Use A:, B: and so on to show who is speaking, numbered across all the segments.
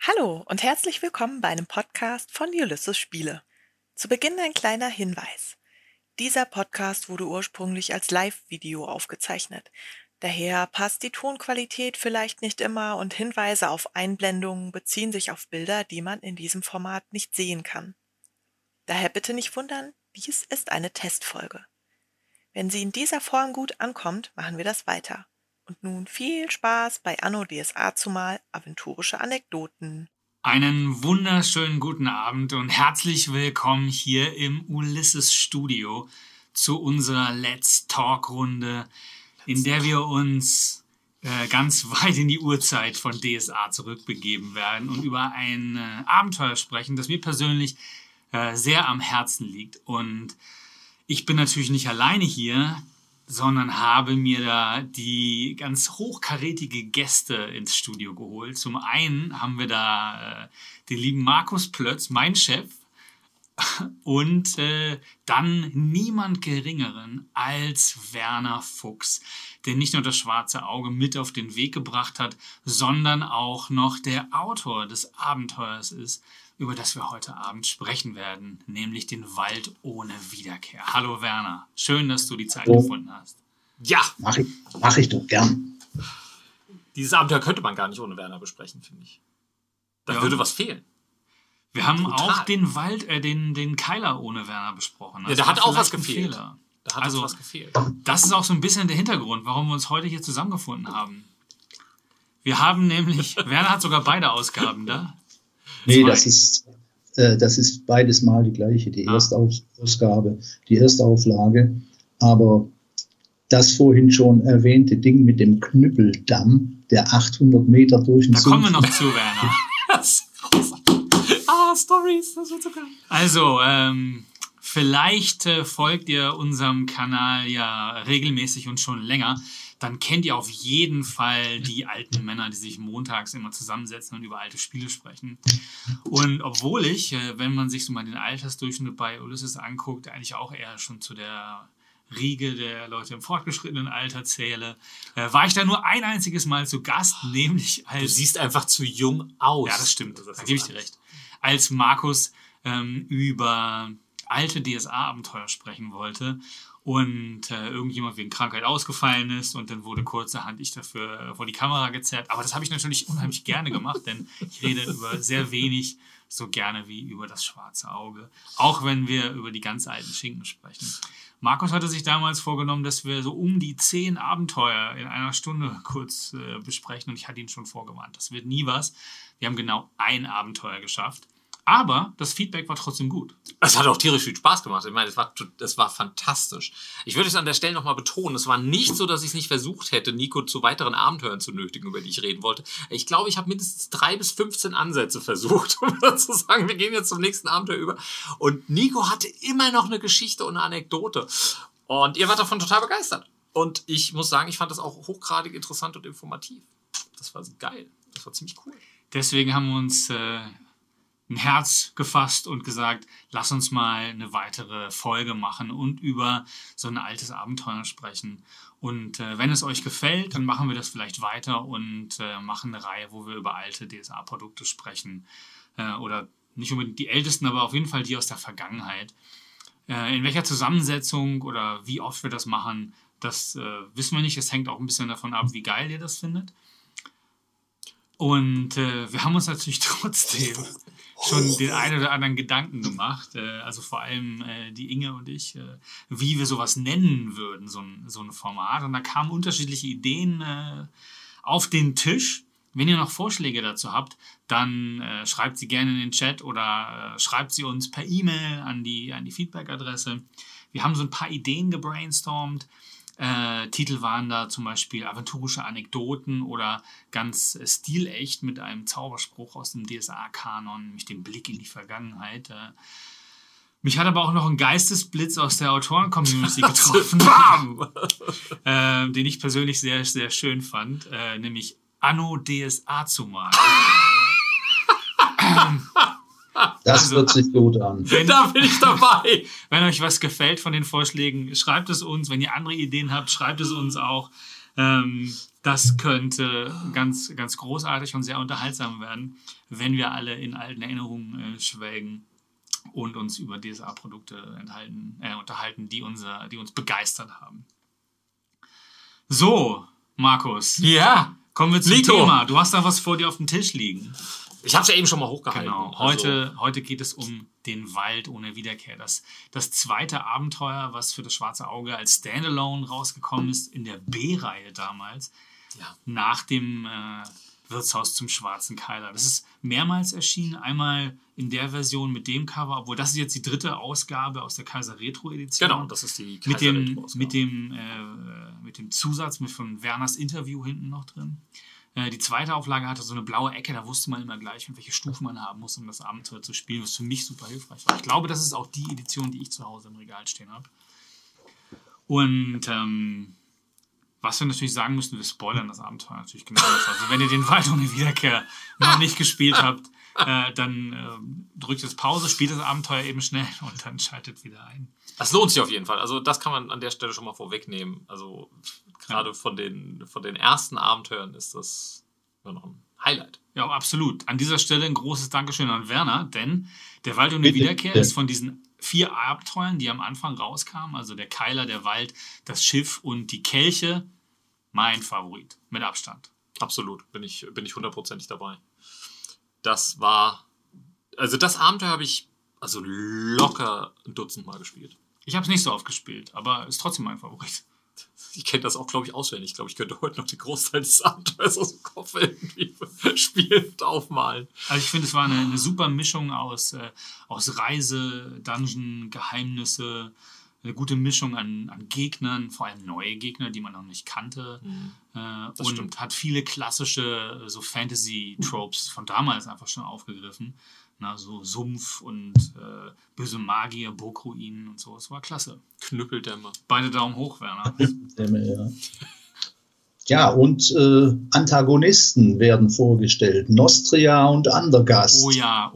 A: Hallo und herzlich willkommen bei einem Podcast von Ulysses Spiele. Zu Beginn ein kleiner Hinweis. Dieser Podcast wurde ursprünglich als Live-Video aufgezeichnet. Daher passt die Tonqualität vielleicht nicht immer und Hinweise auf Einblendungen beziehen sich auf Bilder, die man in diesem Format nicht sehen kann. Daher bitte nicht wundern, dies ist eine Testfolge. Wenn sie in dieser Form gut ankommt, machen wir das weiter. Und nun viel Spaß bei Anno DSA zumal aventurische Anekdoten.
B: Einen wunderschönen guten Abend und herzlich willkommen hier im Ulysses Studio zu unserer Let's Talk Runde, in der wir uns ganz weit in die Urzeit von DSA zurückbegeben werden und über ein Abenteuer sprechen, das mir persönlich sehr am Herzen liegt. Und ich bin natürlich nicht alleine hier, sondern habe mir da die ganz hochkarätige Gäste ins Studio geholt. Zum einen haben wir da den lieben Markus Plötz, mein Chef, und dann niemand Geringeren als Werner Fuchs, der nicht nur das schwarze Auge mit auf den Weg gebracht hat, sondern auch noch der Autor des Abenteuers ist, über das wir heute Abend sprechen werden, nämlich den Wald ohne Wiederkehr. Hallo Werner, schön, dass du die Zeit gefunden hast.
C: Ja,
D: Mach ich doch gern.
C: Dieses Abenteuer könnte man gar nicht ohne Werner besprechen, finde ich. Da würde was fehlen.
B: Wir haben auch den Keiler ohne Werner besprochen.
C: Ja, da hat auch was gefehlt.
B: Das ist auch so ein bisschen der Hintergrund, warum wir uns heute hier zusammengefunden haben. Wir haben nämlich, Werner hat sogar beide Ausgaben da.
D: Nee, das ist beides mal die gleiche, die erste Ausgabe, die erste Auflage. Aber das vorhin schon erwähnte Ding mit dem Knüppeldamm, der 800 Meter durch den
B: Sumpf. Da kommen wir noch zu, Werner.
C: Stories, das wird so geil.
B: Also, vielleicht folgt ihr unserem Kanal ja regelmäßig und schon länger. Dann kennt ihr auf jeden Fall die alten Männer, die sich montags immer zusammensetzen und über alte Spiele sprechen. Und obwohl ich, wenn man sich so mal den Altersdurchschnitt bei Ulysses anguckt, eigentlich auch eher schon zu der Riege der Leute im fortgeschrittenen Alter zähle, war ich da nur ein einziges Mal zu Gast, nämlich als...
C: Du siehst einfach zu jung aus.
B: Ja, das stimmt, da gebe ich dir recht. Als Markus über alte DSA-Abenteuer sprechen wollte und irgendjemand wegen Krankheit ausgefallen ist und dann wurde kurzerhand ich dafür vor die Kamera gezerrt. Aber das habe ich natürlich unheimlich gerne gemacht, denn ich rede über sehr wenig so gerne wie über das schwarze Auge. Auch wenn wir über die ganz alten Schinken sprechen. Markus hatte sich damals vorgenommen, dass wir so um die 10 Abenteuer in einer Stunde kurz besprechen und ich hatte ihn schon vorgewarnt. Das wird nie was. Wir haben genau ein Abenteuer geschafft. Aber das Feedback war trotzdem gut.
C: Es hat auch tierisch viel Spaß gemacht. Ich meine, das war fantastisch. Ich würde es an der Stelle nochmal betonen, es war nicht so, dass ich es nicht versucht hätte, Nico zu weiteren Abenteuern zu nötigen, über die ich reden wollte. Ich glaube, ich habe mindestens 3 bis 15 Ansätze versucht, um dann zu sagen, wir gehen jetzt zum nächsten Abenteuer über. Und Nico hatte immer noch eine Geschichte und eine Anekdote. Und ihr wart davon total begeistert. Und ich muss sagen, ich fand das auch hochgradig interessant und informativ. Das war geil. Das war ziemlich cool.
B: Deswegen haben wir uns ein Herz gefasst und gesagt, lass uns mal eine weitere Folge machen und über so ein altes Abenteuer sprechen. Und wenn es euch gefällt, dann machen wir das vielleicht weiter und machen eine Reihe, wo wir über alte DSA-Produkte sprechen. Oder nicht unbedingt die ältesten, aber auf jeden Fall die aus der Vergangenheit. In welcher Zusammensetzung oder wie oft wir das machen, das wissen wir nicht. Es hängt auch ein bisschen davon ab, wie geil ihr das findet. Und wir haben uns natürlich trotzdem schon den einen oder anderen Gedanken gemacht, also vor allem die Inge und ich, wie wir sowas nennen würden, so ein Format. Und da kamen unterschiedliche Ideen auf den Tisch. Wenn ihr noch Vorschläge dazu habt, dann schreibt sie gerne in den Chat oder schreibt sie uns per E-Mail an die Feedback-Adresse. Wir haben so ein paar Ideen gebrainstormt. Titel waren da zum Beispiel aventurische Anekdoten oder ganz stilecht mit einem Zauberspruch aus dem DSA-Kanon, nämlich den Blick in die Vergangenheit. Mich hat aber auch noch ein Geistesblitz aus der Autoren-Community getroffen, den ich persönlich sehr, sehr schön fand, nämlich Anno DSA zumal.
D: Das hört sich gut an.
C: Da bin ich dabei.
B: Wenn euch was gefällt von den Vorschlägen, schreibt es uns. Wenn ihr andere Ideen habt, schreibt es uns auch. Das könnte ganz, ganz großartig und sehr unterhaltsam werden, wenn wir alle in alten Erinnerungen schwelgen und uns über DSA-Produkte unterhalten, die uns begeistert haben. So, Markus.
C: Ja.
B: Kommen wir zum
C: Nico.
B: Thema. Du hast da was vor dir auf dem Tisch liegen.
C: Ich habe es ja eben schon mal hochgehalten.
B: Genau. Heute geht es um den Wald ohne Wiederkehr. Das zweite Abenteuer, was für das Schwarze Auge als Standalone rausgekommen ist, in der B-Reihe damals, nach dem Wirtshaus zum Schwarzen Keiler. Das ist mehrmals erschienen. Einmal in der Version mit dem Cover, obwohl das ist jetzt die dritte Ausgabe aus der Kaiser Retro Edition.
C: Genau, das ist die Kaiser Retro Ausgabe.
B: Mit dem Zusatz von Werners Interview hinten noch drin. Die zweite Auflage hatte so eine blaue Ecke, da wusste man immer gleich, welche Stufen man haben muss, um das Abenteuer zu spielen, was für mich super hilfreich war. Ich glaube, das ist auch die Edition, die ich zu Hause im Regal stehen habe. Und was wir natürlich sagen müssen, wir spoilern das Abenteuer natürlich genau. Also wenn ihr den Wald ohne Wiederkehr noch nicht gespielt habt, dann drückt jetzt Pause, spielt das Abenteuer eben schnell und dann schaltet wieder ein.
C: Das lohnt sich auf jeden Fall. Also das kann man an der Stelle schon mal vorwegnehmen. Also gerade von den ersten Abenteuern ist das noch ein Highlight.
B: Ja, absolut. An dieser Stelle ein großes Dankeschön an Werner, denn der Wald ohne Wiederkehr ist von diesen 4 Abenteuern, die am Anfang rauskamen, also der Keiler, der Wald, das Schiff und die Kelche, mein Favorit, mit Abstand.
C: Absolut, bin ich 100%ig dabei. Das Abenteuer habe ich also locker ein Dutzend Mal gespielt.
B: Ich habe es nicht so oft gespielt, aber ist trotzdem mein Favorit.
C: Ich kenne das auch, glaube ich, auswendig. Ich glaube, ich könnte heute noch den Großteil des Abenteuers aus dem Kopf irgendwie spielend aufmalen.
B: Also ich finde, es war eine super Mischung aus Reise, Dungeon, Geheimnisse, eine gute Mischung an Gegnern, vor allem neue Gegner, die man noch nicht kannte. Und stimmt. Hat viele klassische so Fantasy-Tropes von damals einfach schon aufgegriffen. Na, so Sumpf und böse Magier, Burgruinen und so. Es war klasse.
C: Knüppeldämme.
B: Beide Daumen hoch, Werner.
D: Ja. Ja, und Antagonisten werden vorgestellt. Nostria und Andergast.
B: Oh ja.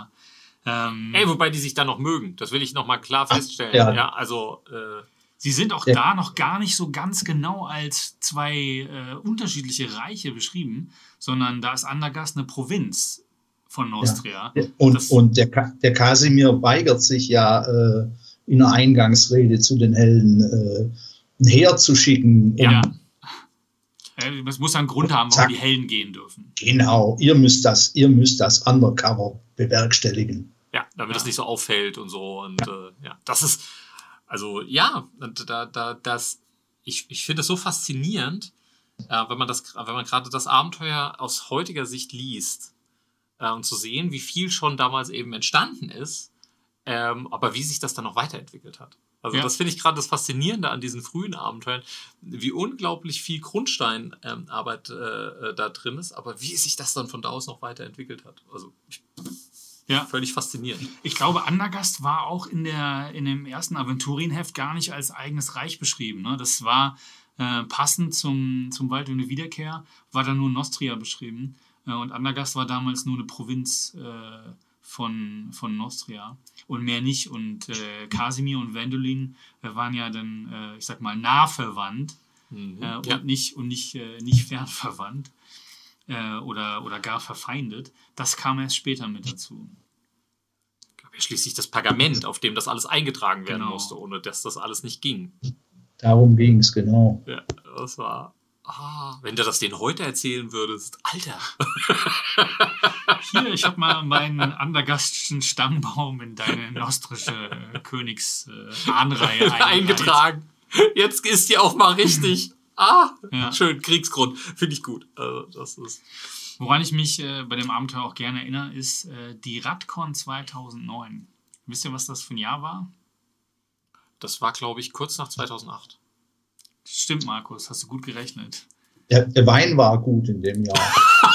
C: Wobei die sich da noch mögen. Das will ich noch mal klar feststellen.
D: Ja.
C: Also...
B: Sie sind auch da noch gar nicht so ganz genau als 2 unterschiedliche Reiche beschrieben, sondern da ist Andergast eine Provinz von Nostria.
D: Ja. Und der Kasimir weigert sich ja in einer Eingangsrede zu den Helden ein Heer zu schicken.
B: Es muss einen Grund haben, warum die Helden gehen dürfen.
D: Genau, ihr müsst das Undercover bewerkstelligen.
C: Ja, damit es nicht so auffällt und so. Und das ist, also ich finde es so faszinierend, wenn man gerade das Abenteuer aus heutiger Sicht liest, und zu sehen, wie viel schon damals eben entstanden ist, aber wie sich das dann noch weiterentwickelt hat. Also das finde ich gerade das Faszinierende an diesen frühen Abenteuern, wie unglaublich viel Grundsteinarbeit da drin ist, aber wie sich das dann von da aus noch weiterentwickelt hat. Also völlig faszinierend.
B: Ich glaube, Andergast war auch in dem ersten Aventurienheft gar nicht als eigenes Reich beschrieben. Ne? Das war passend zum Wald ohne Wiederkehr, war da nur Nostria beschrieben. Und Andergast war damals nur eine Provinz von Nostria und mehr nicht. Und Kasimir und Wendolin waren ja dann, ich sag mal, nah verwandt und nicht fern verwandt oder gar verfeindet. Das kam erst später mit dazu.
C: Schließlich das Pergament, auf dem das alles eingetragen werden musste, ohne dass das alles nicht ging.
D: Darum ging es, genau.
C: Ja, das war... wenn du das denen heute erzählen würdest, Alter.
B: Hier, ich habe mal meinen andergastschen Stammbaum in deine nostrische Königsahnreihe
C: eingetragen. Jetzt ist die auch mal richtig. Schön, Kriegsgrund. Finde ich gut. Also, das ist...
B: Woran ich mich bei dem Abenteuer auch gerne erinnere, ist die Radcon 2009. Wisst ihr, was das für ein Jahr war?
C: Das war, glaube ich, kurz nach 2008.
B: Stimmt, Markus, hast du gut gerechnet.
D: Der Wein war gut in dem Jahr.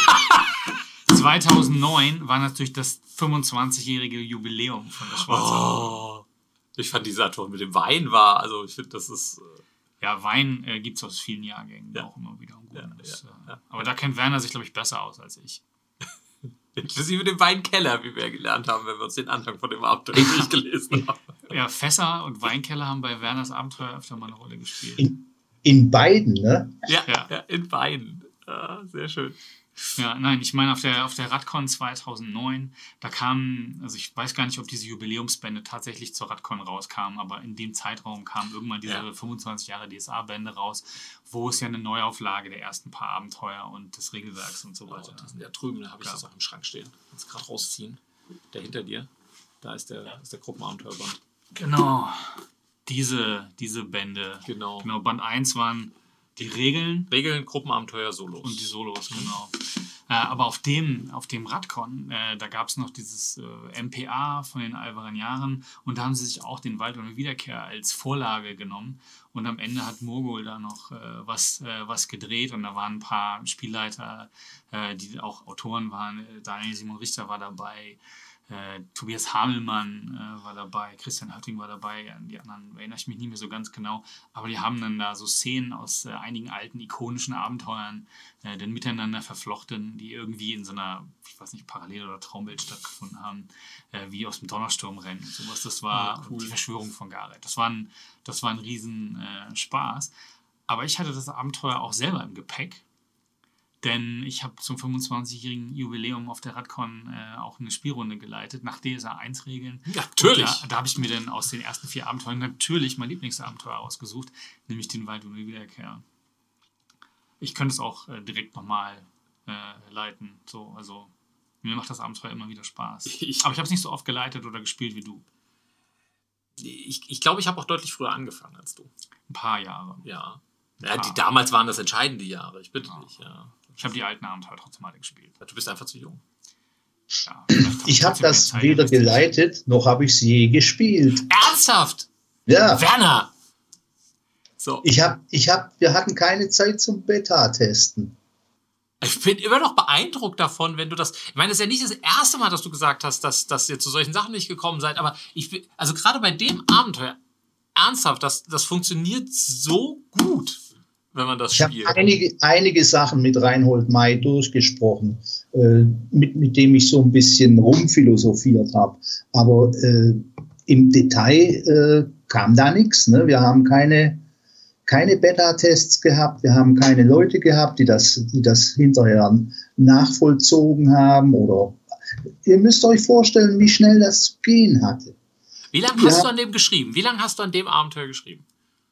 B: 2009 war natürlich das 25-jährige Jubiläum von der Schwarzen Auge.
C: Ich fand diese Antwort mit dem Wein war, also ich finde, das ist...
B: Wein gibt es aus vielen Jahrgängen auch immer wieder. Aber da kennt Werner sich, glaube ich, besser aus als ich.
C: Inklusive dem Weinkeller, wie wir gelernt haben, wenn wir uns den Anfang von dem Abenteuer durchgelesen haben.
B: Ja, Fässer und Weinkeller haben bei Werners Abenteuer öfter mal eine Rolle gespielt.
D: In beiden, ne?
C: Ja, in beiden. Sehr schön.
B: Ja, nein, ich meine auf der Radcon 2009, da kamen, also ich weiß gar nicht, ob diese Jubiläumsbände tatsächlich zur Radcon rauskamen, aber in dem Zeitraum kamen irgendwann diese 25 Jahre DSA-Bände raus, wo es ja eine Neuauflage der ersten paar Abenteuer und des Regelwerks und so weiter.
C: Die sind ja drüben, da habe ich das auch im Schrank stehen. Jetzt gerade rausziehen. Der hinter dir, da ist der Gruppenabenteuerband.
B: Genau, diese Bände.
C: Genau.
B: Band 1 waren die Regeln,
C: Gruppenabenteuer, Solos.
B: Und die Solos, genau. Aber auf dem Radcon, da gab es noch dieses MPA von den Alvaran Jahren und da haben sie sich auch den Wald ohne Wiederkehr als Vorlage genommen und am Ende hat Mogul da noch was gedreht und da waren ein paar Spielleiter, die auch Autoren waren. Daniel Simon Richter war dabei, Tobias Hamelmann war dabei, Christian Hötting war dabei, an die anderen erinnere ich mich nicht mehr so ganz genau, aber die haben dann da so Szenen aus einigen alten ikonischen Abenteuern dann miteinander verflochten, die irgendwie in so einer, ich weiß nicht, Parallel- oder Traumwelt stattgefunden haben, wie aus dem Donnersturmrennen und sowas. Das war cool. Die Verschwörung von Gareth. Das war ein riesen Spaß. Aber ich hatte das Abenteuer auch selber im Gepäck. Denn ich habe zum 25-jährigen Jubiläum auf der Radcon auch eine Spielrunde geleitet, nach DSA 1-Regeln.
C: Ja, natürlich.
B: Da habe ich mir dann aus den ersten 4 Abenteuern natürlich mein Lieblingsabenteuer ausgesucht, nämlich den Wald ohne Wiederkehr. Ich könnte es auch direkt nochmal leiten. So, also mir macht das Abenteuer immer wieder Spaß. Aber ich habe es nicht so oft geleitet oder gespielt wie du.
C: Ich glaube, ich habe auch deutlich früher angefangen als du.
B: Ein paar Jahre.
C: Ja. Damals waren das entscheidende Jahre, ich bitte dich. Ja.
B: Ich habe die alten Abenteuer trotzdem alle gespielt.
C: Du bist einfach zu jung.
B: Ja,
D: ich habe das weder geleitet, noch habe ich es je gespielt.
C: Ernsthaft?
D: Ja.
C: Werner! So.
D: Wir hatten keine Zeit zum Beta-Testen.
C: Ich bin immer noch beeindruckt davon, wenn du das... Ich meine, das ist ja nicht das erste Mal, dass du gesagt hast, dass ihr zu solchen Sachen nicht gekommen seid, aber also gerade bei dem Abenteuer, ernsthaft, das funktioniert so gut, wenn man das spielt.
D: Ich habe einige Sachen mit Reinhold May durchgesprochen, mit dem ich so ein bisschen rumphilosophiert habe. Aber im Detail kam da nichts. Ne? Wir haben keine Beta-Tests gehabt, wir haben keine Leute gehabt, die das hinterher nachvollzogen haben. Oder ihr müsst euch vorstellen, wie schnell das zu gehen hatte.
C: Wie lange hast du an dem geschrieben? Wie lange hast du an dem Abenteuer geschrieben?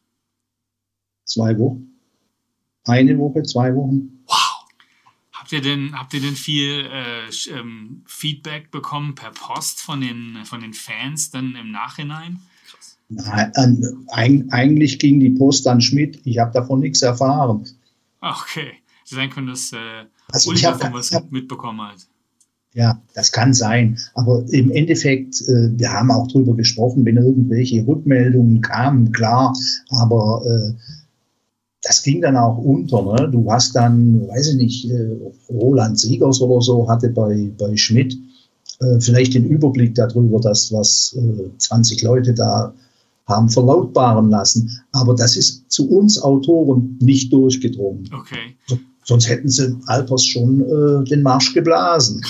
D: 2 Wochen. 1 Woche, 2 Wochen.
C: Wow.
B: Habt ihr denn viel Feedback bekommen per Post von den Fans dann im Nachhinein?
C: Krass.
D: Nein, eigentlich ging die Post an Schmidt. Ich habe davon nichts erfahren.
B: Okay. Sein können, dass
D: Uli
B: davon was mitbekommen hat.
D: Ja, das kann sein. Aber im Endeffekt, wir haben auch drüber gesprochen, wenn irgendwelche Rückmeldungen kamen, klar. Aber das ging dann auch unter. Ne? Du hast dann, weiß ich nicht, Roland Siegers oder so hatte bei Schmidt vielleicht den Überblick darüber, dass was 20 Leute da haben verlautbaren lassen. Aber das ist zu uns Autoren nicht durchgedrungen.
B: Okay.
D: Sonst hätten sie Alpers schon den Marsch geblasen.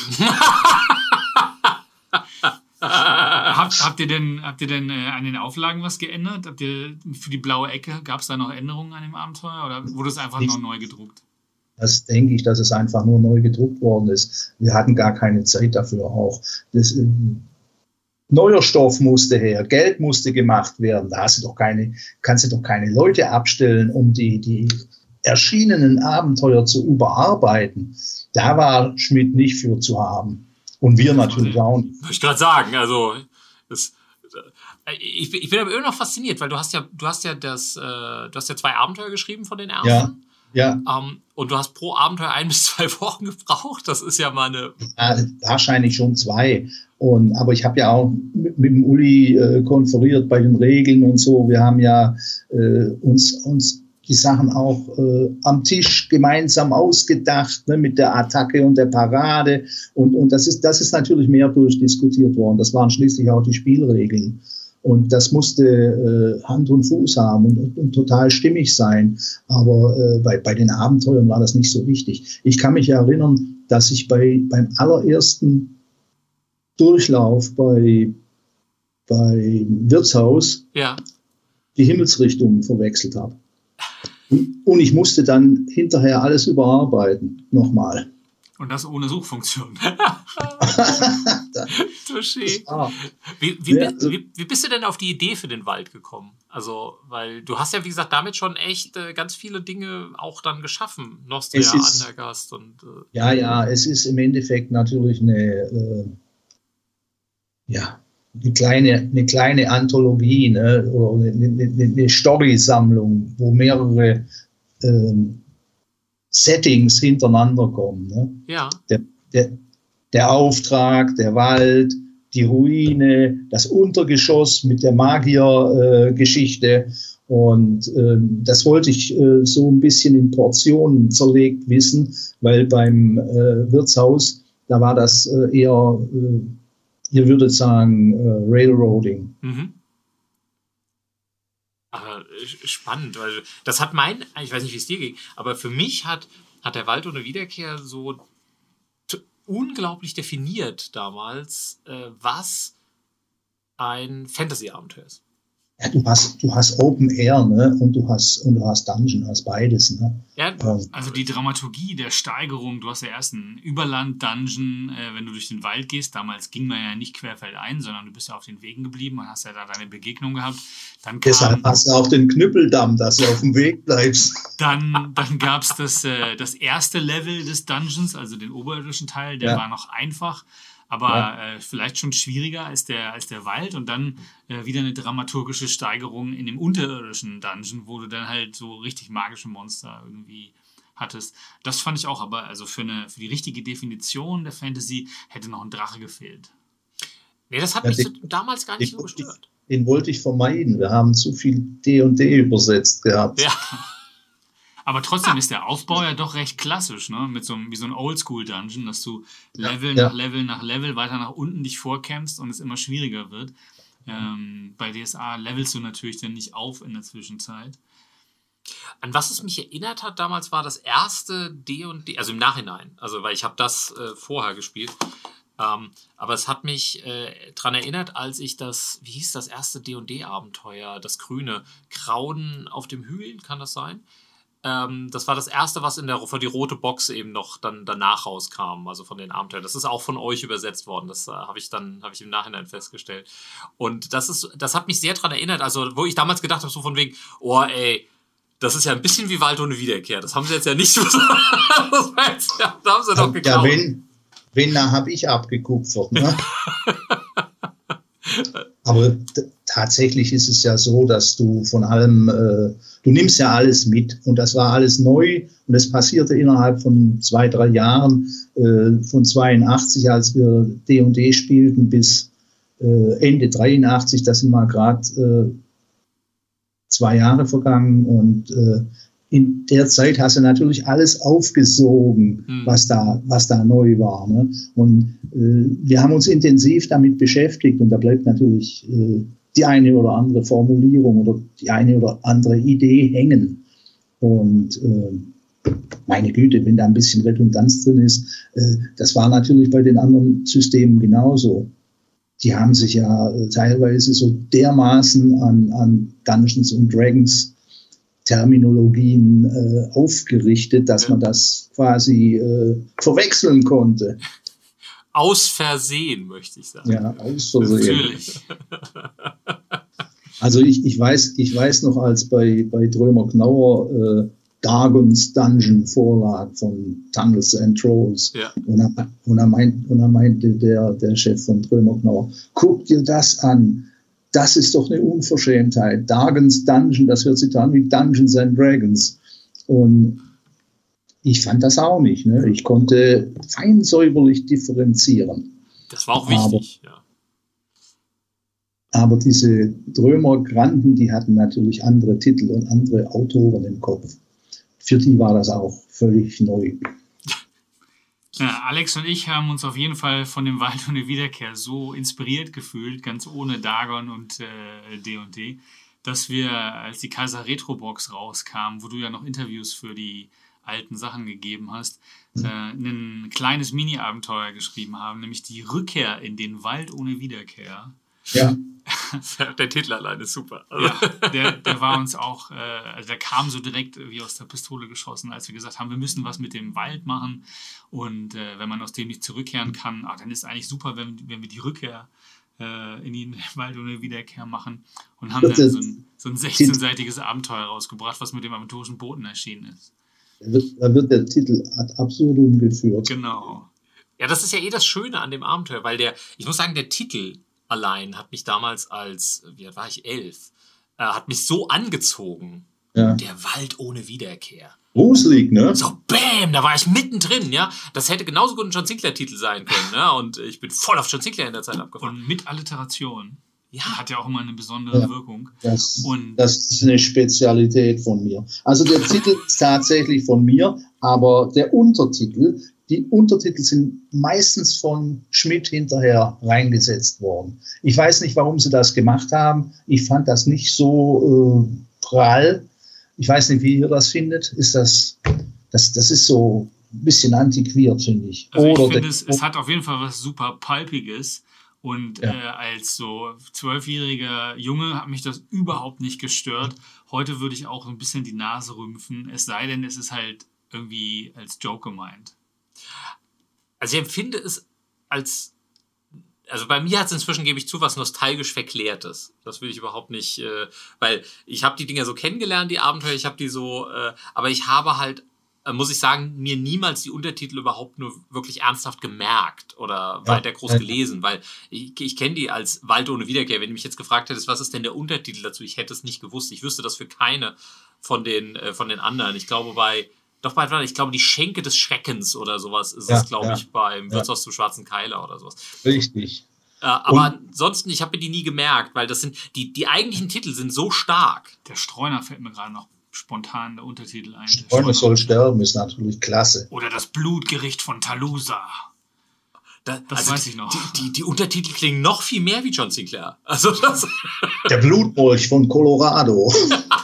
B: Habt ihr denn an den Auflagen was geändert? Habt ihr für die blaue Ecke, gab es da noch Änderungen an dem Abenteuer oder wurde es einfach nur neu gedruckt?
D: Das denke ich, dass es einfach nur neu gedruckt worden ist. Wir hatten gar keine Zeit dafür auch. Neuer Stoff musste her, Geld musste gemacht werden. Da kannst du doch keine Leute abstellen, um die erschienenen Abenteuer zu überarbeiten. Da war Schmidt nicht für zu haben. Und wir natürlich auch nicht.
C: Wollte ich gerade sagen, also ich bin aber immer noch fasziniert, weil du hast ja 2 Abenteuer geschrieben von den ersten.
D: Ja.
C: Und du hast pro Abenteuer 1 bis 2 Wochen gebraucht. Das ist ja mal eine...
D: Ja, wahrscheinlich schon 2. Aber ich habe ja auch mit dem Uli konferiert bei den Regeln und so. Wir haben ja uns die Sachen auch am Tisch gemeinsam ausgedacht, ne, mit der Attacke und der Parade. Und das ist natürlich mehr durchdiskutiert worden. Das waren schließlich auch die Spielregeln. Und das musste Hand und Fuß haben und total stimmig sein. Aber bei den Abenteuern war das nicht so wichtig. Ich kann mich erinnern, dass ich beim allerersten Durchlauf bei Wirtshaus die Himmelsrichtungen verwechselt habe. Und ich musste dann hinterher alles überarbeiten, nochmal.
B: Und das ohne Suchfunktion.
C: Touché. Wie bist du denn auf die Idee für den Wald gekommen? Also, weil du hast ja, wie gesagt, damit schon echt ganz viele Dinge auch dann geschaffen. Nostria, Andergast und...
D: Ja, es ist im Endeffekt natürlich eine kleine Anthologie, ne? Oder eine Story-Sammlung, wo mehrere Settings hintereinander kommen. Ne?
C: Ja.
D: Der Auftrag, der Wald, die Ruine, das Untergeschoss mit der Magiergeschichte. Und das wollte ich so ein bisschen in Portionen zerlegt wissen, weil beim Wirtshaus, da war das eher, ihr würdet sagen, Railroading.
C: Mhm. Spannend, weil das hat ich weiß nicht, wie es dir ging, aber für mich hat der Wald ohne Wiederkehr so unglaublich definiert damals, was ein Fantasy-Abenteuer ist.
D: Ja, du hast Open Air, ne? und du hast Dungeon, hast beides. Ne?
B: Ja, also die Dramaturgie der Steigerung, du hast ja erst einen Überland-Dungeon, wenn du durch den Wald gehst. Damals ging man ja nicht querfeldein, sondern du bist ja auf den Wegen geblieben und hast ja da deine Begegnung gehabt.
D: Deshalb hast du auch den Knüppeldamm, dass du auf dem Weg bleibst.
B: Dann gab es das erste Level des Dungeons, also den oberirdischen Teil, der war noch einfach. Aber vielleicht schon schwieriger als der Wald und dann wieder eine dramaturgische Steigerung in dem unterirdischen Dungeon, wo du dann halt so richtig magische Monster irgendwie hattest. Das fand ich auch, aber also für die richtige Definition der Fantasy hätte noch ein Drache gefehlt.
C: Nee, das hat mich damals gar nicht so gestört.
D: Den wollte ich vermeiden. Wir haben zu viel D&D übersetzt gehabt.
B: Ja. Aber trotzdem ist der Aufbau ja doch recht klassisch, ne? Wie so ein Oldschool-Dungeon, dass du Level nach Level nach Level weiter nach unten dich vorkämpfst und es immer schwieriger wird. Bei DSA levelst du natürlich dann nicht auf in der Zwischenzeit.
C: An was es mich erinnert hat damals, war das erste D&D, also im Nachhinein, also weil ich habe das vorher gespielt, aber es hat mich daran erinnert, als ich wie hieß das erste D&D-Abenteuer, das grüne, Grauen auf dem Hügel, kann das sein? Das war das erste, was für die rote Box eben noch dann danach rauskam, also von den Abenteuern. Das ist auch von euch übersetzt worden, das habe ich im Nachhinein festgestellt. Und das hat mich sehr daran erinnert, also wo ich damals gedacht habe, so von wegen, oh ey, das ist ja ein bisschen wie Wald ohne Wiederkehr. Das haben sie jetzt ja nicht so. Da haben sie doch geklaut.
D: Ja, wenn da habe ich abgekupfert. Ne? Aber tatsächlich ist es ja so, dass du von allem, du nimmst ja alles mit und das war alles neu und es passierte innerhalb von 2-3 Jahren, von 82, als wir D&D spielten, bis Ende 83, das sind mal gerade 2 Jahre vergangen und in der Zeit hast du natürlich alles aufgesogen, was da neu war. Ne? Und wir haben uns intensiv damit beschäftigt und da bleibt natürlich die eine oder andere Formulierung oder die eine oder andere Idee hängen. Und meine Güte, wenn da ein bisschen Redundanz drin ist, das war natürlich bei den anderen Systemen genauso. Die haben sich ja teilweise so dermaßen an Dungeons und Dragons Terminologien aufgerichtet, dass man das quasi verwechseln konnte.
C: Aus Versehen, möchte ich sagen.
D: Ja, aus Versehen.
B: Natürlich.
D: Also ich weiß noch, als bei Drömer Knauer Dargons Dungeon vorlag von Tunnels and Trolls.
C: Ja.
D: Und er meinte der Chef von Drömer Knauer, guck dir das an. Das ist doch eine Unverschämtheit. Dargons Dungeon, das hört sich an wie Dungeons and Dragons. Und ich fand das auch nicht. Ne? Ich konnte fein säuberlich differenzieren.
C: Das war auch wichtig, ja.
D: Aber diese Drömer-Granden, die hatten natürlich andere Titel und andere Autoren im Kopf. Für die war das auch völlig neu.
B: Ja, Alex und ich haben uns auf jeden Fall von dem Wald ohne Wiederkehr so inspiriert gefühlt, ganz ohne Dagon und D&D, dass wir, als die Kaiser Retro-Box rauskam, wo du ja noch Interviews für die alten Sachen gegeben hast, ein kleines Mini-Abenteuer geschrieben haben, nämlich die Rückkehr in den Wald ohne Wiederkehr.
D: Ja.
C: Der Titel allein ist super. Also.
B: Ja, der war uns auch, also der kam so direkt wie aus der Pistole geschossen, als wir gesagt haben, wir müssen was mit dem Wald machen und wenn man aus dem nicht zurückkehren kann, dann ist es eigentlich super, wenn wir die Rückkehr in den Wald ohne Wiederkehr machen und haben dann so ein 16-seitiges Abenteuer rausgebracht, was mit dem aventurischen Boten erschienen ist.
D: Da wird der Titel ad absurdum geführt.
B: Genau.
C: Ja, das ist ja das Schöne an dem Abenteuer, weil ich muss sagen, der Titel allein hat mich damals wie alt war ich, 11, hat mich so angezogen.
D: Ja.
C: Der Wald ohne Wiederkehr.
D: Gruselig, ne?
C: So, bam, da war ich mittendrin, ja. Das hätte genauso gut ein John Sinclair-Titel sein können, ne? Und ich bin voll auf John Sinclair in der Zeit abgefahren.
B: Und mit Alliteration.
C: Ja.
B: Hat ja auch immer eine besondere Wirkung.
D: Das ist eine Spezialität von mir. Also der Titel ist tatsächlich von mir, aber die Untertitel sind meistens von Schmidt hinterher reingesetzt worden. Ich weiß nicht, warum sie das gemacht haben. Ich fand das nicht so prall. Ich weiß nicht, wie ihr das findet. Das ist so ein bisschen antiquiert, finde ich.
B: Also ich finde, es hat auf jeden Fall was super Palpiges. Und als so 12-jähriger Junge hat mich das überhaupt nicht gestört. Heute würde ich auch ein bisschen die Nase rümpfen, es sei denn, es ist halt irgendwie als Joke gemeint.
C: Also ich empfinde es also bei mir hat es inzwischen, gebe ich zu, was nostalgisch Verklärtes. Das will ich überhaupt nicht, weil ich habe die Dinger so kennengelernt, die Abenteuer, ich habe die so, aber ich habe halt, muss ich sagen, mir niemals die Untertitel überhaupt nur wirklich ernsthaft gemerkt oder weiter groß gelesen, weil ich kenne die als Wald ohne Wiederkehr. Wenn du mich jetzt gefragt hättest, was ist denn der Untertitel dazu, ich hätte es nicht gewusst. Ich wüsste das für keine von den anderen. Ich glaube die Schenke des Schreckens oder sowas ist es, glaube ich, beim Wirtshaus zum Schwarzen Keiler oder sowas.
D: Richtig.
C: Aber ansonsten, ich habe mir die nie gemerkt, weil das sind, die eigentlichen Titel sind so stark.
B: Der Streuner fällt mir gerade noch spontan der Untertitel ein.
D: Streuner soll sterben ist natürlich klasse.
B: Oder das Blutgericht von Talusa. Das weiß ich noch.
C: Die Untertitel klingen noch viel mehr wie John Sinclair. Also
D: Der Blutmolch von Colorado.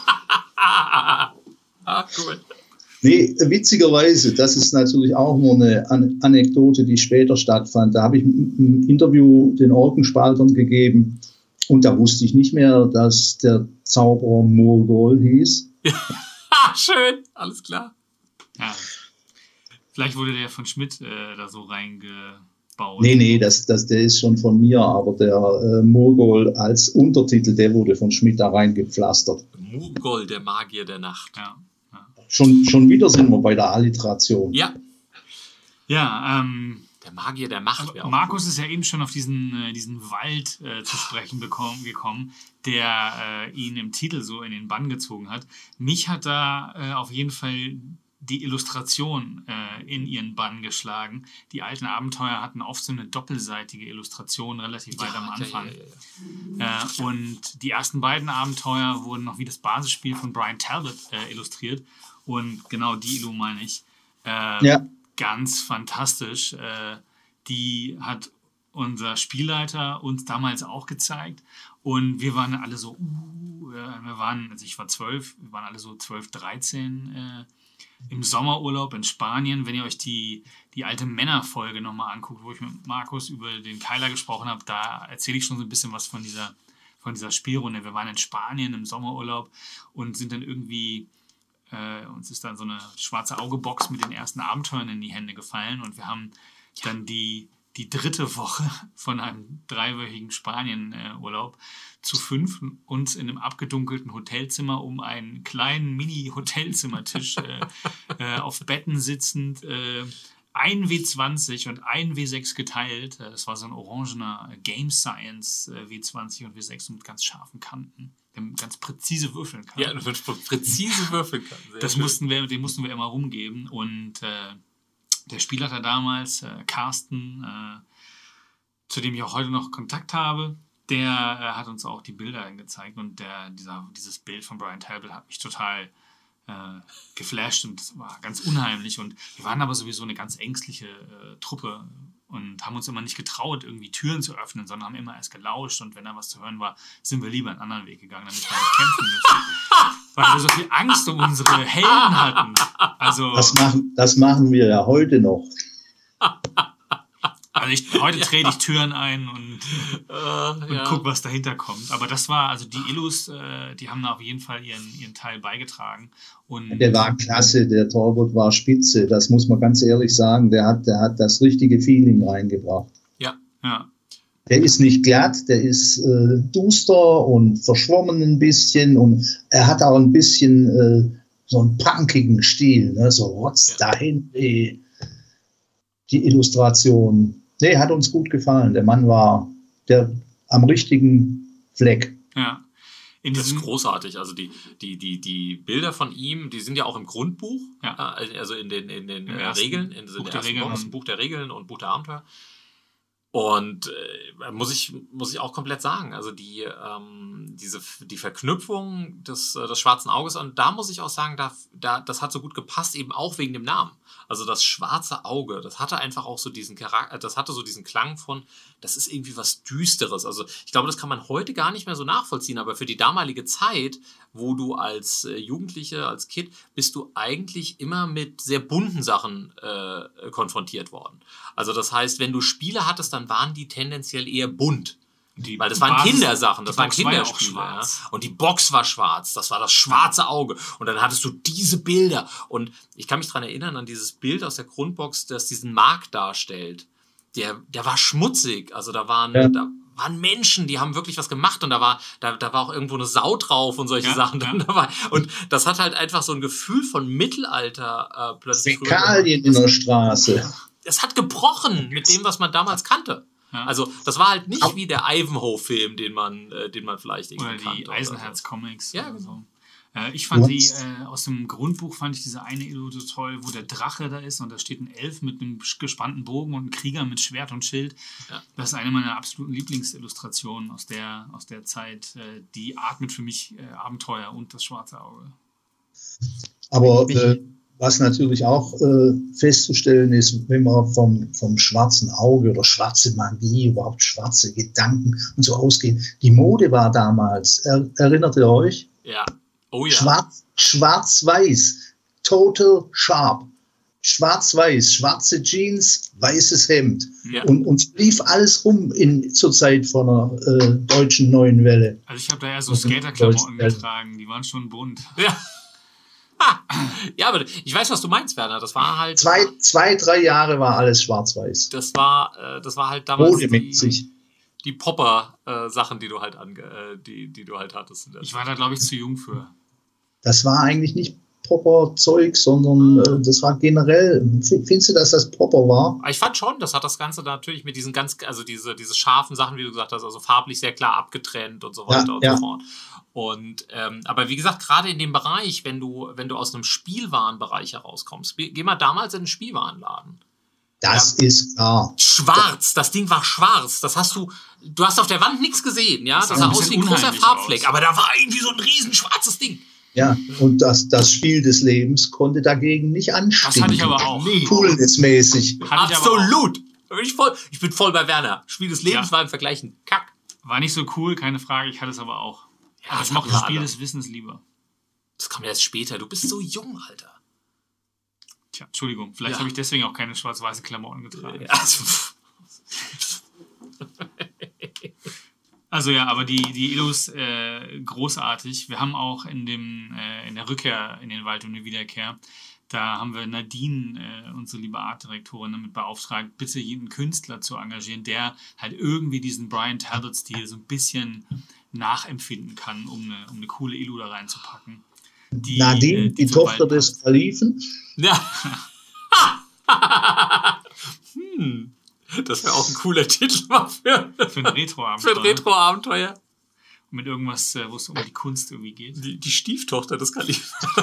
C: Cool.
D: Nee, witzigerweise, das ist natürlich auch nur eine Anekdote, die später stattfand. Da habe ich ein Interview den Orkenspaltern gegeben und da wusste ich nicht mehr, dass der Zauberer Morgol hieß.
C: Schön, alles klar.
B: Ja. Vielleicht wurde der von Schmidt da so reingebaut.
D: Nee, der ist schon von mir, aber der Morgol als Untertitel, der wurde von Schmidt da reingepflastert.
C: Morgol, der Magier der Nacht.
B: Ja.
D: Schon wieder sind wir bei der Alliteration.
C: Ja.
B: Ja,
C: der Magier der Macht.
B: Markus ist ja eben schon auf diesen Wald zu sprechen gekommen, der ihn im Titel so in den Bann gezogen hat. Mich hat da auf jeden Fall die Illustration in ihren Bann geschlagen. Die alten Abenteuer hatten oft so eine doppelseitige Illustration relativ weit am Anfang. Ja. Und die ersten beiden Abenteuer wurden noch wie das Basisspiel von Brian Talbot illustriert. Und genau die Illu meine ich. Ganz fantastisch. Die hat unser Spielleiter uns damals auch gezeigt. Und wir waren alle so, also ich war 12, wir waren alle so 12, 13 im Sommerurlaub in Spanien. Wenn ihr euch die alte Männerfolge nochmal anguckt, wo ich mit Markus über den Keiler gesprochen habe, da erzähle ich schon so ein bisschen was von dieser Spielrunde. Wir waren in Spanien im Sommerurlaub und sind dann irgendwie uns ist dann so eine schwarze Augebox mit den ersten Abenteuern in die Hände gefallen und wir haben dann die dritte Woche von einem 3-wöchigen Spanien-Urlaub zu 5 uns in einem abgedunkelten Hotelzimmer um einen kleinen Mini-Hotelzimmertisch auf Betten sitzend, ein W20 und ein W6 geteilt. Das war so ein orangener Game Science W20 und W6 mit ganz scharfen Kanten. Ganz präzise würfeln kann.
C: Ja, präzise würfeln kann.
B: Den mussten wir immer rumgeben. Und der Spielleiter damals, Carsten, zu dem ich auch heute noch Kontakt habe, der hat uns auch die Bilder gezeigt. Und dieses Bild von Brian Talbot hat mich total geflasht und das war ganz unheimlich. Und wir waren aber sowieso eine ganz ängstliche Truppe und haben uns immer nicht getraut, irgendwie Türen zu öffnen, sondern haben immer erst gelauscht und wenn da was zu hören war, sind wir lieber einen anderen Weg gegangen, damit wir nicht kämpfen müssen. Weil wir so viel Angst um unsere Helden hatten. Also,
D: das machen wir ja heute noch.
B: Also Also heute trete ich Türen ein und guck, was dahinter kommt. Aber das war, also die Illus, die haben da auf jeden Fall ihren Teil beigetragen. Und
D: der war klasse, der Torwart war spitze, das muss man ganz ehrlich sagen. Der hat das richtige Feeling reingebracht.
B: Ja.
D: Der ist nicht glatt, der ist duster und verschwommen ein bisschen und er hat auch ein bisschen so einen punkigen Stil, ne? So rotz dahin, die Illustration. Nee, hat uns gut gefallen. Der Mann war am richtigen Fleck.
B: Ja.
C: Das ist großartig. Also die Bilder von ihm, die sind ja auch im Grundbuch, also in den Regeln, in der ersten Box, Buch der Regeln und Buch der Abenteuer. Und muss ich auch komplett sagen, also die Verknüpfung des schwarzen Auges, und da muss ich auch sagen, das hat so gut gepasst, eben auch wegen dem Namen. Also das schwarze Auge, das hatte einfach auch so diesen Charakter, das hatte so diesen Klang von, das ist irgendwie was Düsteres. Also ich glaube, das kann man heute gar nicht mehr so nachvollziehen, aber für die damalige Zeit, wo du als Jugendliche, als Kind, bist du eigentlich immer mit sehr bunten Sachen konfrontiert worden. Also das heißt, wenn du Spiele hattest, dann waren die tendenziell eher bunt. Weil das waren Kindersachen, das waren Kinderspiele. Ja. Und die Box war schwarz, das war das schwarze Auge. Und dann hattest du diese Bilder. Und ich kann mich daran erinnern, an dieses Bild aus der Grundbox, das diesen Markt darstellt. Der war schmutzig. Also da waren Menschen, die haben wirklich was gemacht. Und da war auch irgendwo eine Sau drauf und solche Sachen. Ja. Und das hat halt einfach so ein Gefühl von Mittelalter plötzlich.
D: Fäkalien in der Straße.
C: Es hat gebrochen mit dem, was man damals kannte. Ja. Also das war halt nicht wie der Ivanhoe-Film, den man vielleicht irgendwie kannte.
B: Oder die Eisenherz-Comics.
C: Ja,
B: oder so. Ich fand aus dem Grundbuch fand ich diese eine Illu so toll, wo der Drache da ist und da steht ein Elf mit einem gespannten Bogen und ein Krieger mit Schwert und Schild. Ja. Das ist eine meiner absoluten Lieblingsillustrationen aus der Zeit. Die atmet für mich Abenteuer und das schwarze Auge.
D: Aber was natürlich auch festzustellen ist, wenn man vom schwarzen Auge oder schwarze Magie, überhaupt schwarze Gedanken und so ausgehen. Die Mode war damals, erinnert ihr euch?
C: Ja. Oh ja.
D: Schwarz-weiß, total sharp. Schwarz-weiß, schwarze Jeans, weißes Hemd. Ja. Und lief alles rum zur Zeit von einer deutschen neuen Welle.
B: Also ich habe da eher so Skaterklamotten getragen, die waren schon bunt.
C: Ja. Ja, aber ich weiß, was du meinst, Werner. Das war halt
D: 2-3 Jahre war alles schwarz-weiß.
C: Das war halt damals
D: die
C: Popper-Sachen, die du halt die du halt hattest.
B: Ich war da, glaube ich, zu jung für.
D: Das war eigentlich nicht Popper-Zeug, sondern das war generell. Findest du, dass das Popper war?
C: Ich fand schon, das hat das Ganze natürlich mit diesen diese scharfen Sachen, wie du gesagt hast, also farblich sehr klar abgetrennt und so weiter und so fort. Und aber wie gesagt, gerade in dem Bereich, wenn du aus einem Spielwarenbereich herauskommst, geh mal damals in einen Spielwarenladen.
D: Das ist klar.
C: Schwarz, das Ding war schwarz. Du hast auf der Wand nichts gesehen, ja. Das sah aus wie ein großer Farbfleck, aber da war irgendwie so ein riesen schwarzes Ding.
D: Ja, und das Spiel des Lebens konnte dagegen nicht anstinken.
B: Das hatte ich aber auch.
D: Coolness-mäßig.
C: Absolut. Ich bin voll bei Werner. Spiel des Lebens war im Vergleich ein Kack.
B: War nicht so cool, keine Frage. Ich hatte es aber auch. Ja, ich mochte das Spiel des Wissens lieber.
C: Das kam erst später. Du bist so jung, Alter.
B: Tja, Entschuldigung. Vielleicht habe ich deswegen auch keine schwarz-weiße Klamotten getragen. Ja. Also ja, aber die Illus großartig. Wir haben auch in der Rückkehr in den Wald und die Wiederkehr, da haben wir Nadine, unsere liebe Artdirektorin, damit beauftragt, bitte jeden Künstler zu engagieren, der halt irgendwie diesen Brian Talbot-Stil so ein bisschen nachempfinden kann, um eine coole Illu da reinzupacken.
D: Nadine, die Tochter des Kalifen?
C: Ja. Das wäre auch ein cooler Titel für ein Retro-Abenteuer.
B: Mit irgendwas, wo es um die Kunst irgendwie geht.
C: Die Stieftochter des Kalifen.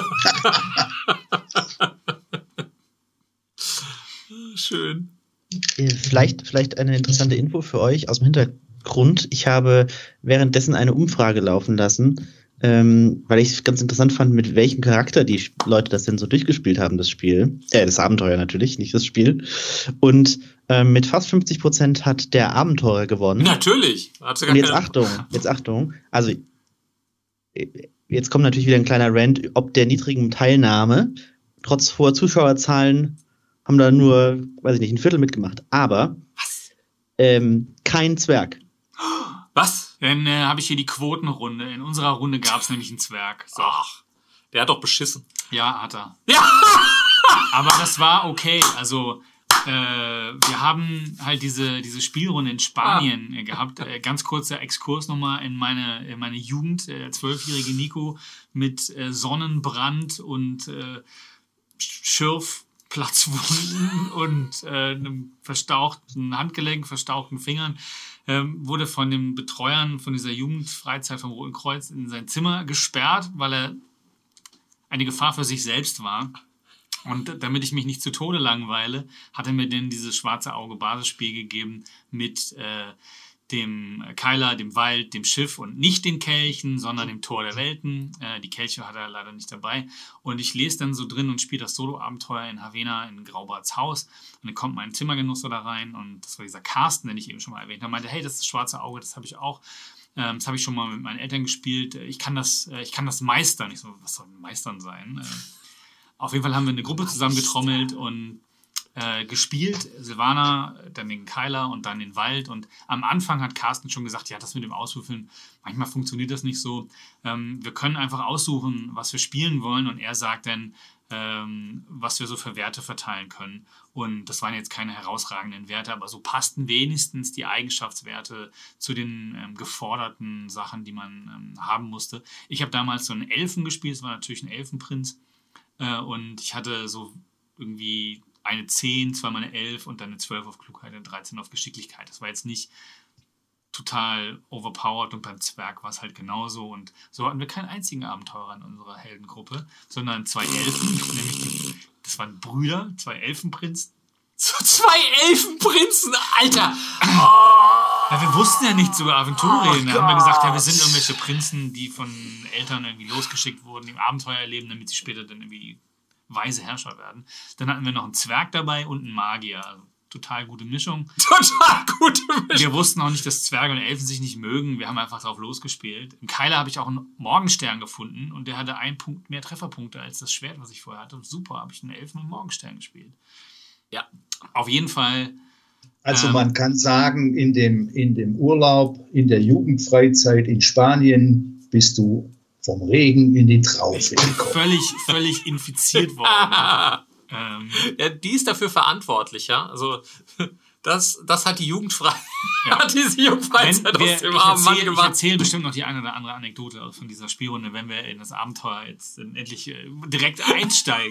C: Schön.
E: Vielleicht eine interessante Info für euch aus dem Hintergrund. Ich habe währenddessen eine Umfrage laufen lassen, weil ich es ganz interessant fand, mit welchem Charakter die Leute das denn so durchgespielt haben, das Spiel. Das Abenteuer natürlich, nicht das Spiel. Und mit fast 50% hat der Abenteurer gewonnen.
C: Natürlich.
E: Und jetzt Achtung. Also, jetzt kommt natürlich wieder ein kleiner Rant, ob der niedrigen Teilnahme. Trotz hoher Zuschauerzahlen haben da nur, weiß ich nicht, ein Viertel mitgemacht. Aber kein Zwerg.
C: Was?
B: Dann habe ich hier die Quotenrunde. In unserer Runde gab es nämlich einen Zwerg. So.
C: Ach, der hat doch beschissen.
B: Ja, hat er.
C: Ja!
B: Aber das war okay. Also, wir haben halt diese Spielrunde in Spanien gehabt. Ganz kurzer Exkurs nochmal in meine Jugend. 12-jährige Nico mit Sonnenbrand und Schürfplatzwunden und einem verstauchten Handgelenk, verstauchten Fingern, wurde von den Betreuern von dieser Jugendfreizeit vom Roten Kreuz in sein Zimmer gesperrt, weil er eine Gefahr für sich selbst war. Und damit ich mich nicht zu Tode langweile, hat er mir denn dieses schwarze Auge Basisspiel gegeben mit dem Keiler, dem Wald, dem Schiff und nicht den Kelchen, sondern dem Tor der Welten. Die Kelche hat er leider nicht dabei. Und ich lese dann so drin und spiele das Solo-Abenteuer in Havena in Graubarts Haus. Und dann kommt mein Zimmergenosser da rein und das war dieser Carsten, den ich eben schon mal erwähnt habe. Er meinte, hey, das ist das schwarze Auge, das habe ich auch. Das habe ich schon mal mit meinen Eltern gespielt. Ich kann das meistern. Ich so, was soll meistern sein? Auf jeden Fall haben wir eine Gruppe zusammengetrommelt und gespielt. Silvana, dann den Keiler und dann den Wald. Und am Anfang hat Carsten schon gesagt, ja, das mit dem Auswürfeln, manchmal funktioniert das nicht so. Wir können einfach aussuchen, was wir spielen wollen. Und er sagt dann, was wir so für Werte verteilen können. Und das waren jetzt keine herausragenden Werte, aber so passten wenigstens die Eigenschaftswerte zu den geforderten Sachen, die man haben musste. Ich habe damals so einen Elfen gespielt, es war natürlich ein Elfenprinz. Und ich hatte so irgendwie eine 10, zweimal eine 11 und dann eine 12 auf Klugheit, eine 13 auf Geschicklichkeit. Das war jetzt nicht total overpowered und beim Zwerg war es halt genauso. Und so hatten wir keinen einzigen Abenteurer in unserer Heldengruppe, sondern 2 Elfen, nämlich das waren Brüder, 2 Elfenprinzen.
C: So 2 Elfenprinzen, Alter!
B: Ja, wir wussten ja nichts über Aventurien. Da haben wir gesagt, ja, wir sind irgendwelche Prinzen, die von Eltern irgendwie losgeschickt wurden, im Abenteuer erleben, damit sie später dann irgendwie weise Herrscher werden. Dann hatten wir noch einen Zwerg dabei und einen Magier. Also total gute Mischung.
C: Total gute Mischung.
B: Wir wussten auch nicht, dass Zwerge und Elfen sich nicht mögen. Wir haben einfach drauf losgespielt. Im Keiler habe ich auch einen Morgenstern gefunden und der hatte 1 Punkt mehr Trefferpunkte als das Schwert, was ich vorher hatte. Und super, habe ich einen Elfen mit Morgenstern gespielt.
C: Ja.
B: Auf jeden Fall.
D: Also man kann sagen, in dem Urlaub, in der Jugendfreizeit in Spanien bist du vom Regen in die Traufe gekommen.
B: Völlig infiziert worden.
C: Ja, die ist dafür verantwortlich, ja. Also das hat die Jugendfreizeit, hat diese Jugendfreizeit aus dem armen Mann gemacht.
B: Ich erzähle bestimmt noch die eine oder andere Anekdote von dieser Spielrunde, wenn wir in das Abenteuer jetzt endlich direkt einsteigen.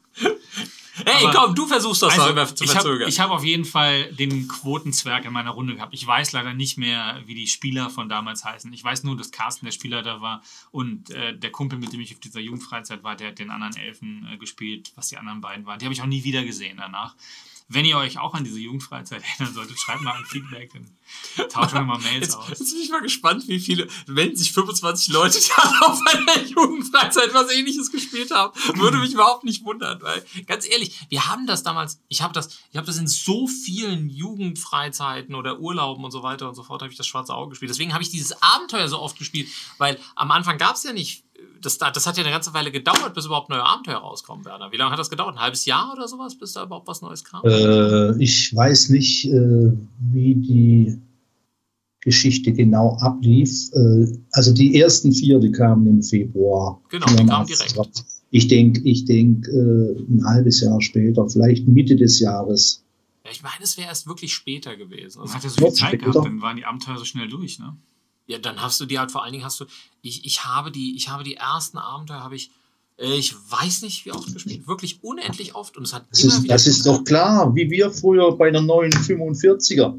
C: Hey, aber komm, du versuchst das
B: also,
C: zu verzögern.
B: Ich habe auf jeden Fall den Quotenzwerg in meiner Runde gehabt. Ich weiß leider nicht mehr, wie die Spieler von damals heißen. Ich weiß nur, dass Carsten der Spielleiter war und der Kumpel, mit dem ich auf dieser Jugendfreizeit war, der hat den anderen Elfen gespielt, was die anderen beiden waren. Die habe ich auch nie wieder gesehen danach. Wenn ihr euch auch an diese Jugendfreizeit erinnern solltet, schreibt mal ein Feedback, dann tauschen wir mal Mails aus.
C: Jetzt bin ich mal gespannt, wie viele, wenn sich 25 Leute dann auf einer Jugendfreizeit was Ähnliches gespielt haben, würde mich überhaupt nicht wundern, weil, ganz ehrlich, wir haben das damals, ich habe das in so vielen Jugendfreizeiten oder Urlauben und so weiter und so fort, habe ich das Schwarze Auge gespielt. Deswegen habe ich dieses Abenteuer so oft gespielt, weil am Anfang gab es ja nicht, das hat ja eine ganze Weile gedauert, bis überhaupt neue Abenteuer rauskommen, Werner. Wie lange hat das gedauert? Ein halbes Jahr oder sowas, bis da überhaupt was Neues kam?
D: Ich weiß nicht, wie die Geschichte genau ablief. Also die ersten 4, die kamen im Februar.
C: Genau, die kamen direkt.
D: Ich denke, ein halbes Jahr später, vielleicht Mitte des Jahres.
C: Ja, ich meine, es wäre erst wirklich später gewesen.
B: Also hat ja so viel Zeit gehabt, dann waren die Abenteuer so schnell durch, ne?
C: Ja, dann hast du die halt, vor allen Dingen ich habe die ersten Abenteuer, ich weiß nicht wie oft gespielt, wirklich unenendlich oft und es hat
D: das ist doch klar, wie wir früher bei der neuen 45er.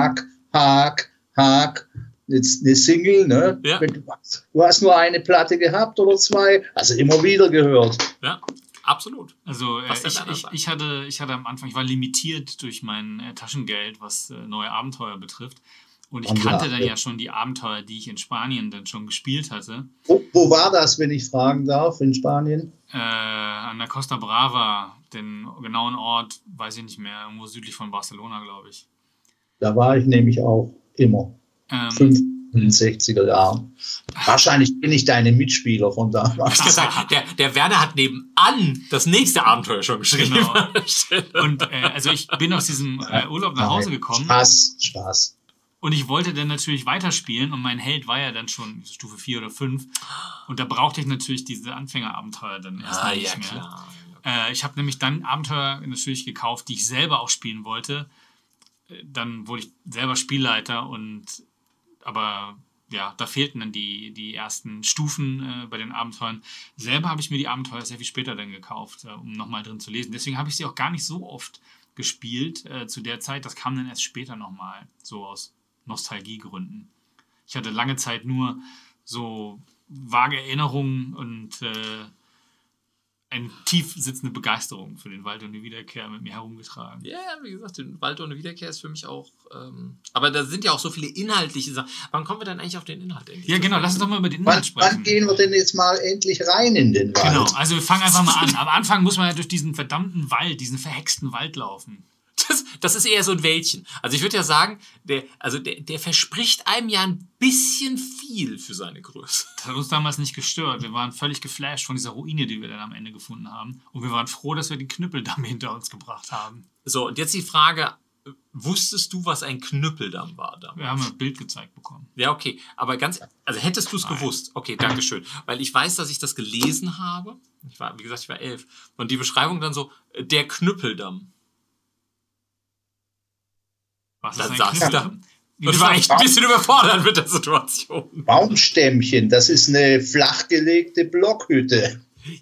D: Hack, jetzt eine Single, ne?
C: Ja.
D: Du hast nur eine Platte gehabt oder 2, also immer wieder gehört.
C: Ja, absolut.
B: Also ich hatte am Anfang, ich war limitiert durch mein Taschengeld, was neue Abenteuer betrifft. Und ich kannte dann ja schon die Abenteuer, die ich in Spanien dann schon gespielt hatte.
D: Wo war das, wenn ich fragen darf, in Spanien?
B: An der Costa Brava, den genauen Ort, weiß ich nicht mehr, irgendwo südlich von Barcelona, glaube ich.
D: Da war ich nämlich auch immer. in den 60er Jahren. Wahrscheinlich bin ich deine Mitspieler von damals.
C: Der Werner hat nebenan das nächste Abenteuer schon geschrieben.
B: Genau. Und also ich bin aus diesem Urlaub nach Hause gekommen.
D: Spaß.
B: Und ich wollte dann natürlich weiterspielen und mein Held war ja dann schon Stufe 4 oder 5. Und da brauchte ich natürlich diese Anfängerabenteuer dann erstmal nicht mehr. Klar. Ich habe nämlich dann Abenteuer natürlich gekauft, die ich selber auch spielen wollte. Dann wurde ich selber Spielleiter aber ja, da fehlten dann die ersten Stufen bei den Abenteuern. Selber habe ich mir die Abenteuer sehr viel später dann gekauft, um nochmal drin zu lesen. Deswegen habe ich sie auch gar nicht so oft gespielt zu der Zeit. Das kam dann erst später nochmal, so aus Nostalgiegründen. Ich hatte lange Zeit nur so vage Erinnerungen und eine tief sitzende Begeisterung für den Wald ohne Wiederkehr mit mir herumgetragen.
C: Ja, wie gesagt, den Wald ohne Wiederkehr ist für mich auch... aber da sind ja auch so viele inhaltliche Sachen. Wann kommen wir denn eigentlich auf den Inhalt?
B: Ja, genau, lass uns doch mal über den Inhalt sprechen.
D: Wann gehen wir denn jetzt mal endlich rein in den Wald?
B: Genau, also wir fangen einfach mal an. Am Anfang muss man ja durch diesen verdammten Wald, diesen verhexten Wald laufen.
C: Das ist eher so ein Wäldchen. Also ich würde ja sagen, der verspricht einem ja ein bisschen viel für seine Größe.
B: Das hat uns damals nicht gestört. Wir waren völlig geflasht von dieser Ruine, die wir dann am Ende gefunden haben. Und wir waren froh, dass wir den Knüppeldamm hinter uns gebracht haben.
C: So, und jetzt die Frage, wusstest du, was ein Knüppeldamm war damals?
B: Wir haben ein Bild gezeigt bekommen.
C: Ja, okay. Aber also hättest du es gewusst? Okay, dankeschön. Weil ich weiß, dass ich das gelesen habe. Ich war 11. Und die Beschreibung dann so, der Knüppeldamm.
B: Was
C: dann
B: ist
C: sagst
B: ein
C: du
B: Knüppeldamm?
C: Und war echt ein bisschen überfordert mit der Situation.
D: Baumstämmchen, das ist eine flachgelegte Blockhütte.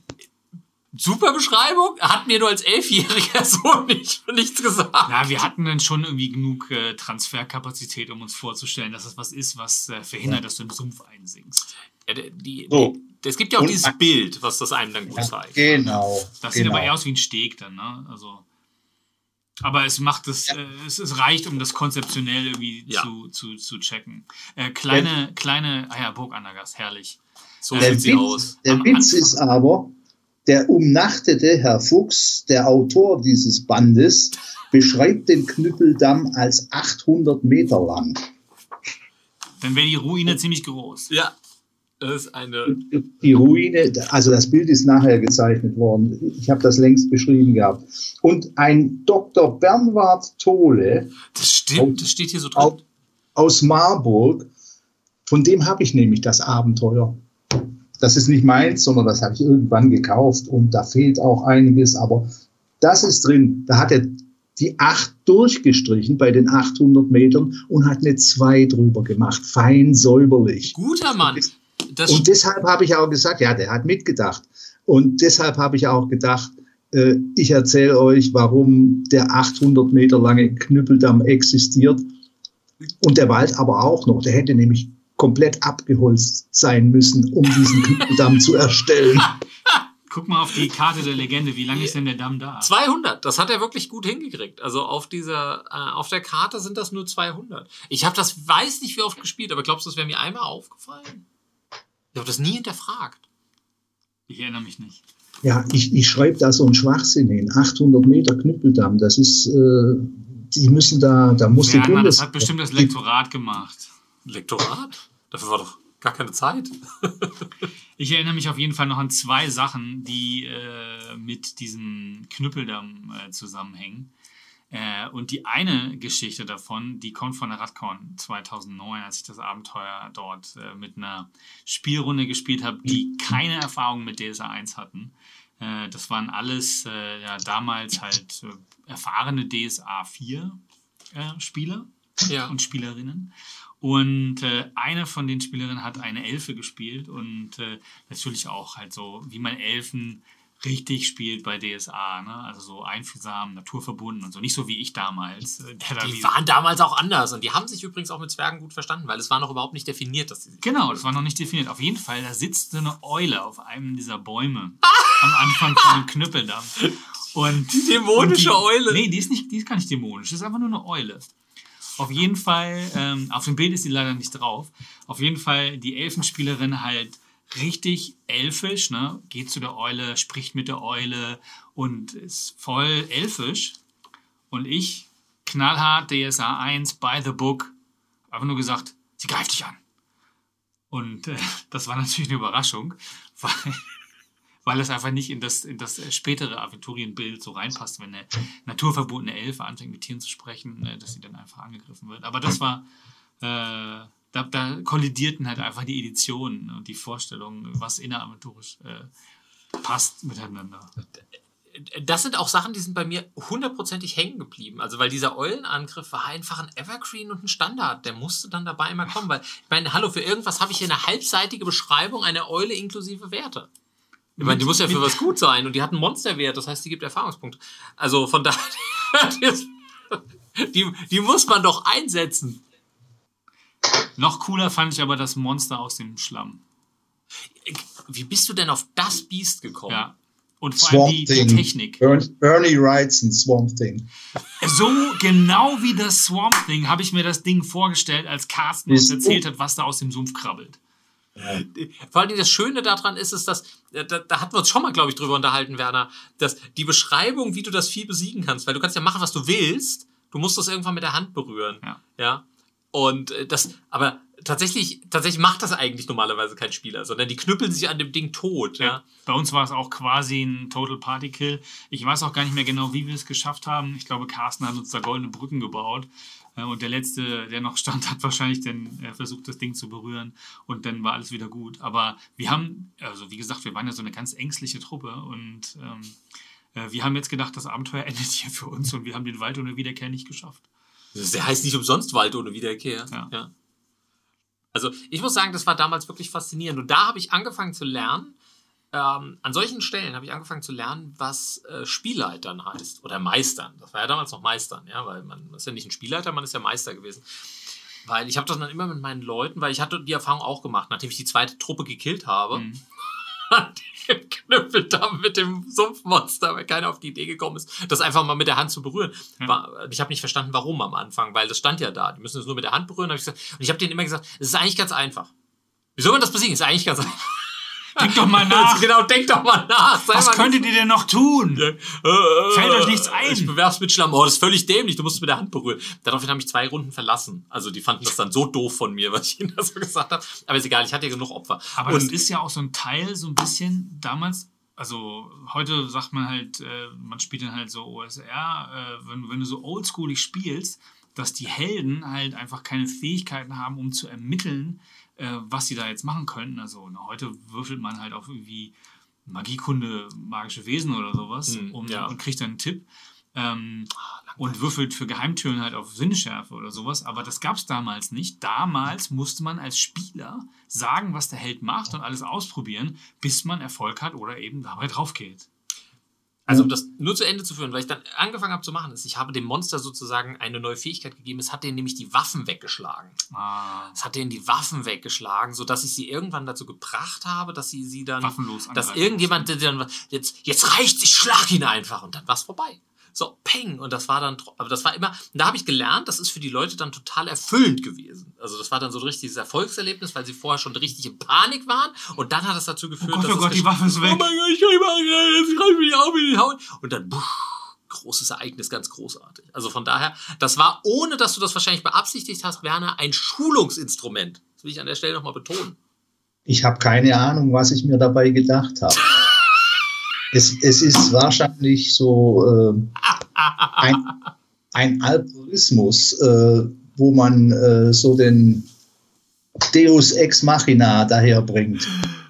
C: Super Beschreibung. Hat mir nur als 11-Jähriger so nichts gesagt.
B: Na, wir hatten dann schon irgendwie genug Transferkapazität, um uns vorzustellen, dass das was ist, was verhindert, dass du im Sumpf einsinkst.
C: Ja, es gibt ja auch dieses Bild, was das einem dann gut zeigt.
D: Genau.
B: Das sieht aber eher aus wie ein Steg dann, ne? Also... Aber es macht es reicht, um das konzeptionell irgendwie zu checken. Kleine Burg Andergast, herrlich.
C: So sieht sie aus.
D: Der Witz ist aber, der umnachtete Herr Fuchs, der Autor dieses Bandes, beschreibt den Knüppeldamm als 800 Meter lang.
B: Dann wäre die Ruine ziemlich groß.
C: Ja. Das ist eine...
D: Die Ruine, also das Bild ist nachher gezeichnet worden. Ich habe das längst beschrieben gehabt. Und ein Dr. Bernward Tole.
C: Das stimmt, das steht hier so drin.
D: Aus Marburg. Von dem habe ich nämlich das Abenteuer. Das ist nicht meins, sondern das habe ich irgendwann gekauft. Und da fehlt auch einiges. Aber das ist drin. Da hat er die 8 durchgestrichen bei den 800 Metern und hat eine 2 drüber gemacht. Fein säuberlich.
C: Guter Mann.
D: Und deshalb habe ich auch gesagt, ja, der hat mitgedacht. Und deshalb habe ich auch gedacht, ich erzähle euch, warum der 800 Meter lange Knüppeldamm existiert. Und der Wald aber auch noch. Der hätte nämlich komplett abgeholzt sein müssen, um diesen Knüppeldamm zu erstellen.
B: Guck mal auf die Karte der Legende. Wie lange ist denn der Damm da?
C: 200. Das hat er wirklich gut hingekriegt. Also auf der Karte sind das nur 200. Ich habe das, weiß nicht wie oft gespielt, aber glaubst du, das wäre mir einmal aufgefallen? Ich habe das nie hinterfragt.
B: Ich erinnere mich nicht.
D: Ja, ich schreibe da so einen Schwachsinn hin. 800 Meter Knüppeldamm, das ist, die müssen da muss die
B: Mann, das hat bestimmt das Lektorat gemacht.
C: Lektorat? Dafür war doch gar keine Zeit.
B: Ich erinnere mich auf jeden Fall noch an 2 Sachen, die mit diesem Knüppeldamm zusammenhängen. Und die eine Geschichte davon, die kommt von der Radcon 2009, als ich das Abenteuer dort mit einer Spielrunde gespielt habe, die keine Erfahrung mit DSA 1 hatten. Das waren alles damals halt erfahrene DSA 4 Spieler und Spielerinnen. Und eine von den Spielerinnen hat eine Elfe gespielt und natürlich auch halt so, wie man Elfen richtig spielt bei DSA, ne? Also so einfühlsam, naturverbunden und so. Nicht so wie ich damals.
C: Die waren damals auch anders und die haben sich übrigens auch mit Zwergen gut verstanden, weil es war noch überhaupt nicht definiert, dass sie...
B: Genau, das war noch nicht definiert. Auf jeden Fall, da sitzt so eine Eule auf einem dieser Bäume am Anfang von dem Knüppeldamm. Und
C: die dämonische Eule?
B: Nee, die ist gar nicht dämonisch, das ist einfach nur eine Eule. Auf jeden Fall, auf dem Bild ist die leider nicht drauf, auf jeden Fall die Elfenspielerin halt richtig elfisch, ne? Geht zu der Eule, spricht mit der Eule und ist voll elfisch. Und ich, knallhart DSA 1, by the book, einfach nur gesagt, sie greift dich an. Und das war natürlich eine Überraschung, weil es einfach nicht in das spätere Aventurienbild so reinpasst, wenn eine naturverbotene Elfe anfängt mit Tieren zu sprechen, dass sie dann einfach angegriffen wird. Aber das war, da kollidierten halt einfach die Editionen und die Vorstellungen, was inneraventurisch passt miteinander.
C: Das sind auch Sachen, die sind bei mir 100%ig hängen geblieben. Also, weil dieser Eulenangriff war einfach ein Evergreen und ein Standard. Der musste dann dabei immer kommen. Weil, ich meine, hallo, für irgendwas habe ich hier eine halbseitige Beschreibung einer Eule inklusive Werte. Ich meine, die muss ja für was gut sein. Und die hat einen Monsterwert. Das heißt, die gibt Erfahrungspunkte. Also, von daher, die muss man doch einsetzen.
B: Noch cooler fand ich aber das Monster aus dem Schlamm.
C: Wie bist du denn auf das Biest gekommen?
B: Ja. Und vor allem die Technik.
D: Bernie Wrightson Swamp Thing.
B: So genau wie das Swamp Thing habe ich mir das Ding vorgestellt, als Carsten uns erzählt hat, was da aus dem Sumpf krabbelt.
C: Vor allem das Schöne daran ist, dass da hatten wir uns schon mal, glaube ich, drüber unterhalten, Werner, dass die Beschreibung, wie du das Vieh besiegen kannst, weil du kannst ja machen, was du willst, du musst das irgendwann mit der Hand berühren. Ja? Und aber tatsächlich macht das eigentlich normalerweise kein Spieler, sondern die knüppeln sich an dem Ding tot. Ja.
B: Bei uns war es auch quasi ein Total Party Kill. Ich weiß auch gar nicht mehr genau, wie wir es geschafft haben. Ich glaube, Carsten hat uns da goldene Brücken gebaut. Und der Letzte, der noch stand, hat wahrscheinlich dann versucht, das Ding zu berühren. Und dann war alles wieder gut. Aber wir haben, also wie gesagt, wir waren ja so eine ganz ängstliche Truppe. Und wir haben jetzt gedacht, das Abenteuer endet hier für uns. Und wir haben den Wald ohne Wiederkehr nicht geschafft.
C: Der heißt nicht umsonst Wald ohne Wiederkehr. Ja. Also ich muss sagen, das war damals wirklich faszinierend. Und da habe ich angefangen zu lernen, an solchen Stellen habe ich angefangen zu lernen, was Spielleitern heißt. Oder Meistern. Das war ja damals noch Meistern, ja, weil man ist ja nicht ein Spielleiter, man ist ja Meister gewesen. Weil ich habe das dann immer mit meinen Leuten, weil ich hatte die Erfahrung auch gemacht, nachdem ich die zweite Truppe gekillt habe, geknüppelt haben mit dem Sumpfmonster, weil keiner auf die Idee gekommen ist, das einfach mal mit der Hand zu berühren. Ich habe nicht verstanden, warum am Anfang, weil das stand ja da. Die müssen es nur mit der Hand berühren. Und ich habe denen immer gesagt, es ist eigentlich ganz einfach. Wie soll man das besiegen? Es ist eigentlich ganz einfach.
B: Denk doch mal nach.
C: Genau, denk doch mal nach.
B: Was könntet ihr denn noch tun? Fällt euch nichts ein.
C: Ich bewerf's mit Schlamm. Oh, das ist völlig dämlich. Du musst es mit der Hand berühren. Daraufhin haben mich 2 Runden verlassen. Also die fanden das dann so doof von mir, was ich ihnen da so gesagt habe. Aber ist egal, ich hatte ja genug Opfer.
B: Aber das ist ja auch so ein Teil, so ein bisschen damals. Also heute sagt man halt, man spielt dann halt so OSR, wenn du so oldschoolig spielst, dass die Helden halt einfach keine Fähigkeiten haben, um zu ermitteln, was sie da jetzt machen könnten. Also heute würfelt man halt auf irgendwie Magiekunde, magische Wesen oder sowas und kriegt dann einen Tipp und würfelt für Geheimtüren halt auf Sinneschärfe oder sowas. Aber das gab es damals nicht. Damals musste man als Spieler sagen, was der Held macht und alles ausprobieren, bis man Erfolg hat oder eben dabei drauf geht.
C: Also um das nur zu Ende zu führen, weil ich dann angefangen habe zu machen, ist, ich habe dem Monster sozusagen eine neue Fähigkeit gegeben. Es hat denen nämlich die Waffen weggeschlagen. Es hat denen die Waffen weggeschlagen, sodass ich sie irgendwann dazu gebracht habe, dass sie dann...
B: Waffenlos
C: dass irgendjemand dann... Jetzt reicht's, ich schlag ihn einfach. Und dann war's vorbei. So, peng. Und das war dann... Aber das war immer... Da habe ich gelernt, das ist für die Leute dann total erfüllend gewesen. Also das war dann so ein richtiges Erfolgserlebnis, weil sie vorher schon richtig in Panik waren. Und dann hat es dazu geführt,
B: oh Gott, die Waffe ist weg.
C: Oh mein Gott, ich reiß mich auf in den Hauen. Und dann... großes Ereignis, ganz großartig. Also von daher, das war, ohne dass du das wahrscheinlich beabsichtigt hast, Werner, ein Schulungsinstrument. Das will ich an der Stelle nochmal betonen.
D: Ich habe keine Ahnung, was ich mir dabei gedacht habe. Es ist wahrscheinlich so ein Algoritmus, wo man so den Deus Ex Machina daherbringt.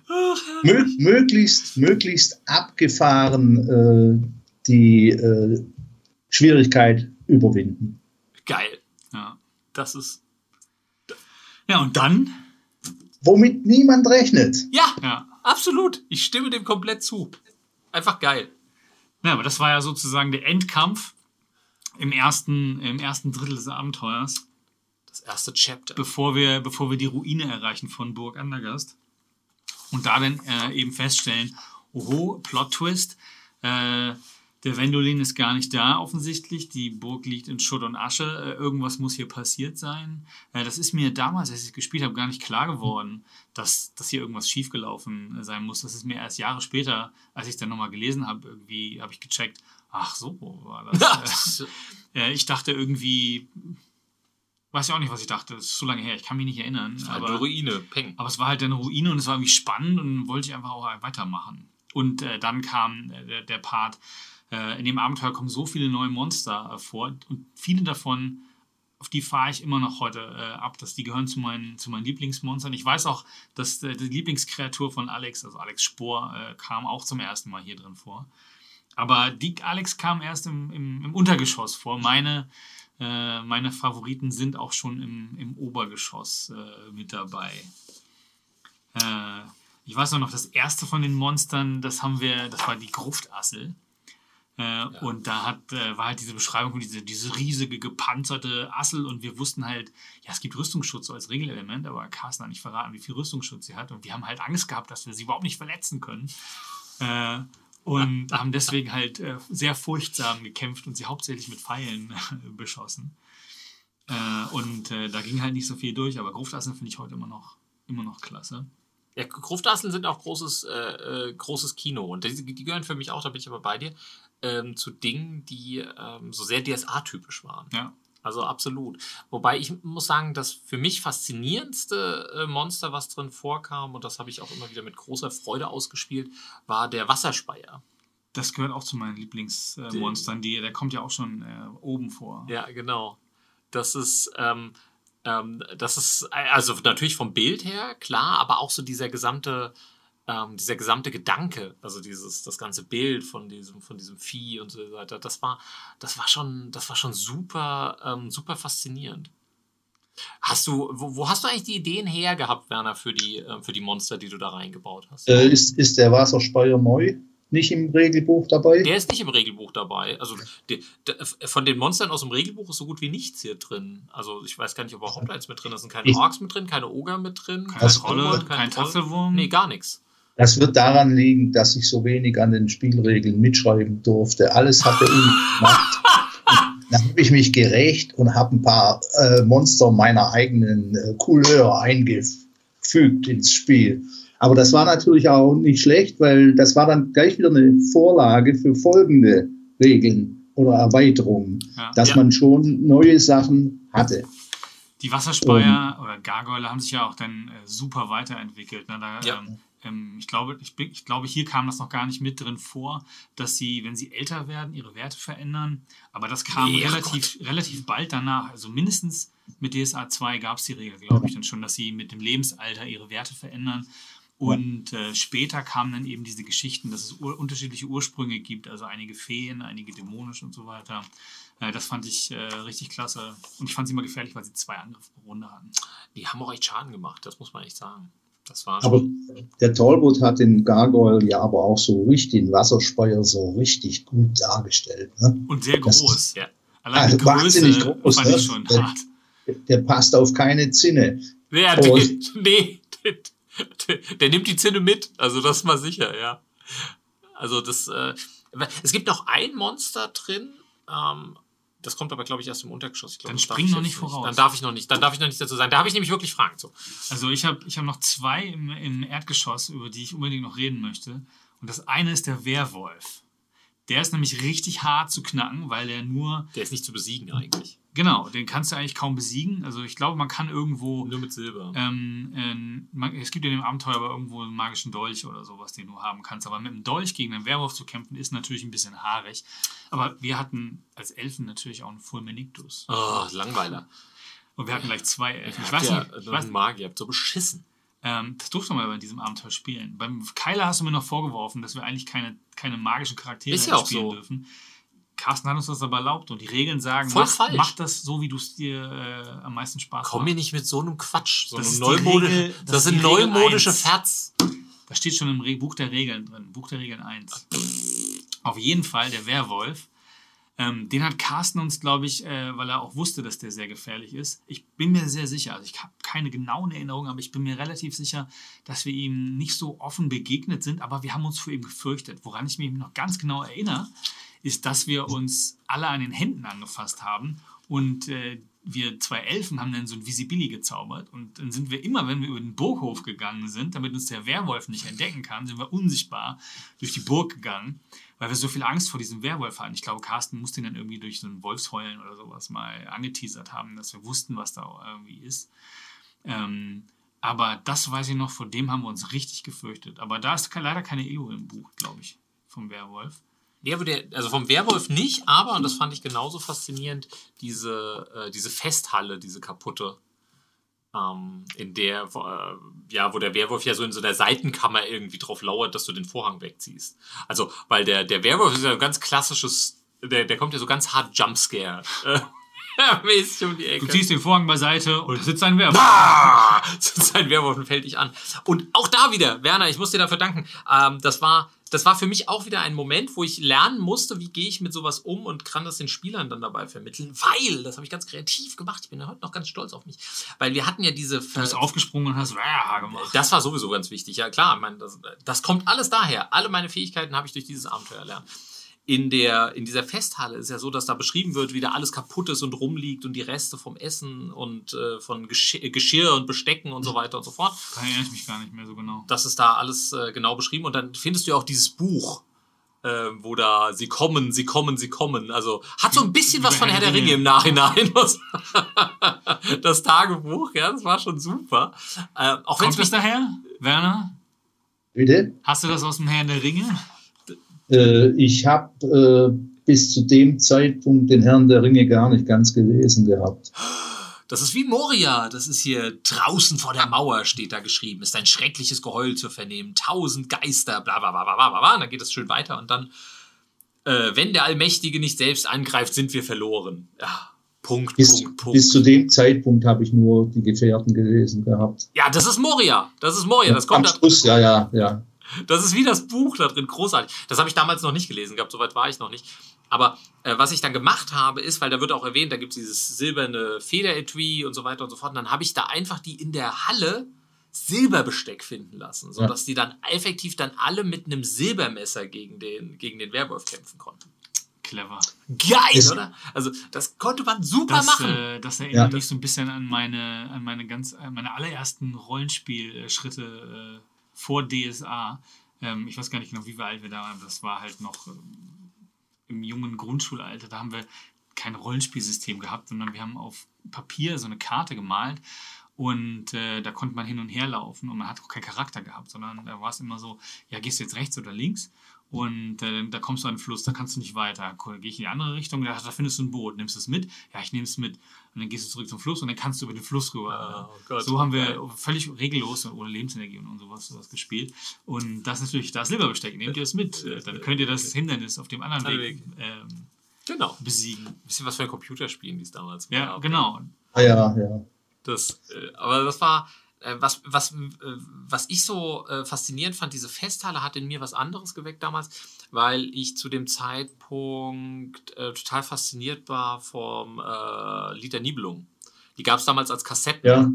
D: Möglichst abgefahren die Schwierigkeit überwinden.
C: Geil.
B: Ja.
C: Das ist...
B: Ja, und dann?
D: Womit niemand rechnet.
C: Ja, absolut. Ich stimme dem komplett zu. Einfach geil.
B: Ja, aber das war ja sozusagen der Endkampf im ersten Drittel des Abenteuers.
C: Das erste Chapter.
B: Bevor wir die Ruine erreichen von Burg Andergast. Und da dann eben feststellen, oho, Plot-Twist, der Wendolin ist gar nicht da offensichtlich, die Burg liegt in Schutt und Asche, irgendwas muss hier passiert sein. Das ist mir damals, als ich es gespielt habe, gar nicht klar geworden, dass hier irgendwas schiefgelaufen sein muss. Das ist mir erst Jahre später, als ich es dann nochmal gelesen habe, irgendwie habe ich gecheckt, ach so war das. Ich dachte irgendwie, weiß ja auch nicht, was ich dachte. Das ist so lange her, ich kann mich nicht erinnern.
C: Aber eine Ruine, peng.
B: Aber es war halt eine Ruine und es war irgendwie spannend und dann wollte ich einfach auch weitermachen. Und dann kam der Part, in dem Abenteuer kommen so viele neue Monster vor und viele davon, auf die fahre ich immer noch heute ab. Die gehören zu meinen Lieblingsmonstern. Ich weiß auch, dass die Lieblingskreatur von Alex, also Alex Spohr, kam auch zum ersten Mal hier drin vor. Aber die Alex kam erst im Untergeschoss vor. Meine Favoriten sind auch schon im Obergeschoss mit dabei. Ich weiß noch, das erste von den Monstern, das war die Gruftassel. Und da war halt diese Beschreibung von diese riesige, gepanzerte Assel und wir wussten halt, ja, es gibt Rüstungsschutz so als Regelelement, aber Carsten hat nicht verraten, wie viel Rüstungsschutz sie hat und wir haben halt Angst gehabt, dass wir sie überhaupt nicht verletzen können. Und haben deswegen halt sehr furchtsam gekämpft und sie hauptsächlich mit Pfeilen beschossen. Da ging halt nicht so viel durch, aber Gruftasseln finde ich heute immer noch klasse.
C: Ja, Gruftasseln sind auch großes Kino und die gehören für mich auch, da bin ich aber bei dir, zu Dingen, die so sehr DSA-typisch waren.
B: Ja.
C: Also absolut. Wobei ich muss sagen, das für mich faszinierendste Monster, was drin vorkam, und das habe ich auch immer wieder mit großer Freude ausgespielt, war der Wasserspeier.
B: Das gehört auch zu meinen Lieblingsmonstern. Der kommt ja auch schon oben vor.
C: Ja, genau. Das ist also natürlich vom Bild her, klar, aber auch so dieser gesamte Gedanke, also das ganze Bild von diesem Vieh und so weiter, das war schon super, super faszinierend. Wo hast du eigentlich die Ideen her gehabt, Werner, für die Monster, die du da reingebaut hast?
D: Ist der Wasserspeier neu? Nicht im Regelbuch dabei?
C: Der ist nicht im Regelbuch dabei. Also von den Monstern aus dem Regelbuch ist so gut wie nichts hier drin. Also ich weiß gar nicht, ob überhaupt eins mit drin ist. Da sind keine Orks mit drin, keine Oger mit drin,
B: keine Trolle, kein Tasselwurm.
C: Nee, gar nichts.
D: Das wird daran liegen, dass ich so wenig an den Spielregeln mitschreiben durfte. Alles hatte Uli gemacht. Dann habe ich mich gerecht und habe ein paar Monster meiner eigenen Couleur eingefügt ins Spiel. Aber das war natürlich auch nicht schlecht, weil das war dann gleich wieder eine Vorlage für folgende Regeln oder Erweiterungen, dass man schon neue Sachen hatte.
B: Die Wasserspeier oder Gargoyle haben sich ja auch dann super weiterentwickelt. Ne? Ich glaube, hier kam das noch gar nicht mit drin vor, dass sie, wenn sie älter werden, ihre Werte verändern. Aber das kam relativ bald danach. Also mindestens mit DSA 2 gab es die Regel, glaube ich, dann schon, dass sie mit dem Lebensalter ihre Werte verändern. Und später kamen dann eben diese Geschichten, dass es unterschiedliche Ursprünge gibt, also einige Feen, einige dämonisch und so weiter. Das fand ich richtig klasse. Und ich fand sie immer gefährlich, weil sie 2 Angriffe pro Runde hatten.
C: Die haben auch echt Schaden gemacht, das muss man echt sagen.
D: Aber der Talbot hat den Gargoyle ja aber auch so richtig, den Wasserspeier so richtig gut dargestellt. Ne?
B: Und sehr groß.
C: Ja.
B: Allein die
D: wahnsinnig groß,
B: fand ich schon hart.
D: Der passt auf keine Zinne.
C: Ja, der nimmt die Zinne mit, also das ist mal sicher, ja. Also es gibt noch ein Monster drin, das kommt aber, glaube ich, erst im Untergeschoss.
B: Dann spring noch nicht voraus.
C: Dann darf ich noch nicht dazu sagen. Da habe ich nämlich wirklich Fragen zu.
B: Also ich hab noch 2 im Erdgeschoss, über die ich unbedingt noch reden möchte. Und das eine ist der Werwolf. Der ist nämlich richtig hart zu knacken, weil der
C: ist nicht zu besiegen eigentlich.
B: Genau, den kannst du eigentlich kaum besiegen. Also ich glaube, man kann irgendwo...
C: Nur mit Silber.
B: Es gibt in dem Abenteuer aber irgendwo einen magischen Dolch oder sowas, den du haben kannst. Aber mit einem Dolch gegen einen Werwolf zu kämpfen, ist natürlich ein bisschen haarig. Aber wir hatten als Elfen natürlich auch einen Fulmenictus.
C: Oh, Langweiler.
B: Und wir hatten gleich 2 Elfen.
C: Ich weiß nicht. Ihr habt so beschissen.
B: Das durfte man aber in diesem Abenteuer spielen. Beim Keiler hast du mir noch vorgeworfen, dass wir eigentlich keine magischen Charaktere spielen dürfen. Carsten hat uns das aber erlaubt und die Regeln sagen, mach das so, wie du es dir am meisten Spaß macht.
C: Komm mir nicht mit so einem Quatsch.
B: Das
C: sind neumodische Ferts.
B: Das steht schon im Buch der Regeln drin. Buch der Regeln 1. Auf jeden Fall der Werwolf. Den hat Carsten uns, glaube ich, weil er auch wusste, dass der sehr gefährlich ist. Ich bin mir sehr sicher, also ich habe keine genauen Erinnerungen, aber ich bin mir relativ sicher, dass wir ihm nicht so offen begegnet sind, aber wir haben uns vor ihm gefürchtet. Woran ich mich noch ganz genau erinnere, ist, dass wir uns alle an den Händen angefasst haben und wir 2 Elfen haben dann so ein Visibility gezaubert und dann sind wir immer, wenn wir über den Burghof gegangen sind, damit uns der Werwolf nicht entdecken kann, sind wir unsichtbar durch die Burg gegangen, weil wir so viel Angst vor diesem Werwolf hatten. Ich glaube, Carsten musste ihn dann irgendwie durch so ein Wolfsheulen oder sowas mal angeteasert haben, dass wir wussten, was da irgendwie ist. Aber das weiß ich noch, vor dem haben wir uns richtig gefürchtet. Aber da ist leider keine Elo im Buch, glaube ich, vom Werwolf.
C: Ja, also vom Werwolf nicht, aber, und das fand ich genauso faszinierend, diese Festhalle, diese kaputte, in der, wo der Werwolf ja so in so der Seitenkammer irgendwie drauf lauert, dass du den Vorhang wegziehst. Also, weil der Werwolf ist ja ein ganz klassisches, der kommt ja so ganz hart Jumpscare. Mäßig um die Ecke.
B: Du ziehst den Vorhang beiseite und da sitzt ein Werwolf.
C: Sitzt ein Werwolf und fällt dich an. Und auch da wieder, Werner, ich muss dir dafür danken, das war für mich auch wieder ein Moment, wo ich lernen musste, wie gehe ich mit sowas um und kann das den Spielern dann dabei vermitteln, weil, das habe ich ganz kreativ gemacht, ich bin heute noch ganz stolz auf mich, weil wir hatten ja diese...
B: Du bist aufgesprungen und hast gemacht.
C: Das war sowieso ganz wichtig, ja klar, ich meine, das kommt alles daher, alle meine Fähigkeiten habe ich durch dieses Abenteuer erlernt. In dieser Festhalle ist ja so, dass da beschrieben wird, wie da alles kaputt ist und rumliegt und die Reste vom Essen und von Geschirr und Bestecken und so weiter und so fort.
B: Da erinnere ich mich gar nicht mehr so genau.
C: Das ist da alles genau beschrieben. Und dann findest du ja auch dieses Buch, wo da sie kommen. Also hat so ein bisschen was von Herr der Ringe im Nachhinein. Das Tagebuch, ja, das war schon super. Auch
B: kommt das daher, Werner?
D: Bitte?
B: Hast du das aus dem Herr der Ringe?
D: Ich habe bis zu dem Zeitpunkt den Herrn der Ringe gar nicht ganz gelesen gehabt.
C: Das ist wie Moria. Das ist hier draußen vor der Mauer, steht da geschrieben. Ist ein schreckliches Geheul zu vernehmen. 1000 Geister, bla bla bla bla bla. Und dann geht es schön weiter. Und dann, wenn der Allmächtige nicht selbst angreift, sind wir verloren. Ja, Punkt.
D: Bis zu dem Zeitpunkt habe ich nur die Gefährten gelesen gehabt.
C: Ja, das ist Moria. Das kommt
D: am Schluss, ja.
C: Das ist wie das Buch da drin, großartig. Das habe ich damals noch nicht gelesen gehabt, soweit war ich noch nicht. Aber was ich dann gemacht habe, ist, weil da wird auch erwähnt, da gibt es dieses silberne Federetui und so weiter und so fort. Und dann habe ich da einfach die in der Halle Silberbesteck finden lassen, sodass die dann effektiv dann alle mit einem Silbermesser gegen den Werwolf kämpfen konnten.
B: Clever.
C: Geil, oder? Also das konnte man super machen.
B: Das erinnert mich so ein bisschen an meine allerersten Rollenspielschritte vor DSA. Ich weiß gar nicht genau, wie alt wir da waren. Das war halt noch im jungen Grundschulalter. Da haben wir kein Rollenspielsystem gehabt, sondern wir haben auf Papier so eine Karte gemalt und da konnte man hin und her laufen und man hat auch keinen Charakter gehabt, sondern da war es immer so, ja, gehst du jetzt rechts oder links? Und da kommst du an den Fluss, da kannst du nicht weiter. Cool, gehe ich in die andere Richtung, da findest du ein Boot, nimmst du es mit? Ja, ich nehme es mit. Und dann gehst du zurück zum Fluss und dann kannst du über den Fluss rüber. So haben wir völlig regellos und ohne Lebensenergie und sowas gespielt. Und das ist natürlich das Silberbesteck, nehmt ihr es mit. Dann könnt ihr das Hindernis auf dem anderen Weg besiegen.
C: Ein bisschen was für ein Computerspiel, die es damals
B: war. Ja, genau.
D: Ja.
C: Aber das war... Was ich so faszinierend fand, diese Festhalle hat in mir was anderes geweckt damals, weil ich zu dem Zeitpunkt total fasziniert war vom Lied der Nibelungen. Die gab es damals als Kassetten.
D: Ja.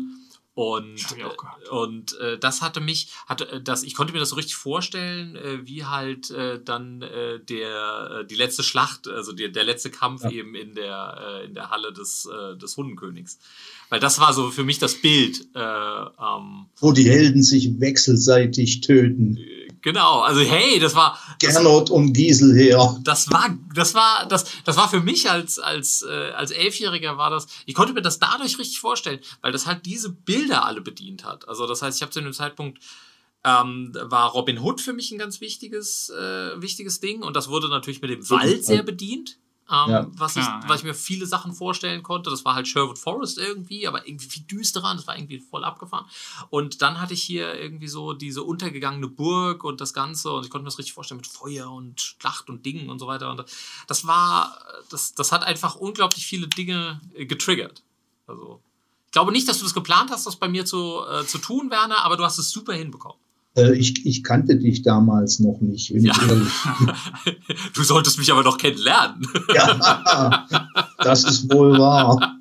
C: Und das ich konnte mir das so richtig vorstellen, wie halt dann die letzte Schlacht, also der letzte Kampf eben in der Halle des Hundenkönigs. Weil das war so für mich das Bild.
D: Wo die Helden sich wechselseitig töten.
C: Genau, also hey, das war...
D: Gernot und Giselher.
C: Das war für mich als 11-Jähriger war das... Ich konnte mir das dadurch richtig vorstellen, weil das halt diese Bilder alle bedient hat. Also das heißt, ich habe zu dem Zeitpunkt... war Robin Hood für mich ein ganz wichtiges Ding und das wurde natürlich mit dem Wald sehr bedient. Was ich mir viele Sachen vorstellen konnte. Das war halt Sherwood Forest irgendwie, aber irgendwie viel düsterer und das war irgendwie voll abgefahren. Und dann hatte ich hier irgendwie so diese untergegangene Burg und das Ganze und ich konnte mir das richtig vorstellen mit Feuer und Schlacht und Dingen und so weiter. Und das hat einfach unglaublich viele Dinge getriggert. Also ich glaube nicht, dass du das geplant hast, das bei mir zu tun, Werner, aber du hast es super hinbekommen.
D: Ich kannte dich damals noch nicht, wenn ich ehrlich bin.
C: Du solltest mich aber noch kennenlernen.
D: Ja, das ist wohl wahr.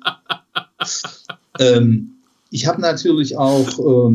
D: Ich habe natürlich auch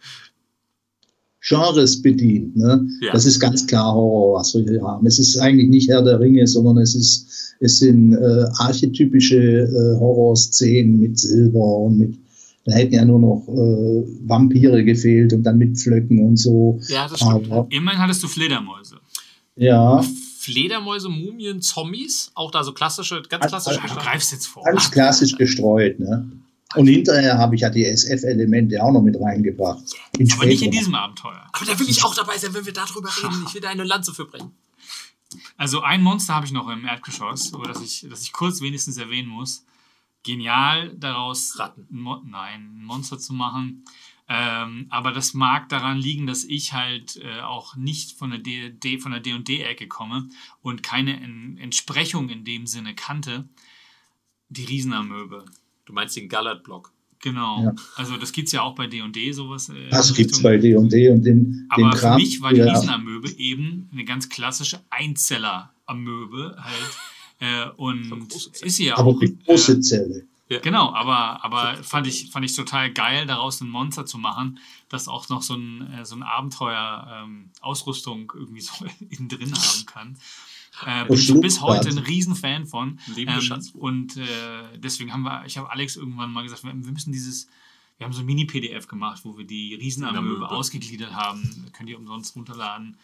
D: Genres bedient. Ne? Ja. Das ist ganz klar Horror, was wir hier haben. Es ist eigentlich nicht Herr der Ringe, sondern es sind archetypische Horrorszenen mit Silber und mit. Da hätten ja nur noch Vampire gefehlt und dann mit Pflöcken und so.
B: Ja, das stimmt. Immerhin hattest du Fledermäuse.
D: Ja.
C: Fledermäuse, Mumien, Zombies, auch da so klassische, ganz klassische.
B: Du greifst jetzt vor.
D: Ganz klassisch gestreut, ne? Und hinterher habe ich ja die SF-Elemente auch noch mit reingebracht.
B: Aber nicht in diesem Abenteuer.
C: Aber da will ich auch dabei sein, wenn wir darüber reden. Ich will da eine Lanze für bringen.
B: Also ein Monster habe ich noch im Erdgeschoss, über das ich kurz wenigstens erwähnen muss. Genial, daraus
C: Ratten.
B: ein Monster zu machen. Aber das mag daran liegen, dass ich halt auch nicht von der D&D-Ecke komme und keine Entsprechung in dem Sinne kannte. Die Riesenamöbe.
C: Du meinst den Gallert-Block.
B: Genau.
D: Ja.
B: Also das gibt es ja auch bei D&D sowas.
D: Das gibt es bei D&D und den
B: Aber
D: Kram.
B: für mich war die Riesenamöbe eben eine ganz klassische Einzeller-Amöbe halt. Und ist sie ja
D: aber
B: auch.
D: die große Zelle.
B: Ja. Genau, aber fand ich total geil, daraus ein Monster zu machen, das auch noch so ein Abenteuer-Ausrüstung irgendwie so innen drin haben kann. Bin ich bis heute ein Riesenfan von. Und deswegen ich habe Alex irgendwann mal gesagt, wir müssen wir haben so ein Mini-PDF gemacht, wo wir die Riesenamöbe ausgegliedert haben. Könnt ihr umsonst runterladen.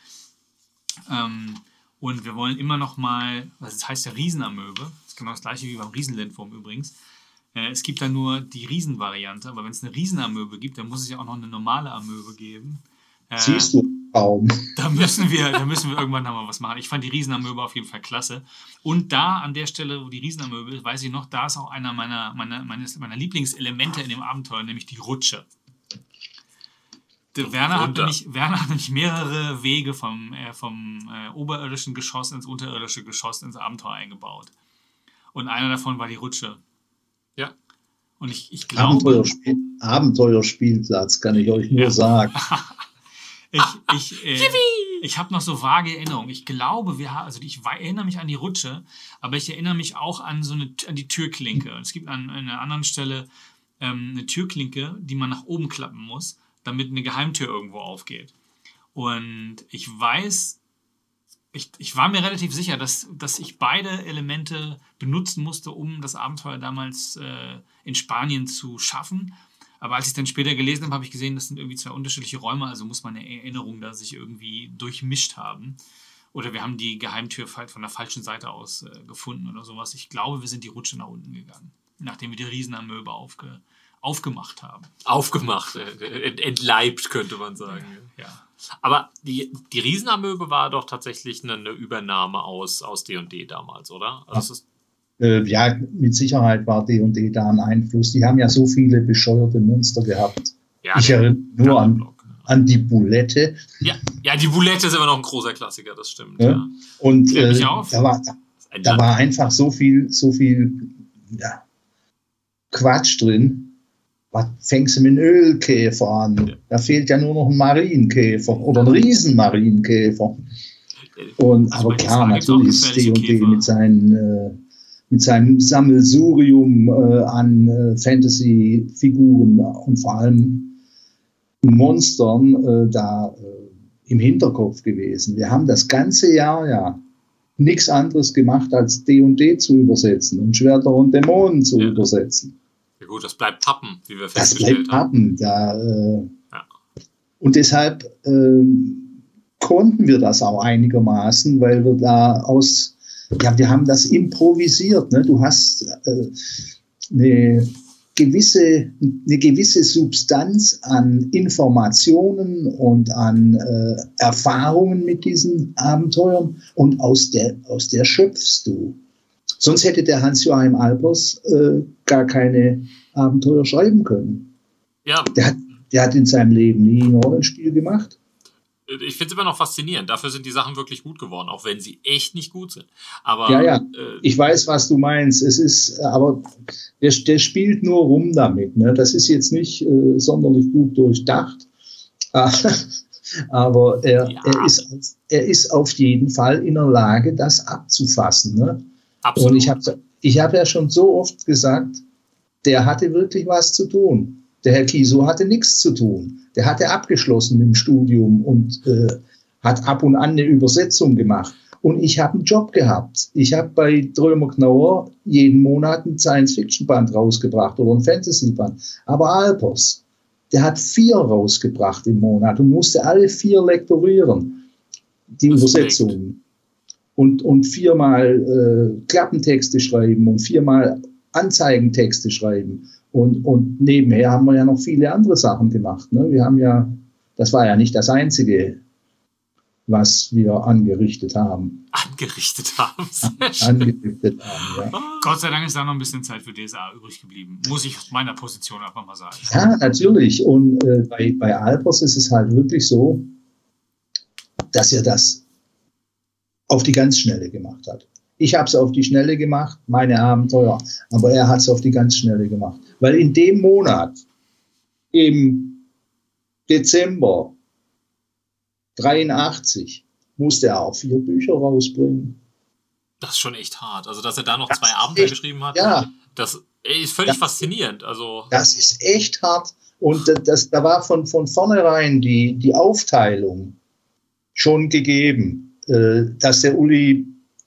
B: Und wir wollen immer noch mal, das heißt ja Riesenamöbe, das ist genau das gleiche wie beim Riesenlindwurm übrigens. Es gibt da nur die Riesenvariante, aber wenn es eine Riesenamöbe gibt, dann muss es ja auch noch eine normale Amöbe geben.
D: Siehst du kaum.
B: Da müssen wir irgendwann noch mal was machen. Ich fand die Riesenamöbe auf jeden Fall klasse. Und da an der Stelle, wo die Riesenamöbe ist, weiß ich noch, da ist auch einer meiner Lieblingselemente in dem Abenteuer, nämlich die Rutsche. Werner hat nämlich mehrere Wege vom oberirdischen Geschoss ins unterirdische Geschoss ins Abenteuer eingebaut. Und einer davon war die Rutsche.
C: Ja.
B: Und ich glaube...
D: Abenteuerspielplatz, kann ich euch nur sagen.
B: Ich habe noch so vage Erinnerungen. Ich glaube, ich erinnere mich an die Rutsche, aber ich erinnere mich auch an die Türklinke. Es gibt an einer anderen Stelle eine Türklinke, die man nach oben klappen muss, damit eine Geheimtür irgendwo aufgeht. Und ich weiß, ich war mir relativ sicher, dass ich beide Elemente benutzen musste, um das Abenteuer damals in Spanien zu schaffen. Aber als ich dann später gelesen habe, habe ich gesehen, das sind irgendwie zwei unterschiedliche Räume, also muss meine Erinnerung da sich irgendwie durchmischt haben. Oder wir haben die Geheimtür von der falschen Seite aus gefunden oder sowas. Ich glaube, wir sind die Rutsche nach unten gegangen, nachdem wir die Riesenamöbe aufgemacht haben.
C: Aufgemacht, entleibt, könnte man sagen.
B: Ja.
C: Aber die Riesenamöbe war doch tatsächlich eine Übernahme aus D&D damals, oder? Also
D: ja, mit Sicherheit war D&D da ein Einfluss. Die haben ja so viele bescheuerte Monster gehabt. Ja, ich erinnere nur an die Bulette.
C: Ja, die Bulette ist immer noch ein großer Klassiker, das stimmt.
D: Ja.
C: Ja.
D: Und da war einfach so viel Quatsch drin. Was fängst du mit einem Ölkäfer an? Ja. Da fehlt ja nur noch ein Marienkäfer oder ein Riesenmarienkäfer. Aber klar, natürlich ist D&D mit seinem Sammelsurium an Fantasy-Figuren und vor allem Monstern im Hinterkopf gewesen. Wir haben das ganze Jahr nichts anderes gemacht, als D&D zu übersetzen und Schwerter und Dämonen zu übersetzen.
C: Ja gut, das bleibt Pappen, wie wir festgestellt haben.
D: Das bleibt Pappen, Und deshalb konnten wir das auch einigermaßen, weil wir wir haben das improvisiert. Ne? Du hast eine gewisse Substanz an Informationen und an Erfahrungen mit diesen Abenteuern und aus der schöpfst du. Sonst hätte der Hans-Joachim Albers gar keine Abenteuer schreiben können. Ja. Der hat in seinem Leben nie ein Rollenspiel gemacht.
C: Ich finde es immer noch faszinierend. Dafür sind die Sachen wirklich gut geworden, auch wenn sie echt nicht gut sind. Aber,
D: ich weiß, was du meinst. Es ist, aber der spielt nur rum damit. Ne? Das ist jetzt nicht sonderlich gut durchdacht. Aber er ist auf jeden Fall in der Lage, das abzufassen. Ne? Absolut. Und ich hab ja schon so oft gesagt, der hatte wirklich was zu tun. Der Herr Kiso hatte nichts zu tun. Der hatte abgeschlossen im Studium und hat ab und an eine Übersetzung gemacht. Und ich habe einen Job gehabt. Ich habe bei Drömer Knauer jeden Monat ein Science-Fiction-Band rausgebracht oder ein Fantasy-Band. Aber Albers, der hat 4 rausgebracht im Monat und musste alle 4 lektorieren. Die Übersetzungen. und 4-mal Klappentexte schreiben und 4-mal Anzeigentexte schreiben. Und nebenher haben wir ja noch viele andere Sachen gemacht. Ne? Wir haben ja, das war ja nicht das Einzige, was wir angerichtet haben.
C: Angerichtet haben.
D: Angerichtet haben, ja.
B: Gott sei Dank ist da noch ein bisschen Zeit für DSA übrig geblieben. Muss ich aus meiner Position einfach mal sagen.
D: Ja, natürlich. Und bei Alpers ist es halt wirklich so, dass er das auf die ganz Schnelle gemacht hat. Ich habe es auf die Schnelle gemacht, meine Abenteuer, aber er hat es auf die ganz Schnelle gemacht. Weil in dem Monat, im Dezember 83, musste er auch 4 Bücher rausbringen.
C: Das ist schon echt hart. Also, dass er da noch 2 Abenteuer geschrieben hat,
D: ja,
C: das ist völlig faszinierend. Also,
D: das ist echt hart. Und da war von vornherein die Aufteilung schon gegeben, dass der Uli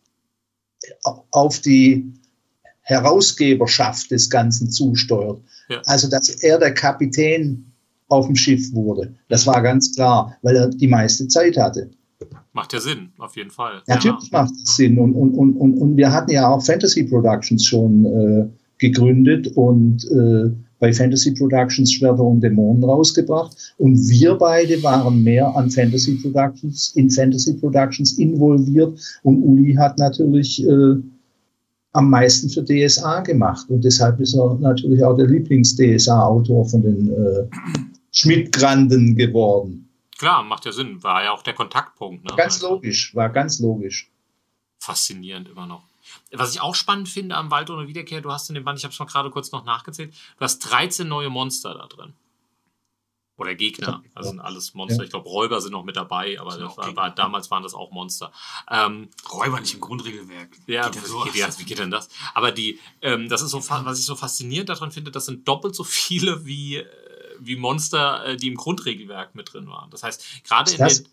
D: auf die Herausgeberschaft des Ganzen zusteuert. Ja. Also, dass er der Kapitän auf dem Schiff wurde. Das war ganz klar, weil er die meiste Zeit hatte.
C: Macht ja Sinn, auf jeden Fall.
D: Natürlich macht es Sinn. Und wir hatten ja auch Fantasy Productions schon gegründet und bei Fantasy Productions Schwerter und Dämonen rausgebracht. Und wir beide waren mehr in Fantasy Productions involviert. Und Uli hat natürlich am meisten für DSA gemacht. Und deshalb ist er natürlich auch der Lieblings-DSA-Autor von den Schmidt-Granden geworden.
C: Klar, macht ja Sinn. War ja auch der Kontaktpunkt. Ne?
D: War ganz logisch.
C: Faszinierend immer noch. Was ich auch spannend finde am Wald ohne Wiederkehr, du hast in dem Band, ich habe es mal gerade kurz noch nachgezählt, du hast 13 neue Monster da drin. Oder Gegner, das sind alles Monster. Ja. Ich glaube, Räuber sind noch mit dabei, aber damals waren das auch Monster.
B: Räuber nicht im Grundregelwerk.
C: Ja, wie geht denn das? Aber das ist so, was ich so faszinierend daran finde, das sind doppelt so viele wie Monster, die im Grundregelwerk mit drin waren. Das heißt, gerade in den...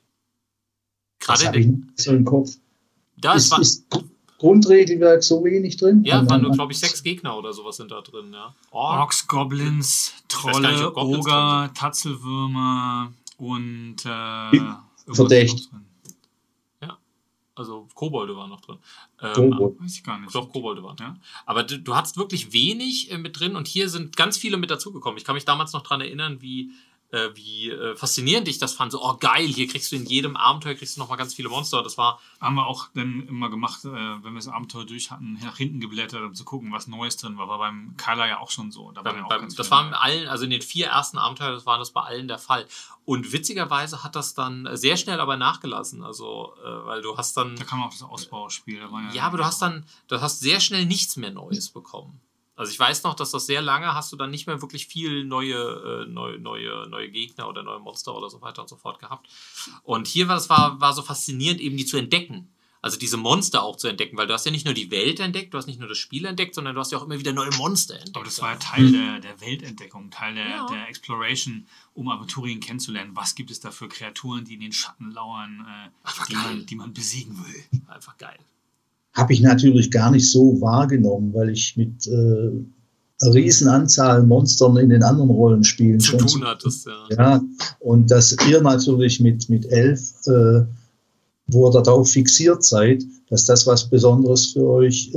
D: Das habe ich nicht so im Kopf.
C: Ist
D: Grundregelwerk so wenig drin?
C: Ja, waren nur, glaube ich, 6 Gegner oder sowas sind da drin. Ja.
B: Orks, Goblins, Trolle, Oger, Tatzelwürmer und
D: verdächtig.
C: Ja, also Kobolde waren noch drin.
B: Weiß ich gar nicht.
C: Ich glaube, Kobolde waren, ja. Aber du hattest wirklich wenig mit drin und hier sind ganz viele mit dazugekommen. Ich kann mich damals noch daran erinnern, wie faszinierend ich das fand. So, oh geil, hier kriegst du in jedem Abenteuer nochmal ganz viele Monster. Das
B: haben wir auch dann immer gemacht, wenn wir das Abenteuer durch hatten, nach hinten geblättert, um zu gucken, was Neues drin war. War beim Kyler ja auch schon so. Das
C: war in allen, also in den 4 ersten Abenteuern, das war das bei allen der Fall. Und witzigerweise hat das dann sehr schnell aber nachgelassen. Also, weil du hast dann...
B: Da kam auch das Ausbauspiel.
C: Aber du hast sehr schnell nichts mehr Neues bekommen. Also ich weiß noch, dass das sehr lange hast du dann nicht mehr wirklich viel neue Gegner oder neue Monster oder so weiter und so fort gehabt. Und hier war so faszinierend, eben die zu entdecken. Also diese Monster auch zu entdecken, weil du hast ja nicht nur die Welt entdeckt, du hast nicht nur das Spiel entdeckt, sondern du hast ja auch immer wieder neue Monster entdeckt.
B: Aber das war ja Teil der Weltentdeckung, Teil der Exploration, um Aventurien kennenzulernen. Was gibt es da für Kreaturen, die in den Schatten lauern, die man besiegen will?
C: Einfach geil.
D: Habe ich natürlich gar nicht so wahrgenommen, weil ich mit einer riesen Anzahl Monstern in den anderen Rollenspielen
C: zu tun hattest.
D: Ja, und dass ihr natürlich mit 11, wo ihr darauf fixiert seid, dass das was Besonderes für euch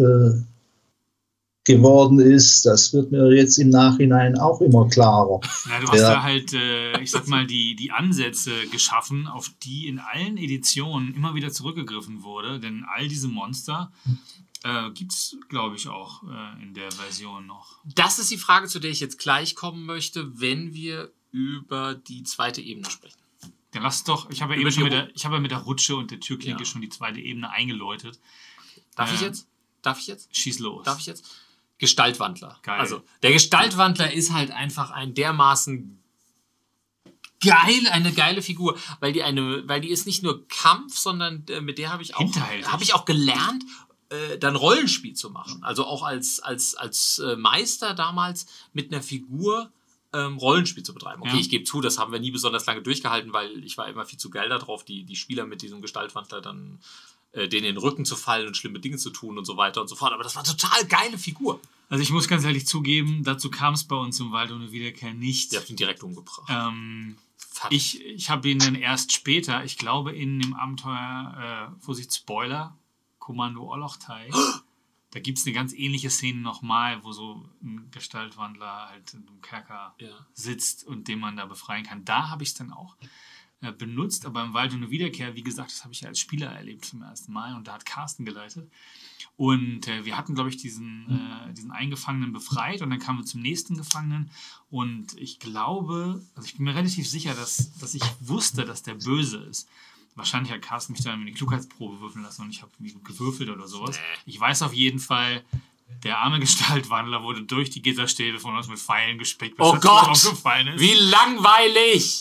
D: geworden ist, das wird mir jetzt im Nachhinein auch immer klarer.
B: Ja, du hast da halt, ich sag mal, die Ansätze geschaffen, auf die in allen Editionen immer wieder zurückgegriffen wurde, denn all diese Monster gibt es, glaube ich, auch in der Version noch.
C: Das ist die Frage, zu der ich jetzt gleich kommen möchte, wenn wir über die zweite Ebene sprechen.
B: Dann lass doch, ich habe ja eben mit der Rutsche und der Türklinke schon die zweite Ebene eingeläutet.
C: Darf ich jetzt?
B: Schieß los.
C: Darf ich jetzt? Gestaltwandler.
B: Geil.
C: Also, der Gestaltwandler ist halt einfach ein dermaßen eine geile Figur, weil die ist nicht nur Kampf, sondern mit der habe ich auch gelernt, dann Rollenspiel zu machen. Also auch als Meister damals mit einer Figur Rollenspiel zu betreiben. Okay, ich gebe zu, das haben wir nie besonders lange durchgehalten, weil ich war immer viel zu geil darauf, die Spieler mit diesem Gestaltwandler dann denen in den Rücken zu fallen und schlimme Dinge zu tun und so weiter und so fort. Aber das war eine total geile Figur.
B: Also ich muss ganz ehrlich zugeben, dazu kam es bei uns im Wald ohne Wiederkehr nicht.
C: Ihr habt ihn direkt umgebracht.
B: Ich habe ihn dann erst später, ich glaube in dem Abenteuer, Vorsicht, Spoiler, Kommando Orlochtai, da gibt es eine ganz ähnliche Szene nochmal, wo so ein Gestaltwandler halt in einem Kerker sitzt und den man da befreien kann. Da habe ich es dann auch benutzt, aber im Wald ohne Wiederkehr, wie gesagt, das habe ich ja als Spieler erlebt zum ersten Mal und da hat Carsten geleitet. Und wir hatten, glaube ich, diesen Eingefangenen befreit und dann kamen wir zum nächsten Gefangenen und ich glaube, also ich bin mir relativ sicher, dass ich wusste, dass der böse ist. Wahrscheinlich hat Carsten mich dann in die Klugheitsprobe würfeln lassen und ich habe gewürfelt oder sowas. Ich weiß auf jeden Fall, der arme Gestaltwandler wurde durch die Gitterstäbe von uns mit Pfeilen gespickt.
C: Oh Gott, wie langweilig!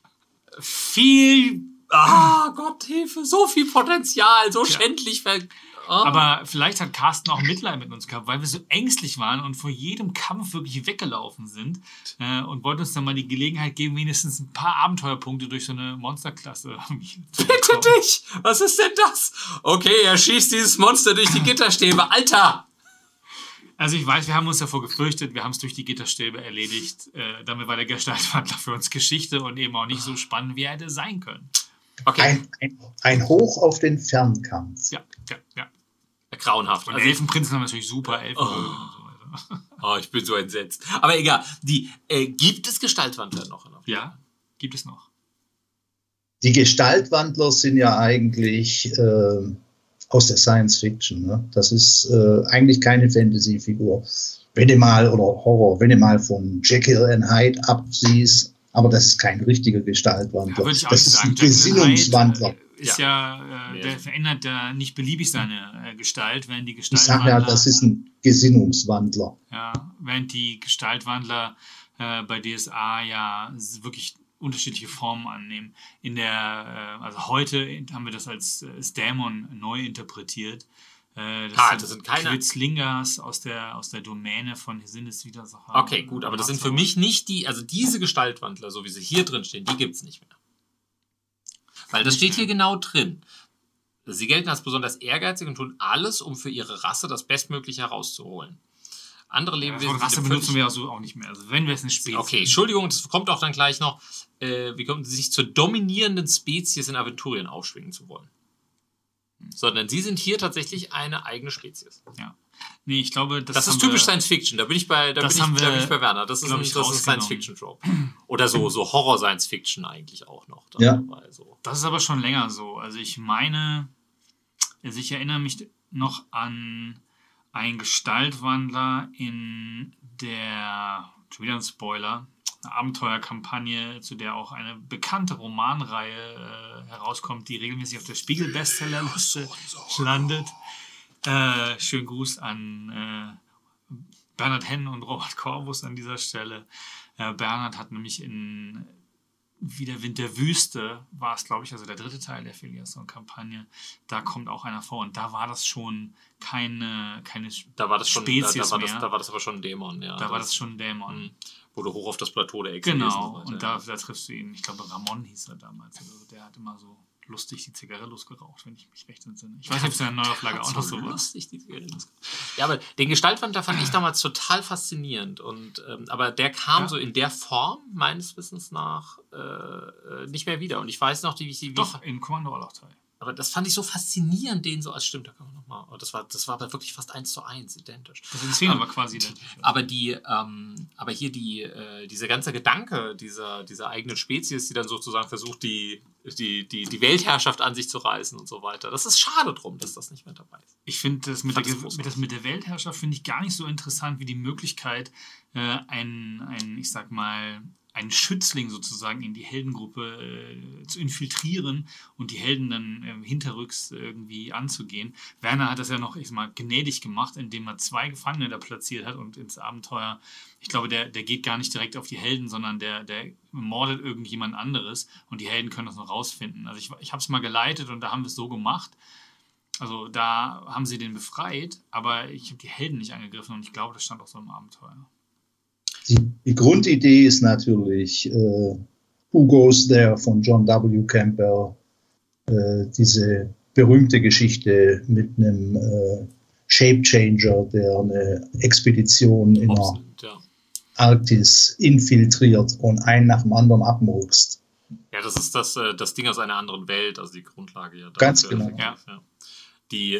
C: Gott, Hilfe, so viel Potenzial, so schändlich.
B: Aber vielleicht hat Carsten auch Mitleid mit uns gehabt, weil wir so ängstlich waren und vor jedem Kampf wirklich weggelaufen sind und wollten uns dann mal die Gelegenheit geben, wenigstens ein paar Abenteuerpunkte durch so eine Monsterklasse.
C: Bitte dich! Was ist denn das? Okay, er schießt dieses Monster durch die Gitterstäbe. Alter!
B: Also ich weiß, wir haben uns davor gefürchtet, wir haben es durch die Gitterstäbe erledigt. Damit war der Gestaltwandler für uns Geschichte und eben auch nicht so spannend, wie er hätte sein können.
C: Okay.
D: Ein Hoch auf den Fernkampf.
B: Ja.
C: Grauenhaft.
B: Und Elfenprinzen haben natürlich super Elfen. Und so weiter.
C: Oh, ich bin so entsetzt. Aber egal. Gibt es Gestaltwandler noch?
B: Ja, gibt es noch.
D: Die Gestaltwandler sind ja eigentlich aus der Science Fiction. Ne? Das ist eigentlich keine Fantasy-Figur. Wenn du mal, oder Horror, wenn du mal von Jekyll and Hyde absiehst, aber das ist kein richtiger Gestaltwandler.
B: Ja,
D: das ist ein Gesinnungswandler.
B: Der verändert ja nicht beliebig seine Gestalt, wenn die
D: Ich sage
B: Gestaltwandler...
D: ja, das ist ein Gesinnungswandler.
B: Ja, während die Gestaltwandler bei DSA ja wirklich unterschiedliche Formen annehmen. Also heute haben wir das als Dämon neu interpretiert. Das sind keine Quitzlingers aus der Domäne von Sinneswidersacher.
C: Okay, gut, aber das sind für mich nicht diese Gestaltwandler, so wie sie hier drin stehen, die gibt es nicht mehr. Weil das steht hier genau drin. Sie gelten als besonders ehrgeizig und tun alles, um für ihre Rasse das Bestmögliche herauszuholen. Andere Lebewesen...
B: Rasse benutzen wir auch nicht mehr. Also wenn wir es eine Spezies...
C: Okay, Entschuldigung, das kommt auch dann gleich noch. Wie kommen sie sich zur dominierenden Spezies in Aventurien aufschwingen zu wollen? Sondern sie sind hier tatsächlich eine eigene Spezies.
B: Ja. Nee, ich glaube,
C: das ist typisch Science Fiction. Da bin ich bei Werner. Das ist ein Science Fiction Trope. Oder so Horror Science Fiction eigentlich auch noch.
D: Ja.
B: Das ist aber schon länger so. Also ich erinnere mich noch an einen Gestaltwandler in der, schon wieder ein Spoiler, eine Abenteuerkampagne, zu der auch eine bekannte Romanreihe herauskommt, die regelmäßig auf der Spiegel-Bestsellerliste landet. Schönen Gruß an Bernhard Henn und Robert Corvus an dieser Stelle. Bernhard hat nämlich in Wie der Wind der Wüste, war es, glaube ich, also der dritte Teil der Filiasson-Kampagne, da kommt auch einer vor und da war das schon keine Spezies mehr.
C: Da war das aber schon ein Dämon, ja.
B: Da war das schon ein Dämon.
C: Wo du hoch auf das Plateau der Echse
B: Genau, und da triffst du ihn. Ich glaube, Ramon hieß er damals. Also der hat immer so lustig die Zigarillos geraucht, wenn ich mich recht entsinne. Ich weiß nicht, ob es in der Neuauflage auch noch so war.
C: Lustig die Zigarillos. Ja, aber den Gestaltwandler fand ich damals total faszinierend. Aber der kam so in der Form, meines Wissens nach, nicht mehr wieder. Und ich weiß noch,
B: Doch, in Kommando Orlochtai.
C: Aber das fand ich so faszinierend, den so als stimmt, da kann man nochmal. Das war aber wirklich fast 1:1 identisch.
B: Das ist die aber quasi identisch.
C: Aber hier dieser ganze Gedanke dieser eigenen Spezies, die dann sozusagen versucht, die Weltherrschaft an sich zu reißen und so weiter. Das ist schade drum, dass das nicht mehr dabei ist.
B: Ich finde das mit der Weltherrschaft finde ich gar nicht so interessant wie die Möglichkeit, einen Schützling sozusagen in die Heldengruppe zu infiltrieren und die Helden dann hinterrücks irgendwie anzugehen. Werner hat das ja noch, gnädig gemacht, indem er 2 Gefangene da platziert hat und ins Abenteuer, ich glaube, der geht gar nicht direkt auf die Helden, sondern der mordet irgendjemand anderes und die Helden können das noch rausfinden. Also ich habe es mal geleitet und da haben wir es so gemacht. Also da haben sie den befreit, aber ich habe die Helden nicht angegriffen und ich glaube, das stand auch so im Abenteuer.
D: Die Grundidee ist natürlich Who Goes There von John W. Campbell, diese berühmte Geschichte mit einem Shapechanger, der eine Expedition in der
C: Ja.
D: Arktis infiltriert und einen nach dem anderen abmurkst.
C: Ja, das ist das Ding aus einer anderen Welt, also die Grundlage ja.
D: Ganz genau.
C: Ja. Die,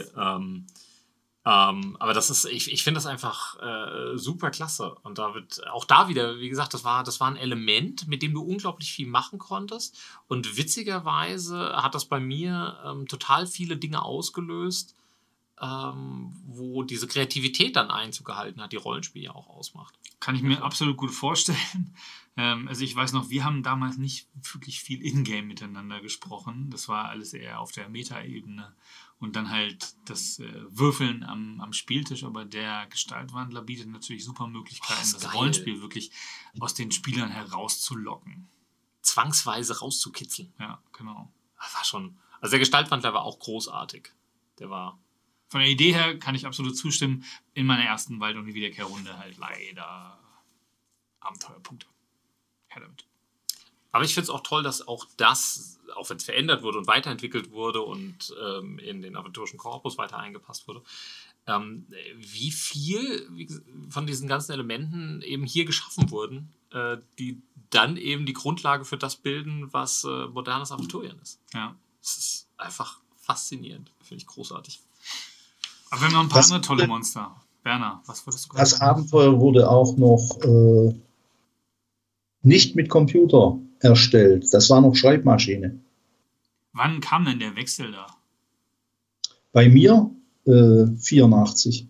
C: aber das ist, ich finde das einfach super klasse. Und da wird auch da wieder, wie gesagt, das war ein Element, mit dem du unglaublich viel machen konntest. Und witzigerweise hat das bei mir total viele Dinge ausgelöst, wo diese Kreativität dann Einzug gehalten hat, die Rollenspiel ja auch ausmacht.
B: Kann ich mir absolut gut vorstellen. Also ich weiß noch, wir haben damals nicht wirklich viel in-game miteinander gesprochen. Das war alles eher auf der Meta-Ebene. Und dann halt das Würfeln am Spieltisch. Aber der Gestaltwandler bietet natürlich super Möglichkeiten, das Rollenspiel wirklich aus den Spielern herauszulocken.
C: Zwangsweise rauszukitzeln.
B: Ja, genau.
C: Das war schon... Also der Gestaltwandler war auch großartig. Der war...
B: Von der Idee her kann ich absolut zustimmen. In meiner ersten Wald- und Wiederkehrrunde halt leider Abenteuerpunkte. Her damit.
C: Aber ich finde es auch toll, dass auch das, auch wenn es verändert wurde und weiterentwickelt wurde und in den aventurischen Korpus weiter eingepasst wurde, wie viel von diesen ganzen Elementen eben hier geschaffen wurden, die dann eben die Grundlage für das bilden, was modernes Aventurien ist.
B: Ja.
C: Das ist einfach faszinierend. Finde ich großartig.
B: Aber wir haben noch ein paar andere tolle Monster. Werner, was würdest du gerade
D: Das
B: sagen?
D: Abenteuer wurde auch noch nicht mit Computer erstellt. Das war noch Schreibmaschine.
B: Wann kam denn der Wechsel da?
D: Bei mir 84.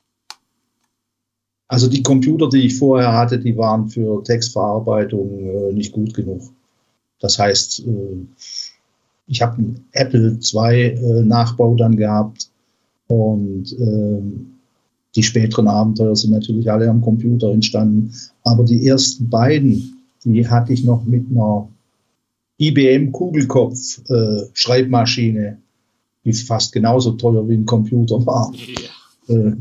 D: Also die Computer, die ich vorher hatte, die waren für Textverarbeitung nicht gut genug. Das heißt, ich habe einen Apple II Nachbau dann gehabt und die späteren Abenteuer sind natürlich alle am Computer entstanden. Aber die ersten beiden, die hatte ich noch mit einer IBM Kugelkopf Schreibmaschine, die fast genauso teuer wie ein Computer war.
C: Yeah.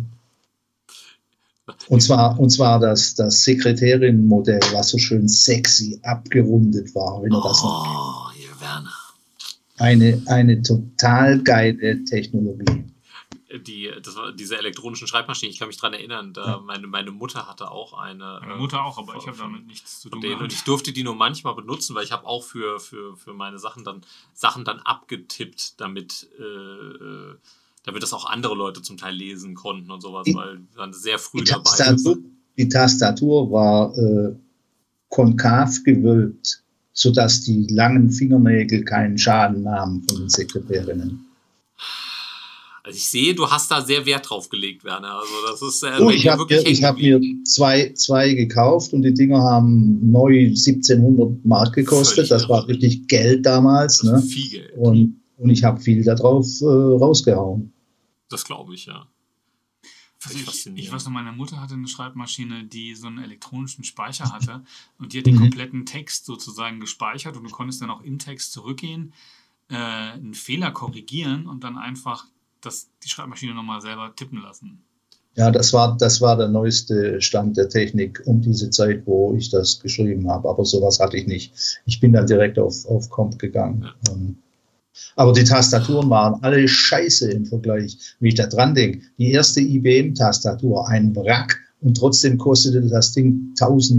D: Und zwar das Sekretärinnenmodell, was so schön sexy abgerundet war, wenn er das noch.
C: Oh, ihr Werner.
D: Eine total geile Technologie.
C: Diese elektronischen Schreibmaschinen, ich kann mich daran erinnern, meine Mutter hatte auch eine.
B: Meine Mutter auch, aber ich habe damit nichts zu tun gehabt.
C: Und ich durfte die nur manchmal benutzen, weil ich habe auch für meine Sachen dann abgetippt, damit das auch andere Leute zum Teil lesen konnten und sowas, weil dann sehr früh dabei war.
D: Die Tastatur war konkav gewölbt, sodass die langen Fingernägel keinen Schaden nahmen von den Sekretärinnen.
C: Also ich sehe, du hast da sehr Wert drauf gelegt, Werner. Also das ist
D: ich habe mir zwei gekauft und die Dinger haben neu 1700 Mark gekostet.
C: Völlig
D: das war richtig Geld damals.
C: das
D: Ne?
C: ist viel Geld.
D: Und ich habe viel darauf rausgehauen.
C: Das glaube ich, ja.
B: Also ich weiß noch, meine Mutter hatte eine Schreibmaschine, die so einen elektronischen Speicher hatte und die hat den kompletten Text sozusagen gespeichert und du konntest dann auch im Text zurückgehen, einen Fehler korrigieren und dann einfach die Schreibmaschine nochmal selber tippen lassen.
D: Ja, das war der neueste Stand der Technik um diese Zeit, wo ich das geschrieben habe. Aber sowas hatte ich nicht. Ich bin dann direkt auf Comp gegangen. Ja. Aber die Tastaturen waren alle scheiße im Vergleich. Wie ich da dran denke, die erste IBM-Tastatur, ein Wrack, und trotzdem kostete das Ding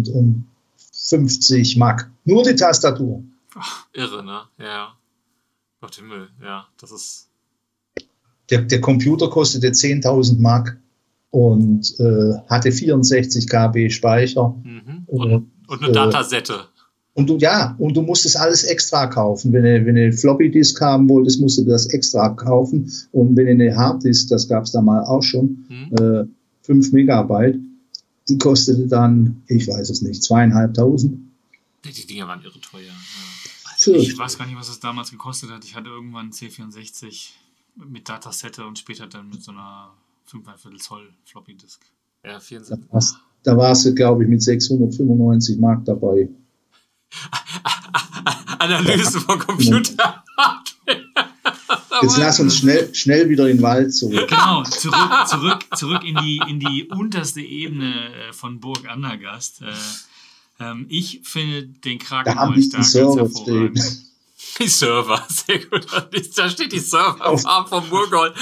D: 1050 Mark. Nur die Tastatur.
C: Irre, ne? Ja. Gott Himmel, ja, das ist...
D: Der Computer kostete 10.000 Mark und hatte 64 KB Speicher.
C: Mhm. Und eine Datasette.
D: Und du musstest alles extra kaufen. Wenn du eine Floppy-Disk haben wolltest, musst du das extra kaufen. Und wenn du eine Harddisk, das gab es da mal auch schon, 5 Megabyte, die kostete dann, ich weiß es nicht, 2.500.
C: Die Dinger waren irre teuer. Ja.
B: Ich weiß gar nicht, was es damals gekostet hat. Ich hatte irgendwann einen C64 mit Datasette und später dann mit so einer 5,25 Zoll Floppy-Disk.
C: Ja, 74.
D: Da warst du, glaube ich, mit 695 Mark dabei.
C: Analyse von Computer.
D: Jetzt lass uns schnell wieder in den Wald zurück.
B: Genau, zurück in die unterste Ebene von Burg Andergast. Ich finde den Krakenmolch da ganz hervorragend.
C: Die Server, sehr gut. Da steht die Serverfarm vom Murgold.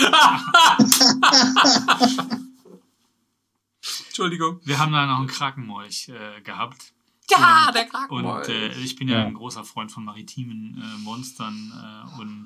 C: Entschuldigung.
B: Wir haben da noch einen Krakenmolch gehabt.
C: Ja, der Krakenmolch.
B: Und ich bin ja ein großer Freund von maritimen Monstern und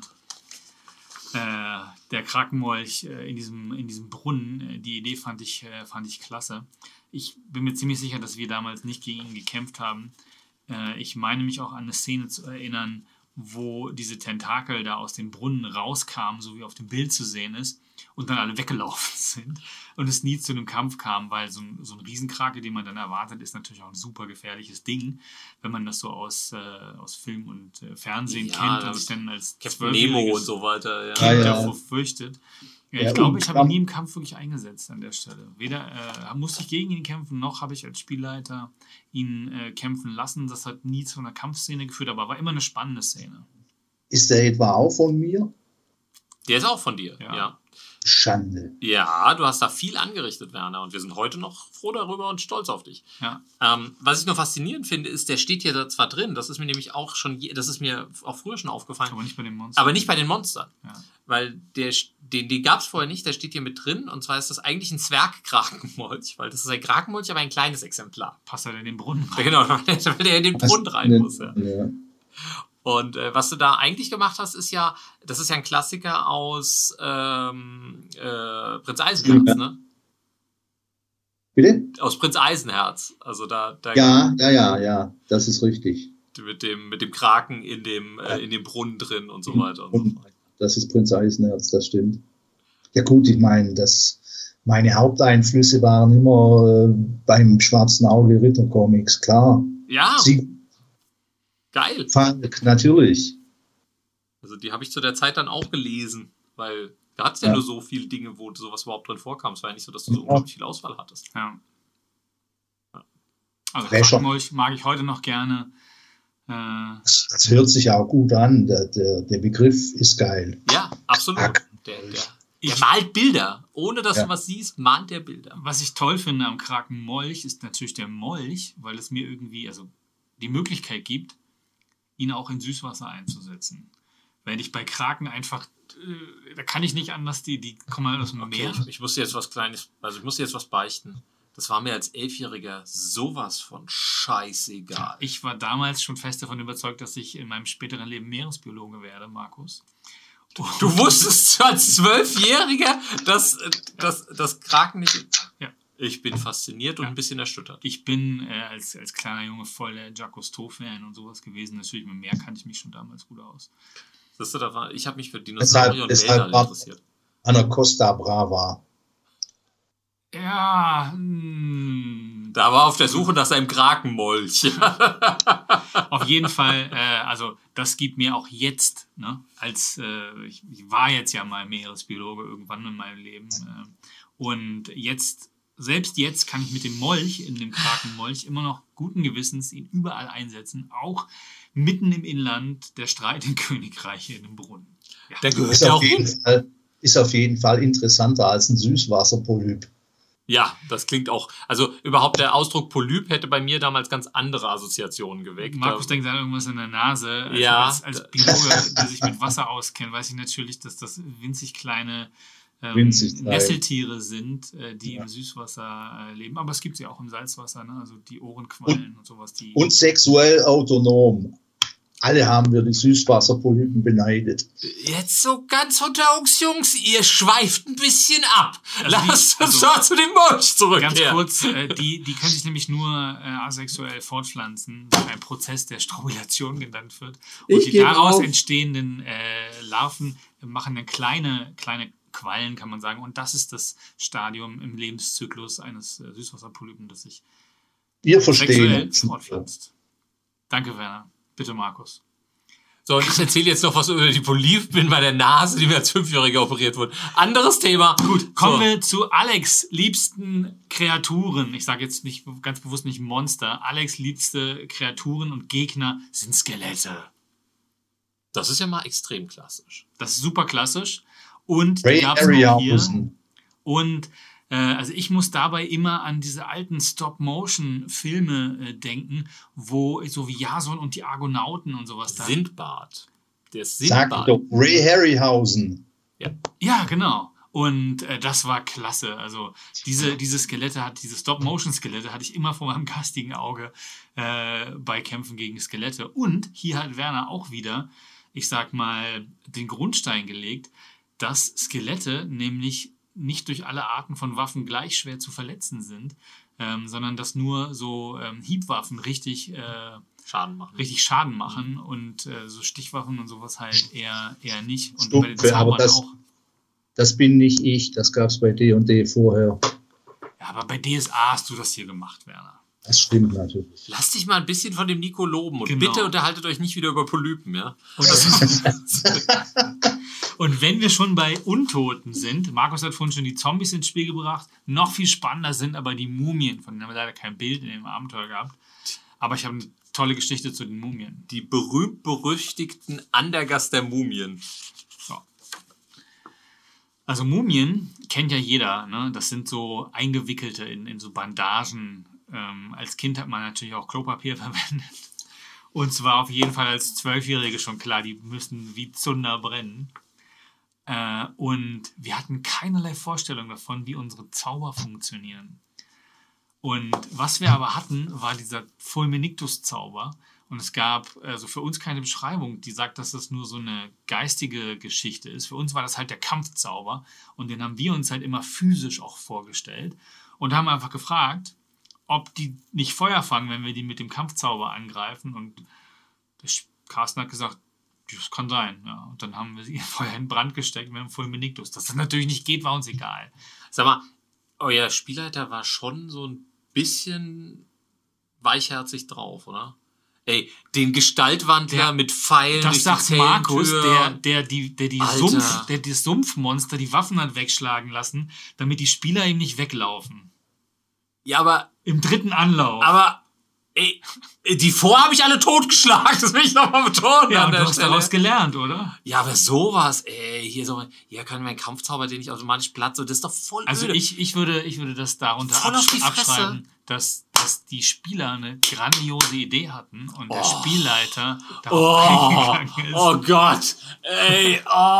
B: der Krakenmolch in diesem Brunnen, die Idee fand ich klasse. Ich bin mir ziemlich sicher, dass wir damals nicht gegen ihn gekämpft haben. Ich meine mich auch an eine Szene zu erinnern, wo diese Tentakel da aus dem Brunnen rauskamen, so wie auf dem Bild zu sehen ist, und dann alle weggelaufen sind und es nie zu einem Kampf kam, weil so ein Riesenkrake, den man dann erwartet, ist natürlich auch ein super gefährliches Ding, wenn man das so aus Film und Fernsehen kennt und sich dann als
C: Captain Nemo und so weiter
B: Kind davor fürchtet. Ich glaube, ich habe ihn nie im Kampf wirklich eingesetzt an der Stelle. Weder musste ich gegen ihn kämpfen, noch habe ich als Spielleiter ihn kämpfen lassen. Das hat nie zu einer Kampfszene geführt, aber war immer eine spannende Szene.
D: Ist der etwa auch von mir?
C: Der ist auch von dir, ja.
D: Schande.
C: Ja, du hast da viel angerichtet, Werner, und wir sind heute noch froh darüber und stolz auf dich.
B: Ja.
C: Was ich nur faszinierend finde, ist, der steht hier zwar drin, das ist mir nämlich auch das ist mir auch früher schon aufgefallen.
B: Aber nicht bei den Monstern.
C: Aber nicht bei den Monstern.
B: Ja.
C: Weil den gab es vorher nicht, der steht hier mit drin, und zwar ist das eigentlich ein Zwergkrakenmolch, weil das ist ein Krakenmolch, aber ein kleines Exemplar.
B: Passt halt in den Brunnen
C: rein. Genau, weil der in den Brunnen rein muss. Ja. Und was du da eigentlich gemacht hast, das ist ja ein Klassiker aus Prinz Eisenherz, ne?
D: Bitte?
C: Aus Prinz Eisenherz. Also da
D: Ja, das ist richtig.
C: Mit dem Kraken in dem Brunnen drin und so weiter. Und so.
D: Das ist Prinz Eisenherz, das stimmt. Ja gut, ich meine, meine Haupteinflüsse waren immer beim Schwarzen Auge Ritter-Comics, klar.
C: Ja. Geil.
D: Natürlich.
C: Also die habe ich zu der Zeit dann auch gelesen, weil da hat es ja nur so viele Dinge, wo sowas überhaupt drin vorkam. Es war ja nicht so, dass du so unglaublich viel Auswahl hattest.
B: Ja. Also Krakenmolch mag ich heute noch gerne.
D: Das hört sich auch gut an. Der Begriff ist geil.
C: Ja, absolut. Der malt Bilder. Ohne dass du was siehst, malt der Bilder.
B: Was ich toll finde am Krakenmolch ist natürlich der Molch, weil es mir irgendwie die Möglichkeit gibt, ihn auch in Süßwasser einzusetzen. Wenn ich bei Kraken einfach, da kann ich nicht anders, die kommen halt aus dem Meer.
C: Ich muss jetzt was beichten. Das war mir als 11-Jähriger sowas von scheißegal.
B: Ich war damals schon fest davon überzeugt, dass ich in meinem späteren Leben Meeresbiologe werde, Markus.
C: Du wusstest als 12-Jähriger, dass Kraken nicht...
B: Ja.
C: Ich bin fasziniert und ein bisschen erschüttert.
B: Ich bin als kleiner Junge voll der Jacques Cousteau-Fan und sowas gewesen. Natürlich, mit Meer kannte ich mich schon damals gut aus.
C: Ich habe mich für Dinosaurier und Wälder interessiert.
D: Anna Costa Brava.
B: Ja.
C: Da war auf der Suche nach seinem Krakenmolch.
B: Auf jeden Fall, also das gibt mir auch jetzt, ne, ich war jetzt ja mal Meeresbiologe irgendwann in meinem Leben. Und selbst jetzt kann ich mit dem Molch, in dem Krakenmolch, immer noch guten Gewissens ihn überall einsetzen, auch mitten im Inland der streitenden Königreiche in dem Brunnen. Ja.
C: Der gehört ja auch hin.
D: Ist auf jeden Fall interessanter als ein Süßwasserpolyp.
C: Ja, das klingt auch, also überhaupt der Ausdruck Polyp hätte bei mir damals ganz andere Assoziationen geweckt.
B: Markus denkt an irgendwas in der Nase. Als Biologe, der sich mit Wasser auskennt, weiß ich natürlich, dass das winzig kleine Nesseltiere sind, die im Süßwasser leben. Aber es gibt sie auch im Salzwasser, ne? Also die Ohrenquallen und sowas.
D: Und sexuell autonom. Alle haben wir die Süßwasserpolypen beneidet.
C: Jetzt so ganz unter uns Jungs, ihr schweift ein bisschen ab. Lasst uns da zu dem Molch zurückkehren.
B: Ganz kurz, die können sich nämlich nur asexuell fortpflanzen, durch einen Prozess, der Strobulation genannt wird. Und die daraus entstehenden Larven machen dann kleine Quallen, kann man sagen. Und das ist das Stadium im Lebenszyklus eines Süßwasserpolypen, das sich sexuell fortpflanzt. Danke, Werner. Bitte, Markus.
C: So, und ich erzähle jetzt noch was über die Polypen bei der Nase, die mir als 5-Jähriger operiert wurde. Anderes Thema.
B: Gut, kommen wir zu Alex' liebsten Kreaturen. Ich sage jetzt nicht ganz bewusst nicht Monster. Alex' liebste Kreaturen und Gegner sind Skelette.
C: Das ist ja mal extrem klassisch.
B: Das ist super klassisch. Und die gab es auch hier. Und also ich muss dabei immer an diese alten Stop-Motion-Filme denken, wo so wie Jason und die Argonauten und sowas da.
C: Sindbad. Der
D: Sag
C: Sinbad.
D: doch, Ray Harryhausen.
B: Ja, genau. Und das war klasse. Also diese Skelette diese Stop-Motion-Skelette hatte ich immer vor meinem geistigen Auge bei Kämpfen gegen Skelette. Und hier hat Werner auch wieder, ich sag mal, den Grundstein gelegt, dass Skelette nämlich nicht durch alle Arten von Waffen gleich schwer zu verletzen sind, sondern dass nur so Hiebwaffen richtig Schaden machen und so Stichwaffen und sowas halt eher nicht. Und bei den
D: Stumpfe, aber
B: Zaubern
D: das bin nicht ich, das gab es bei D&D vorher.
B: Ja, aber bei DSA hast du das hier gemacht, Werner.
D: Das stimmt natürlich.
C: Lass dich mal ein bisschen von dem Nico loben und
B: Genau.
C: bitte unterhaltet euch nicht wieder über Polypen, ja?
B: Und wenn wir schon bei Untoten sind, Markus hat vorhin schon die Zombies ins Spiel gebracht, noch viel spannender sind aber die Mumien, von denen haben wir leider kein Bild in dem Abenteuer gehabt. Aber ich habe eine tolle Geschichte zu den Mumien.
C: Die berühmt-berüchtigten Andergast der Mumien.
B: So. Also Mumien kennt ja jeder, ne? Das sind so eingewickelte in so Bandagen. Als Kind hat man natürlich auch Klopapier verwendet. Und zwar auf jeden Fall als 12-Jährige schon klar, die müssen wie Zunder brennen. Und wir hatten keinerlei Vorstellung davon, wie unsere Zauber funktionieren. Und was wir aber hatten, war dieser Fulminictus-Zauber. Und es gab also für uns keine Beschreibung, die sagt, dass das nur so eine geistige Geschichte ist. Für uns war das halt der Kampfzauber. Und den haben wir uns halt immer physisch auch vorgestellt. Und haben einfach gefragt, ob die nicht Feuer fangen, wenn wir die mit dem Kampfzauber angreifen. Und Carsten hat gesagt, das kann sein. Ja. Und dann haben wir sie Feuer in Brand gesteckt mit dem Fulminictus. Dass das natürlich nicht geht, war uns egal.
C: Sag mal, euer Spielleiter war schon so ein bisschen weichherzig drauf, oder? Ey, den Gestaltwandler mit Pfeilen
B: Das
C: durch
B: sagt
C: die
B: Markus,
C: Zellentür.
B: der die Sumpfmonster die Waffen hat wegschlagen lassen, damit die Spieler ihm nicht weglaufen.
C: Ja, aber
B: Im 3. Anlauf.
C: ey, die vor habe ich alle totgeschlagen, das will ich nochmal betonen.
B: Ja,
C: an
B: und
C: der
B: du hast
C: Stelle.
B: daraus gelernt, oder?
C: Ja, aber sowas, ey, hier können wir einen Kampfzauber, den ich automatisch platt, so, das ist doch voll
B: Also
C: öde.
B: ich würde das darunter
C: Voll auf die Fresse.
B: abschreiben, dass die Spieler eine grandiose Idee hatten und der Spielleiter darauf eingegangen ist.
C: Oh Gott, ey,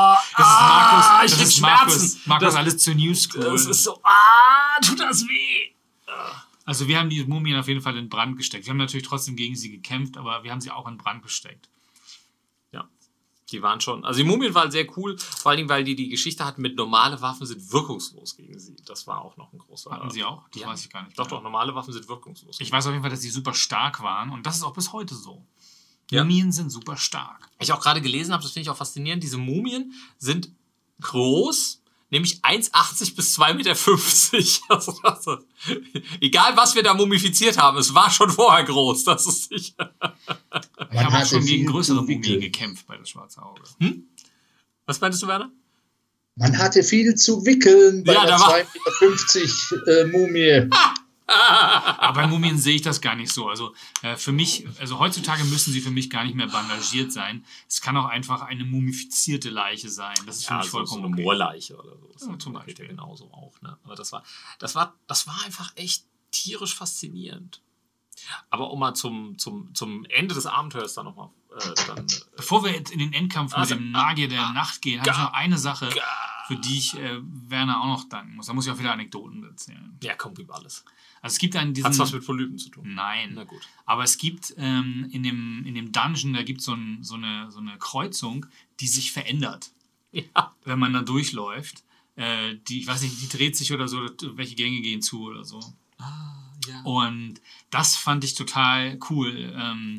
B: Das
C: ich krieg
B: ist
C: Schmerzen.
B: Markus alles zur New School.
C: Das ist so, tut das weh.
B: Also wir haben die Mumien auf jeden Fall in Brand gesteckt. Wir haben natürlich trotzdem gegen sie gekämpft, aber wir haben sie auch in Brand gesteckt.
C: Ja, die waren schon, also die Mumien waren sehr cool, vor allen Dingen, weil die Geschichte hatten mit normale Waffen sind wirkungslos gegen sie. Das war auch noch ein großer...
B: Hatten sie auch? Das
C: ja.
B: weiß ich gar nicht.
C: Doch, normale Waffen sind wirkungslos.
B: Ich weiß auf jeden Fall, dass sie super stark waren und das ist auch bis heute so.
C: Ja.
B: Mumien sind super stark.
C: Ich auch gerade gelesen habe, das finde ich auch faszinierend, diese Mumien sind groß, nämlich 1,80 bis 2,50 Meter. Also, egal, was wir da mumifiziert haben, es war schon vorher groß, das ist sicher.
B: Ich habe auch
D: hatte
B: schon gegen
D: viel
B: größere
D: zu
B: Mumien
D: wickeln.
B: gekämpft bei das Schwarze Auge.
C: Was meintest du, Werner?
D: Man hatte viel zu wickeln bei
C: Ja,
D: der
C: da war-
D: 2,50 Meter Mumie.
B: Aber bei Mumien sehe ich das gar nicht so. Also für mich, also heutzutage müssen sie für mich gar nicht mehr bandagiert sein. Es kann auch einfach eine mumifizierte Leiche sein. Das ist für mich vollkommen
C: eine
B: okay.
C: Moorleiche oder so. Das
B: Ja,
C: ist
B: zum
C: natürlich
B: Beispiel.
C: genauso auch. Ne? Aber das war einfach echt tierisch faszinierend. Aber um mal zum Ende des Abenteuers dann nochmal
B: Bevor wir jetzt in den Endkampf mit dem Magier der Nacht gehen, habe ich noch eine Sache, für die ich Werner auch noch danken muss. Da muss ich auch wieder Anekdoten erzählen.
C: ja, kommt über alles.
B: Also es gibt einen diesen...
C: Hat's was mit Polypen zu tun?
B: Nein.
C: Na gut.
B: Aber es gibt in dem Dungeon, da gibt es so eine Kreuzung, die sich verändert,
C: Ja.
B: wenn man da durchläuft. Ich weiß nicht, die dreht sich oder so, welche Gänge gehen zu oder so.
C: Ja.
B: Und das fand ich total cool.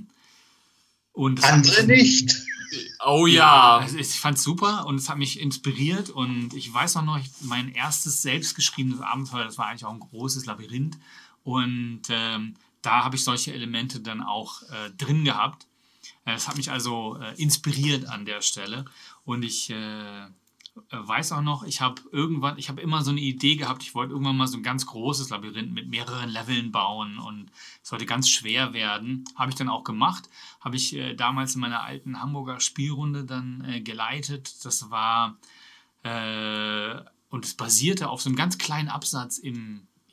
B: Und das
D: Andere
B: hat mich,
D: nicht.
C: Oh ja.
B: also ich fand es super und es hat mich inspiriert. Und ich weiß auch noch, mein erstes selbstgeschriebenes Abenteuer, das war eigentlich auch ein großes Labyrinth. Und da habe ich solche Elemente dann auch drin gehabt. Das hat mich also inspiriert an der Stelle. Und ich weiß auch noch, ich habe immer so eine Idee gehabt, ich wollte irgendwann mal so ein ganz großes Labyrinth mit mehreren Leveln bauen und es sollte ganz schwer werden. Habe ich dann auch gemacht. Habe ich damals in meiner alten Hamburger Spielrunde dann geleitet. Das war und es basierte auf so einem ganz kleinen Absatz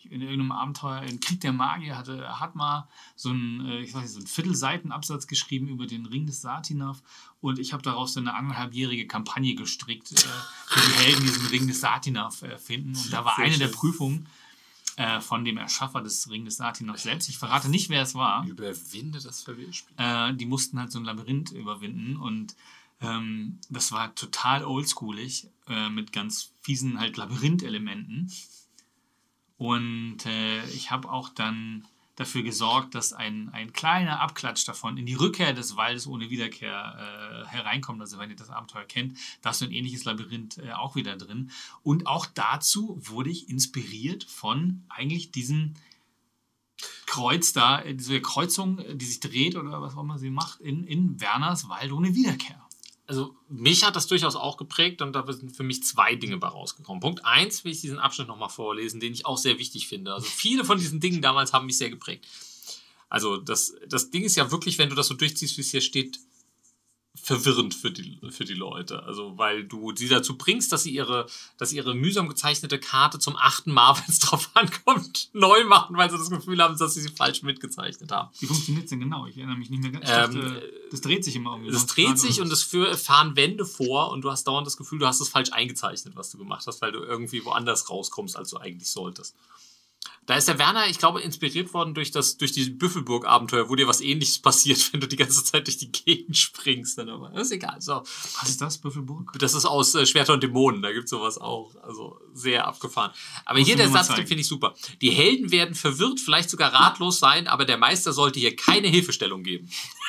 B: in irgendeinem Abenteuer, in Krieg der Magier, hat mal so einen Viertelseitenabsatz geschrieben über den Ring des Satinav und ich habe daraus eine 1,5-jährige Kampagne gestrickt, wie die Helden diesen Ring des Satinav finden. Und da war eine der Prüfungen von dem Erschaffer des Ring des Satinav selbst. Ich verrate nicht, wer es war.
C: Überwinde das Verwirrspiel.
B: Die mussten halt so ein Labyrinth überwinden und das war total oldschoolig, mit ganz fiesen halt Labyrinth-Elementen. Und ich habe auch dann dafür gesorgt, dass ein kleiner Abklatsch davon in die Rückkehr des Waldes ohne Wiederkehr hereinkommt. Also wenn ihr das Abenteuer kennt, da ist so ein ähnliches Labyrinth auch wieder drin. Und auch dazu wurde ich inspiriert von eigentlich diesem Kreuz da, diese Kreuzung, die sich dreht oder was auch immer sie macht, in Werners Wald ohne Wiederkehr.
C: Also mich hat das durchaus auch geprägt und da sind für mich 2 Dinge bei rausgekommen. Punkt 1 will ich diesen Abschnitt nochmal vorlesen, den ich auch sehr wichtig finde. Also viele von diesen Dingen damals haben mich sehr geprägt. Also das Ding ist ja wirklich, wenn du das so durchziehst, wie es hier steht, verwirrend für die Leute. Also weil du sie dazu bringst, dass sie ihre mühsam gezeichnete Karte zum 8. Mal, wenn es drauf ankommt, neu machen, weil sie das Gefühl haben, dass sie falsch mitgezeichnet haben.
B: Wie funktioniert es denn genau? Ich erinnere mich nicht mehr ganz. Ich dachte, das dreht sich immer irgendwie.
C: Das dreht sich und es fahren Wände vor und du hast dauernd das Gefühl, du hast es falsch eingezeichnet, was du gemacht hast, weil du irgendwie woanders rauskommst, als du eigentlich solltest. Da ist der Werner, ich glaube, inspiriert worden durch die Büffelburg-Abenteuer, wo dir was Ähnliches passiert, wenn du die ganze Zeit durch die Gegend springst. Dann aber. Das ist egal. So.
B: Was ist das, Büffelburg?
C: Das ist aus Schwerter und Dämonen, da gibt es sowas auch. Also sehr abgefahren. Aber hier der Satz, den finde ich super. Die Helden werden verwirrt, vielleicht sogar ratlos sein, aber der Meister sollte hier keine Hilfestellung geben.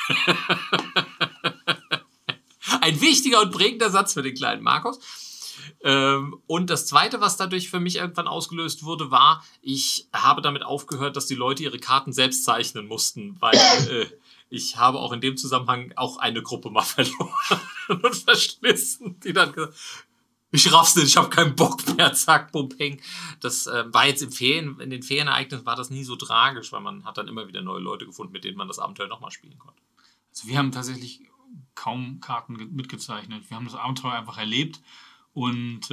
C: Ein wichtiger und prägender Satz für den kleinen Markus. Und das Zweite, was dadurch für mich irgendwann ausgelöst wurde, war, ich habe damit aufgehört, dass die Leute ihre Karten selbst zeichnen mussten, weil ich habe auch in dem Zusammenhang auch eine Gruppe mal verloren und verschlissen, die dann gesagt, ich raff's nicht, ich habe keinen Bock mehr, zack, bum, peng. Das war jetzt in den Ferienereignissen war das nie so tragisch, weil man hat dann immer wieder neue Leute gefunden, mit denen man das Abenteuer nochmal spielen konnte.
B: Also wir haben tatsächlich kaum Karten mitgezeichnet. Wir haben das Abenteuer einfach erlebt. Und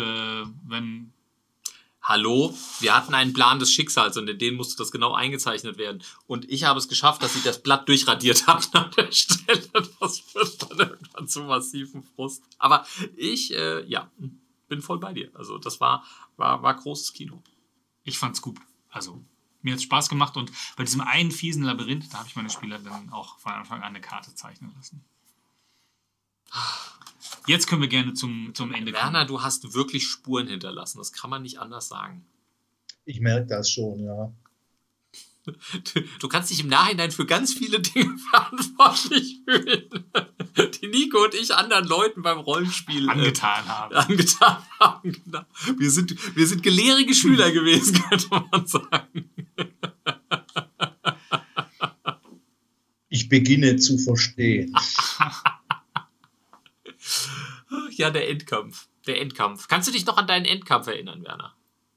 C: Hallo, wir hatten einen Plan des Schicksals und in den musste das genau eingezeichnet werden. Und ich habe es geschafft, dass sie das Blatt durchradiert hatten an der Stelle. Das wird dann irgendwann zu massiven Frust. Aber ich, bin voll bei dir. Also das war großes Kino.
B: Ich fand's gut. Also mir hat's Spaß gemacht und bei diesem einen fiesen Labyrinth, da habe ich meine Spieler dann auch von Anfang an eine Karte zeichnen lassen. Jetzt können wir gerne zum Ende kommen.
C: Werner, du hast wirklich Spuren hinterlassen. Das kann man nicht anders sagen.
D: Ich merke das schon, ja.
C: Du kannst dich im Nachhinein für ganz viele Dinge verantwortlich fühlen, die Nico und ich anderen Leuten beim Rollenspiel
B: angetan haben.
C: Genau. Wir sind gelehrige Schüler gewesen, könnte man sagen.
D: Ich beginne zu verstehen.
C: Ja, der Endkampf. Kannst du dich noch an deinen Endkampf erinnern, Werner?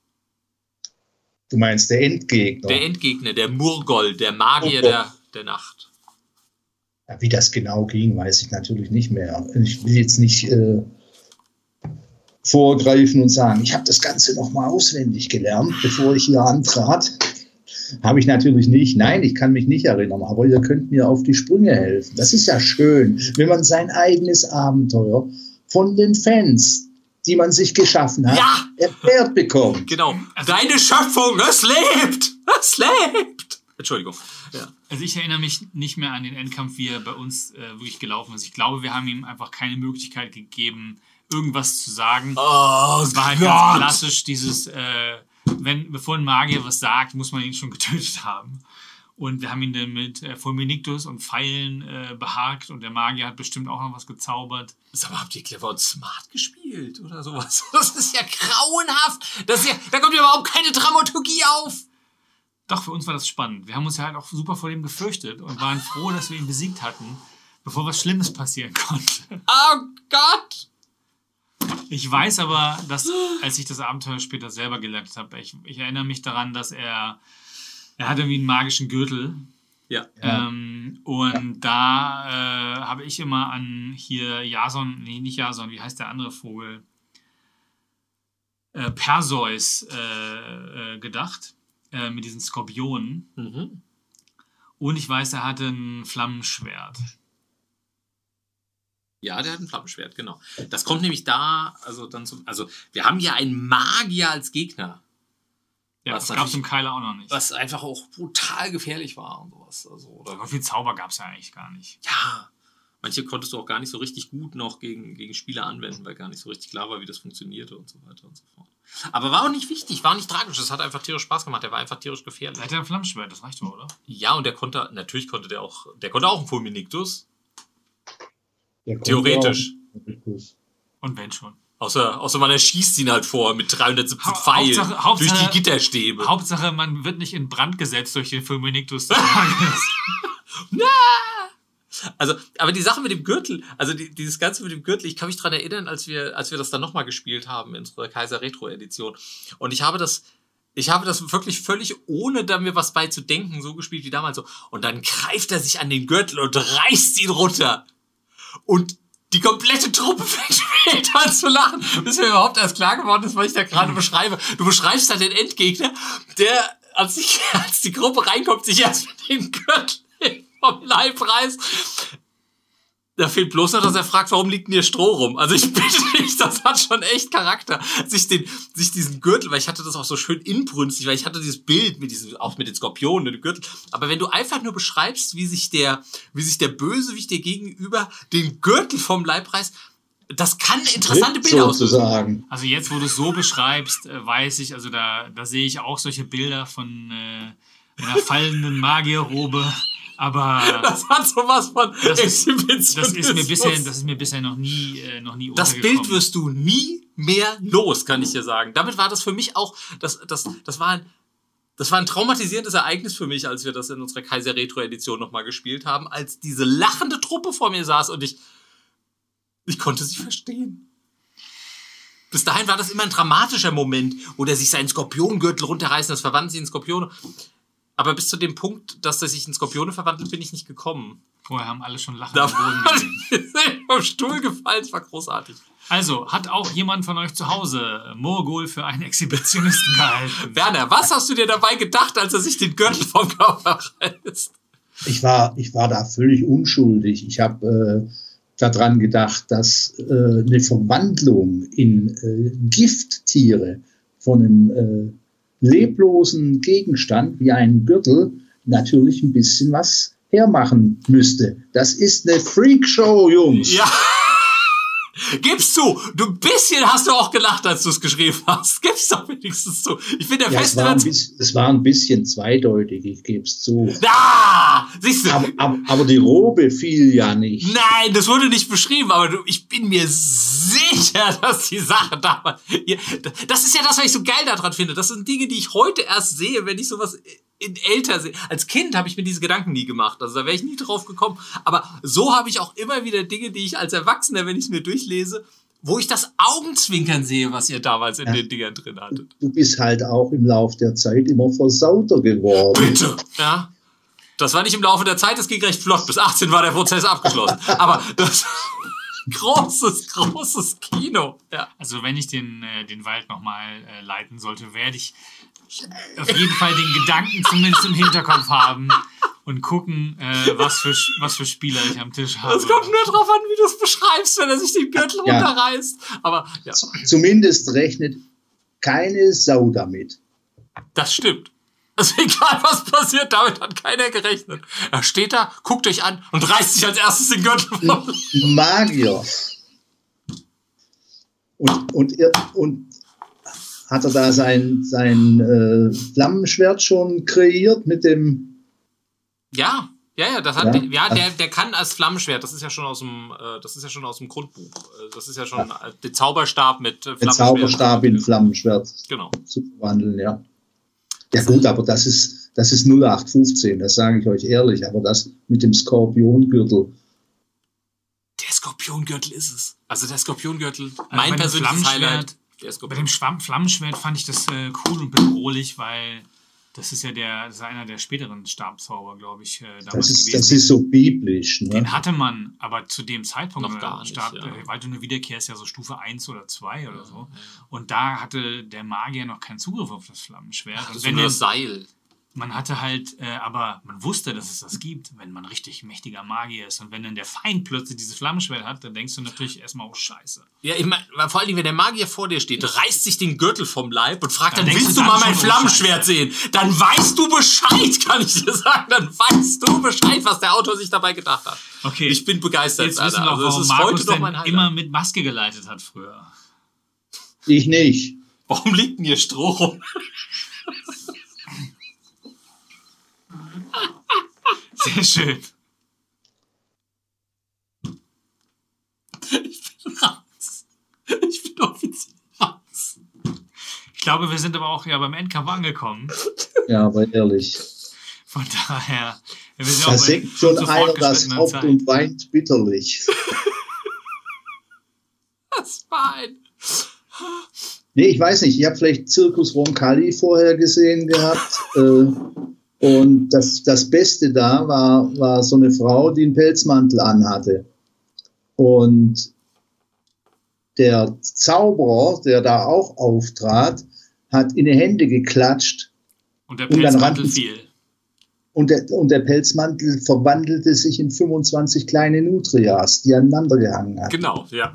D: Du meinst der Endgegner?
C: Der Endgegner, der Murgol, der Magier der Nacht.
D: Ja, wie das genau ging, weiß ich natürlich nicht mehr. Ich will jetzt nicht vorgreifen und sagen, ich habe das Ganze nochmal auswendig gelernt, bevor ich hier antrat. Habe ich natürlich nicht. Nein, ich kann mich nicht erinnern, aber ihr könnt mir auf die Sprünge helfen. Das ist ja schön, wenn man sein eigenes Abenteuer von den Fans, die man sich geschaffen hat, erklärt bekommt.
C: Genau. Deine Schöpfung, es lebt! Es lebt! Entschuldigung. Ja.
B: Also ich erinnere mich nicht mehr an den Endkampf, wie er bei uns wirklich gelaufen ist. Ich glaube, wir haben ihm einfach keine Möglichkeit gegeben, irgendwas zu sagen.
C: Oh,
B: es war halt ganz klassisch dieses, bevor ein Magier was sagt, muss man ihn schon getötet haben. Und wir haben ihn dann mit Fulminictus und Pfeilen behagt und der Magier hat bestimmt auch noch was gezaubert.
C: Aber habt ihr clever und smart gespielt oder sowas? Das ist ja grauenhaft. Da kommt ja überhaupt keine Dramaturgie auf.
B: Doch, für uns war das spannend. Wir haben uns ja halt auch super vor dem gefürchtet und waren froh, dass wir ihn besiegt hatten, bevor was Schlimmes passieren konnte.
C: Oh Gott!
B: Ich weiß aber, dass, als ich das Abenteuer später selber gelernt habe, ich erinnere mich daran, dass er hatte wie einen magischen Gürtel.
C: Ja.
B: Und da habe ich immer an hier Jason, nee, nicht Jason, wie heißt der andere Vogel? Perseus gedacht, mit diesen Skorpionen.
C: Mhm.
B: Und ich weiß, er hatte ein Flammenschwert.
C: Ja, der hat ein Flammenschwert, genau. Das kommt nämlich da, also wir haben ja einen Magier als Gegner.
B: Ja,
C: Was
B: das gab es im Keiler auch noch nicht.
C: Was einfach auch brutal gefährlich war und sowas. Also,
B: So viel Zauber gab es ja eigentlich gar nicht.
C: ja, manche konntest du auch gar nicht so richtig gut noch gegen Spieler anwenden, weil gar nicht so richtig klar war, wie das funktionierte und so weiter und so fort. Aber war auch nicht wichtig, war auch nicht tragisch. Das hat einfach tierisch Spaß gemacht. Der war einfach tierisch gefährlich.
B: Er hatte ein Flammenschwert, das reicht doch, oder?
C: Ja, und der konnte auch einen Fulminictus.
D: Der kommt
C: Theoretisch.
D: auch.
B: Und wenn schon.
C: Außer man erschießt ihn halt vor mit 317 Pfeilen
B: Hauptsache-
C: durch die Gitterstäbe.
B: Hauptsache, man wird nicht in Brand gesetzt durch den Fulminictus des Tages.
C: Also, aber die Sache mit dem Gürtel, also dieses Ganze mit dem Gürtel, ich kann mich daran erinnern, als wir das dann nochmal gespielt haben in unserer Kaiser Retro Edition. Und ich habe das wirklich völlig ohne da mir was bei zu denken so gespielt wie damals so. Und dann greift er sich an den Gürtel und reißt ihn runter. Und die komplette Truppe fängt später an zu lachen, bis mir überhaupt erst klar geworden ist, was ich da gerade beschreibe. Du beschreibst da den Endgegner, der, als die Gruppe reinkommt, sich erst mit den Gürtel vom Leib reißt. Da fehlt bloß noch, dass er fragt, warum liegt denn hier Stroh rum? Also ich bitte dich, das hat schon echt Charakter. Sich diesen Gürtel, weil ich hatte das auch so schön inbrünstig, weil ich hatte dieses Bild auch mit den Skorpionen und dem Gürtel. Aber wenn du einfach nur beschreibst, wie sich der Bösewicht dir gegenüber den Gürtel vom Leib reißt, das kann interessante Bilder auslösen.
D: Sozusagen.
B: Also jetzt, wo du es so beschreibst, weiß ich, also da sehe ich auch solche Bilder von einer fallenden Magierrobe. Aber
C: Das hat sowas von
B: das ist mir bisher noch nie
C: Das
B: untergekommen.
C: Bild wirst du nie mehr los, kann ich dir sagen. Damit war das für mich auch, das war ein traumatisierendes Ereignis für mich, als wir das in unserer Kaiser Retro Edition nochmal gespielt haben, als diese lachende Truppe vor mir saß und ich konnte sie verstehen. Bis dahin war das immer ein dramatischer Moment, wo der sich seinen Skorpiongürtel runterreißt, das verwandelt sich in Skorpione. Aber bis zu dem Punkt, dass er sich in Skorpione verwandelt, bin ich nicht gekommen.
B: Vorher haben alle schon lachend
C: Da
B: am Boden
C: war
B: gesehen.
C: ich vom Stuhl gefallen, es war großartig.
B: Also, hat auch jemand von euch zu Hause Morgul für einen Exhibitionisten gehalten?
C: Werner, was hast du dir dabei gedacht, als er sich den Gürtel vom Körper reißt?
D: Ich war da völlig unschuldig. Ich habe daran gedacht, dass eine Verwandlung in Gifttiere von einem leblosen Gegenstand wie ein Gürtel natürlich ein bisschen was hermachen müsste. Das ist eine Freakshow, Jungs.
C: Ja. Gib's zu, du ein bisschen hast du auch gelacht, als du es geschrieben hast. Gib's doch wenigstens zu. Ich bin der
D: Es
C: festen
D: war ein bisschen zweideutig, ich gebe es zu.
C: Siehst du?
D: Aber die Robe fiel ja nicht.
C: Nein, das wurde nicht beschrieben, aber ich bin mir sicher, dass die Sache damals... Das ist ja das, was ich so geil daran finde. Das sind Dinge, die ich heute erst sehe, wenn ich sowas älter sehe. Als Kind habe ich mir diese Gedanken nie gemacht. Also da wäre ich nie drauf gekommen. Aber so habe ich auch immer wieder Dinge, die ich als Erwachsener, wenn ich es mir durchlese, wo ich das Augenzwinkern sehe, was ihr damals in den Dingern drin hattet.
D: Du bist halt auch im Lauf der Zeit immer versauter geworden.
C: Bitte. Ja. Das war nicht im Laufe der Zeit, das ging recht flott. Bis 18 war der Prozess abgeschlossen. Aber das großes Kino. Ja.
B: Also wenn ich den Wald nochmal leiten sollte, werde ich auf jeden Fall den Gedanken zumindest im Hinterkopf haben und gucken, was für Spieler ich am Tisch habe.
C: Es kommt nur drauf an, wie du es beschreibst, wenn er sich den Gürtel runterreißt. Aber ja.
D: Zumindest rechnet keine Sau damit.
C: Das stimmt. Also egal, was passiert, damit hat keiner gerechnet. Er steht da, guckt euch an und reißt sich als erstes den Gürtel vom
D: Magier. Und hat er da sein Flammenschwert schon kreiert mit dem...
C: Ja, das hat der kann als Flammenschwert, das ist ja schon aus dem Grundbuch. Das ist ja schon der Zauberstab mit Flammenschwert.
D: Der Zauberstab in Flammenschwert
C: genau.
D: Zu verwandeln, ja. Ja gut, aber das ist 0815, das sage ich euch ehrlich, aber das mit dem Skorpiongürtel.
C: Der Skorpiongürtel ist es. Also der Skorpiongürtel, mein persönliches Highlight.
B: Bei dem Flammenschwert fand ich das cool und bedrohlich, weil Das ist ja das ist einer der späteren Stabzauber, glaube ich, damals
D: Das
B: gewesen.
D: ist so biblisch. Ne?
B: Den hatte man, aber zu dem Zeitpunkt
C: Noch gar nicht, ja.
B: Waltende Wiederkehr ist ja so Stufe 1 oder 2 oder so. Und da hatte der Magier noch keinen Zugriff auf das Flammenschwert.
C: Ach,
B: Und
C: das
B: wenn
C: ist nur das Seil.
B: man hatte halt, aber man wusste, dass es das gibt, wenn man richtig mächtiger Magier ist. Und wenn dann der Feind plötzlich dieses Flammenschwert hat, dann denkst du natürlich erstmal, oh Scheiße.
C: Ja, ich mein, vor allen Dingen, wenn der Magier vor dir steht, reißt sich den Gürtel vom Leib und fragt
B: Dann
C: dann,
B: denkst
C: willst
B: du
C: du mal
B: dann
C: mein
B: schon, oh,
C: Flammenschwert sehen? Dann weißt du Bescheid, kann ich dir sagen. Dann weißt du Bescheid, was der Autor sich dabei gedacht hat.
B: Okay.
C: Ich bin begeistert,
B: Jetzt wissen wir auch,
C: Also, es
B: warum
C: ist
B: Markus
C: heute doch
B: denn
C: mein Highlight.
B: immer mit Maske geleitet hat früher.
D: Ich nicht.
C: Warum liegt denn hier Stroh rum?
B: Sehr schön.
C: Ich bin raus. Ich bin offiziell raus.
B: Ich glaube, wir sind aber auch ja beim Endkampf angekommen.
D: Ja, aber ehrlich.
B: Von daher. Wir sind
D: Da senkt schon
B: zu
D: einer das
B: fortgeschrittener
D: Haupt
B: Zeit.
D: und weint bitterlich.
C: Das war ein...
D: Nee, ich weiß nicht. Ich habe vielleicht Zirkus Roncalli vorher gesehen gehabt. Und das Beste da war so eine Frau, die einen Pelzmantel anhatte. Und der Zauberer, der da auch auftrat, hat in die Hände geklatscht.
B: Und der
D: Und dann
B: Pelzmantel
D: rannten-
B: fiel.
D: Und der Pelzmantel verwandelte sich in 25 kleine Nutrias, die aneinander gehangen hatten.
C: Genau, ja.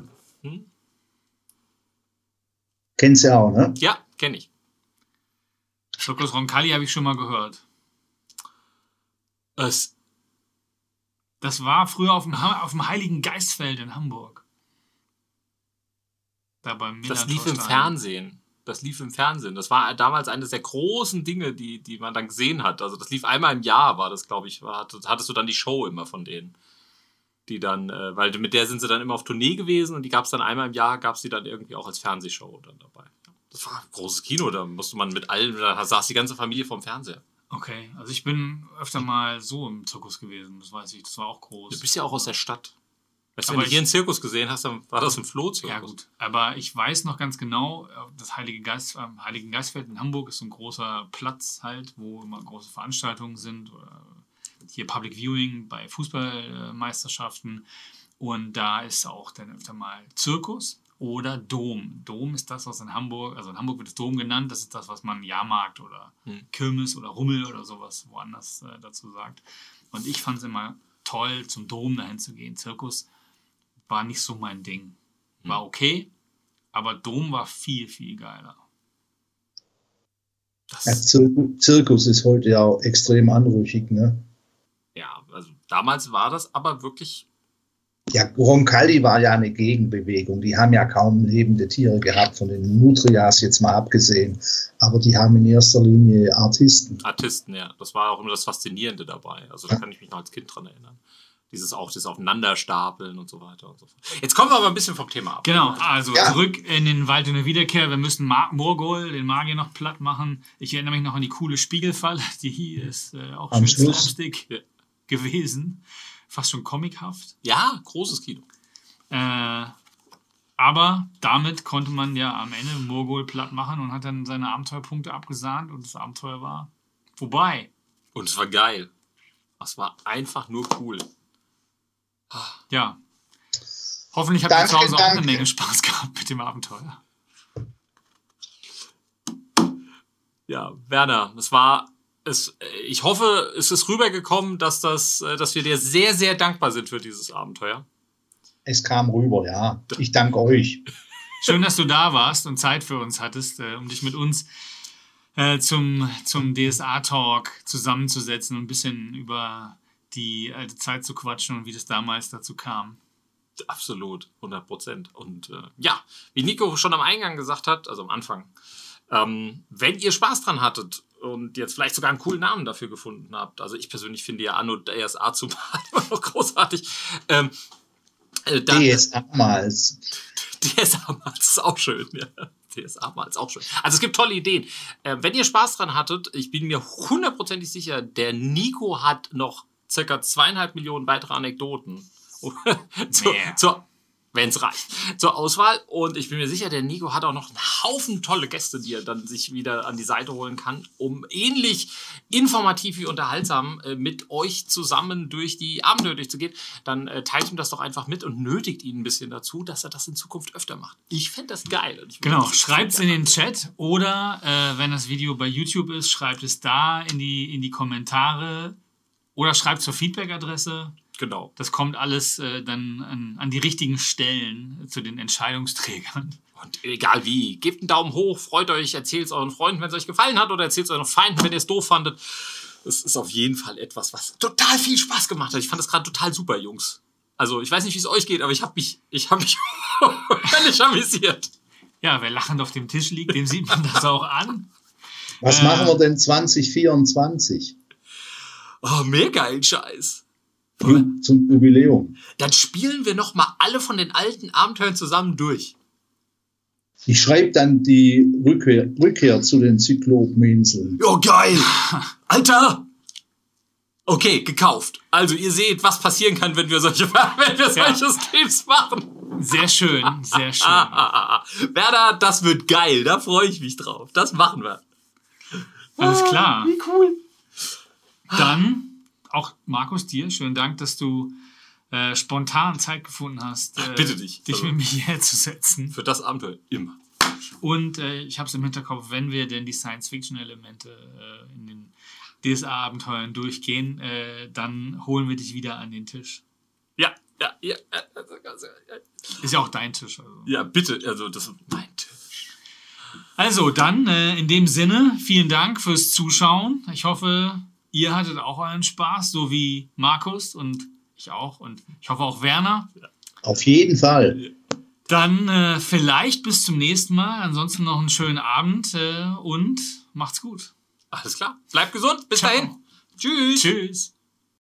D: Kennst du auch, ne?
C: Ja, kenne ich.
B: Zirkus Roncalli habe ich schon mal gehört.
C: Es,
B: Das war früher auf dem Heiligen Geistfeld in Hamburg. Da beim
C: das lief im
B: Millantor-Stadion.
C: Fernsehen. Das lief im Fernsehen. Das war damals eines der großen Dinge, die man dann gesehen hat. Also das lief einmal im Jahr, war das, glaube ich. Hattest du dann die Show immer von denen. Die dann, weil mit der sind sie dann immer auf Tournee gewesen und die gab es dann einmal im Jahr, gab es die dann irgendwie auch als Fernsehshow dann dabei. Das war ein großes Kino, da musste man mit allen, da saß die ganze Familie vorm Fernseher.
B: Okay, also ich bin öfter mal so im Zirkus gewesen, das weiß ich, das war auch groß.
C: Du bist ja auch aus der Stadt. Weißt du,
B: Aber
C: wenn du hier einen Zirkus gesehen hast, dann war das ein Flohzirkus.
B: Ja gut, aber ich weiß noch ganz genau, das Heiligen Geistfeld in Hamburg ist so ein großer Platz halt, wo immer große Veranstaltungen sind, oder hier Public Viewing bei Fußballmeisterschaften, und da ist auch dann öfter mal Zirkus oder Dom. Dom ist das, was in Hamburg, also in Hamburg wird es Dom genannt, das ist das, was man Jahrmarkt oder Kirmes oder Rummel oder sowas woanders dazu sagt. Und ich fand es immer toll, zum Dom dahin zu gehen. Zirkus war nicht so mein Ding. War okay, aber Dom war viel, viel geiler.
D: Ja, Zirkus ist heute ja auch extrem anrüchig, ne?
C: Ja, also damals war das aber wirklich...
D: Ja, Roncalli war ja eine Gegenbewegung. Die haben ja kaum lebende Tiere gehabt, von den Nutrias jetzt mal abgesehen. Aber die haben in erster Linie Artisten.
C: Artisten, ja. Das war auch immer das Faszinierende dabei. Also da kann ich mich noch als Kind dran erinnern. Dieses Aufeinanderstapeln und so weiter und so fort. Jetzt kommen wir aber ein bisschen vom Thema ab.
B: Genau, also
D: Ja.
B: zurück in den Wald und der Wiederkehr. Wir müssen Morgul, den Magier, noch platt machen. Ich erinnere mich noch an die coole Spiegelfalle. Die ist auch
D: Am
B: schön
D: Schluss.
B: Slapstick
C: Ja.
B: gewesen. Fast schon comichaft.
C: Ja, großes Kino.
B: Aber damit konnte man ja am Ende Morgul platt machen und hat dann seine Abenteuerpunkte abgesahnt und das Abenteuer war vorbei.
C: Und es war geil. Es war einfach nur cool.
B: Ja. Hoffentlich habt ihr
D: Danke,
B: zu Hause auch eine
D: danke.
B: Menge Spaß gehabt mit dem Abenteuer.
C: Ja, Werner, ich hoffe, es ist rübergekommen, dass wir dir sehr, sehr dankbar sind für dieses Abenteuer.
D: Es kam rüber, ja. Ich danke euch.
B: Schön, dass du da warst und Zeit für uns hattest, um dich mit uns zum DSA-Talk zusammenzusetzen und ein bisschen über die alte Zeit zu quatschen und wie das damals dazu kam.
C: Absolut, 100%. Und ja, wie Nico schon am Eingang gesagt hat, also am Anfang, wenn ihr Spaß dran hattet und jetzt vielleicht sogar einen coolen Namen dafür gefunden habt, also ich persönlich finde ja Anno DSA zu immer noch großartig, dann
D: DSA-mals.
C: DSA mal ist auch schön, ja. DSA mal ist auch schön. Also es gibt tolle Ideen. Wenn ihr Spaß dran hattet, ich bin mir 100% sicher, der Nico hat noch ca. 2,5 Millionen weitere Anekdoten.
B: Mehr.
C: wenn es reicht, zur Auswahl. Und ich bin mir sicher, der Nico hat auch noch einen Haufen tolle Gäste, die er dann sich wieder an die Seite holen kann, um ähnlich informativ wie unterhaltsam mit euch zusammen durch die Abenteuer durchzugehen. Dann teilt ihm das doch einfach mit und nötigt ihn ein bisschen dazu, dass er das in Zukunft öfter macht. Ich fände das geil.
B: Genau, schreibt es in den Chat oder wenn das Video bei YouTube ist, schreibt es da in die Kommentare oder schreibt zur Feedback-Adresse.
C: Genau.
B: Das kommt alles dann an die richtigen Stellen zu den Entscheidungsträgern.
C: Und egal wie, gebt einen Daumen hoch, freut euch, erzählt es euren Freunden, wenn es euch gefallen hat, oder erzählt es euren Feinden, wenn ihr es doof fandet. Es ist auf jeden Fall etwas, was total viel Spaß gemacht hat. Ich fand das gerade total super, Jungs. Also, ich weiß nicht, wie es euch geht, aber ich hab mich völlig amüsiert.
B: Ja, wer lachend auf dem Tisch liegt, dem sieht man das auch an.
D: Was machen wir denn 2024?
C: Oh, mehr geilen Scheiß.
D: Zum Jubiläum.
C: Dann spielen wir noch mal alle von den alten Abenteuern zusammen durch.
D: Ich schreibe dann die Rückkehr zu den Zyklopeninseln.
C: Oh, geil! Alter! Okay, gekauft. Also ihr seht, was passieren kann, wenn wir solche Schemes machen.
B: Sehr schön, sehr schön.
C: Werder, das wird geil. Da freue ich mich drauf. Das machen wir.
B: Alles klar.
C: Wie cool.
B: Dann auch Markus, dir schönen Dank, dass du spontan Zeit gefunden hast,
C: bitte dich
B: mit mir herzusetzen.
C: Für das Abenteuer immer.
B: Und ich habe es im Hinterkopf, wenn wir denn die Science-Fiction-Elemente in den DSA-Abenteuern durchgehen, dann holen wir dich wieder an den Tisch.
C: Ja.
B: Ist ja auch dein Tisch. Also.
C: Ja, bitte, also das ist mein Tisch.
B: Also dann, in dem Sinne, vielen Dank fürs Zuschauen. Ich hoffe, ihr hattet auch euren Spaß, so wie Markus und ich auch. Und ich hoffe auch Werner.
D: Auf jeden Fall.
B: Dann vielleicht bis zum nächsten Mal. Ansonsten noch einen schönen Abend und macht's gut.
C: Alles klar. Bleibt gesund. Bis
B: Ciao.
C: dahin. Tschüss.
B: Tschüss.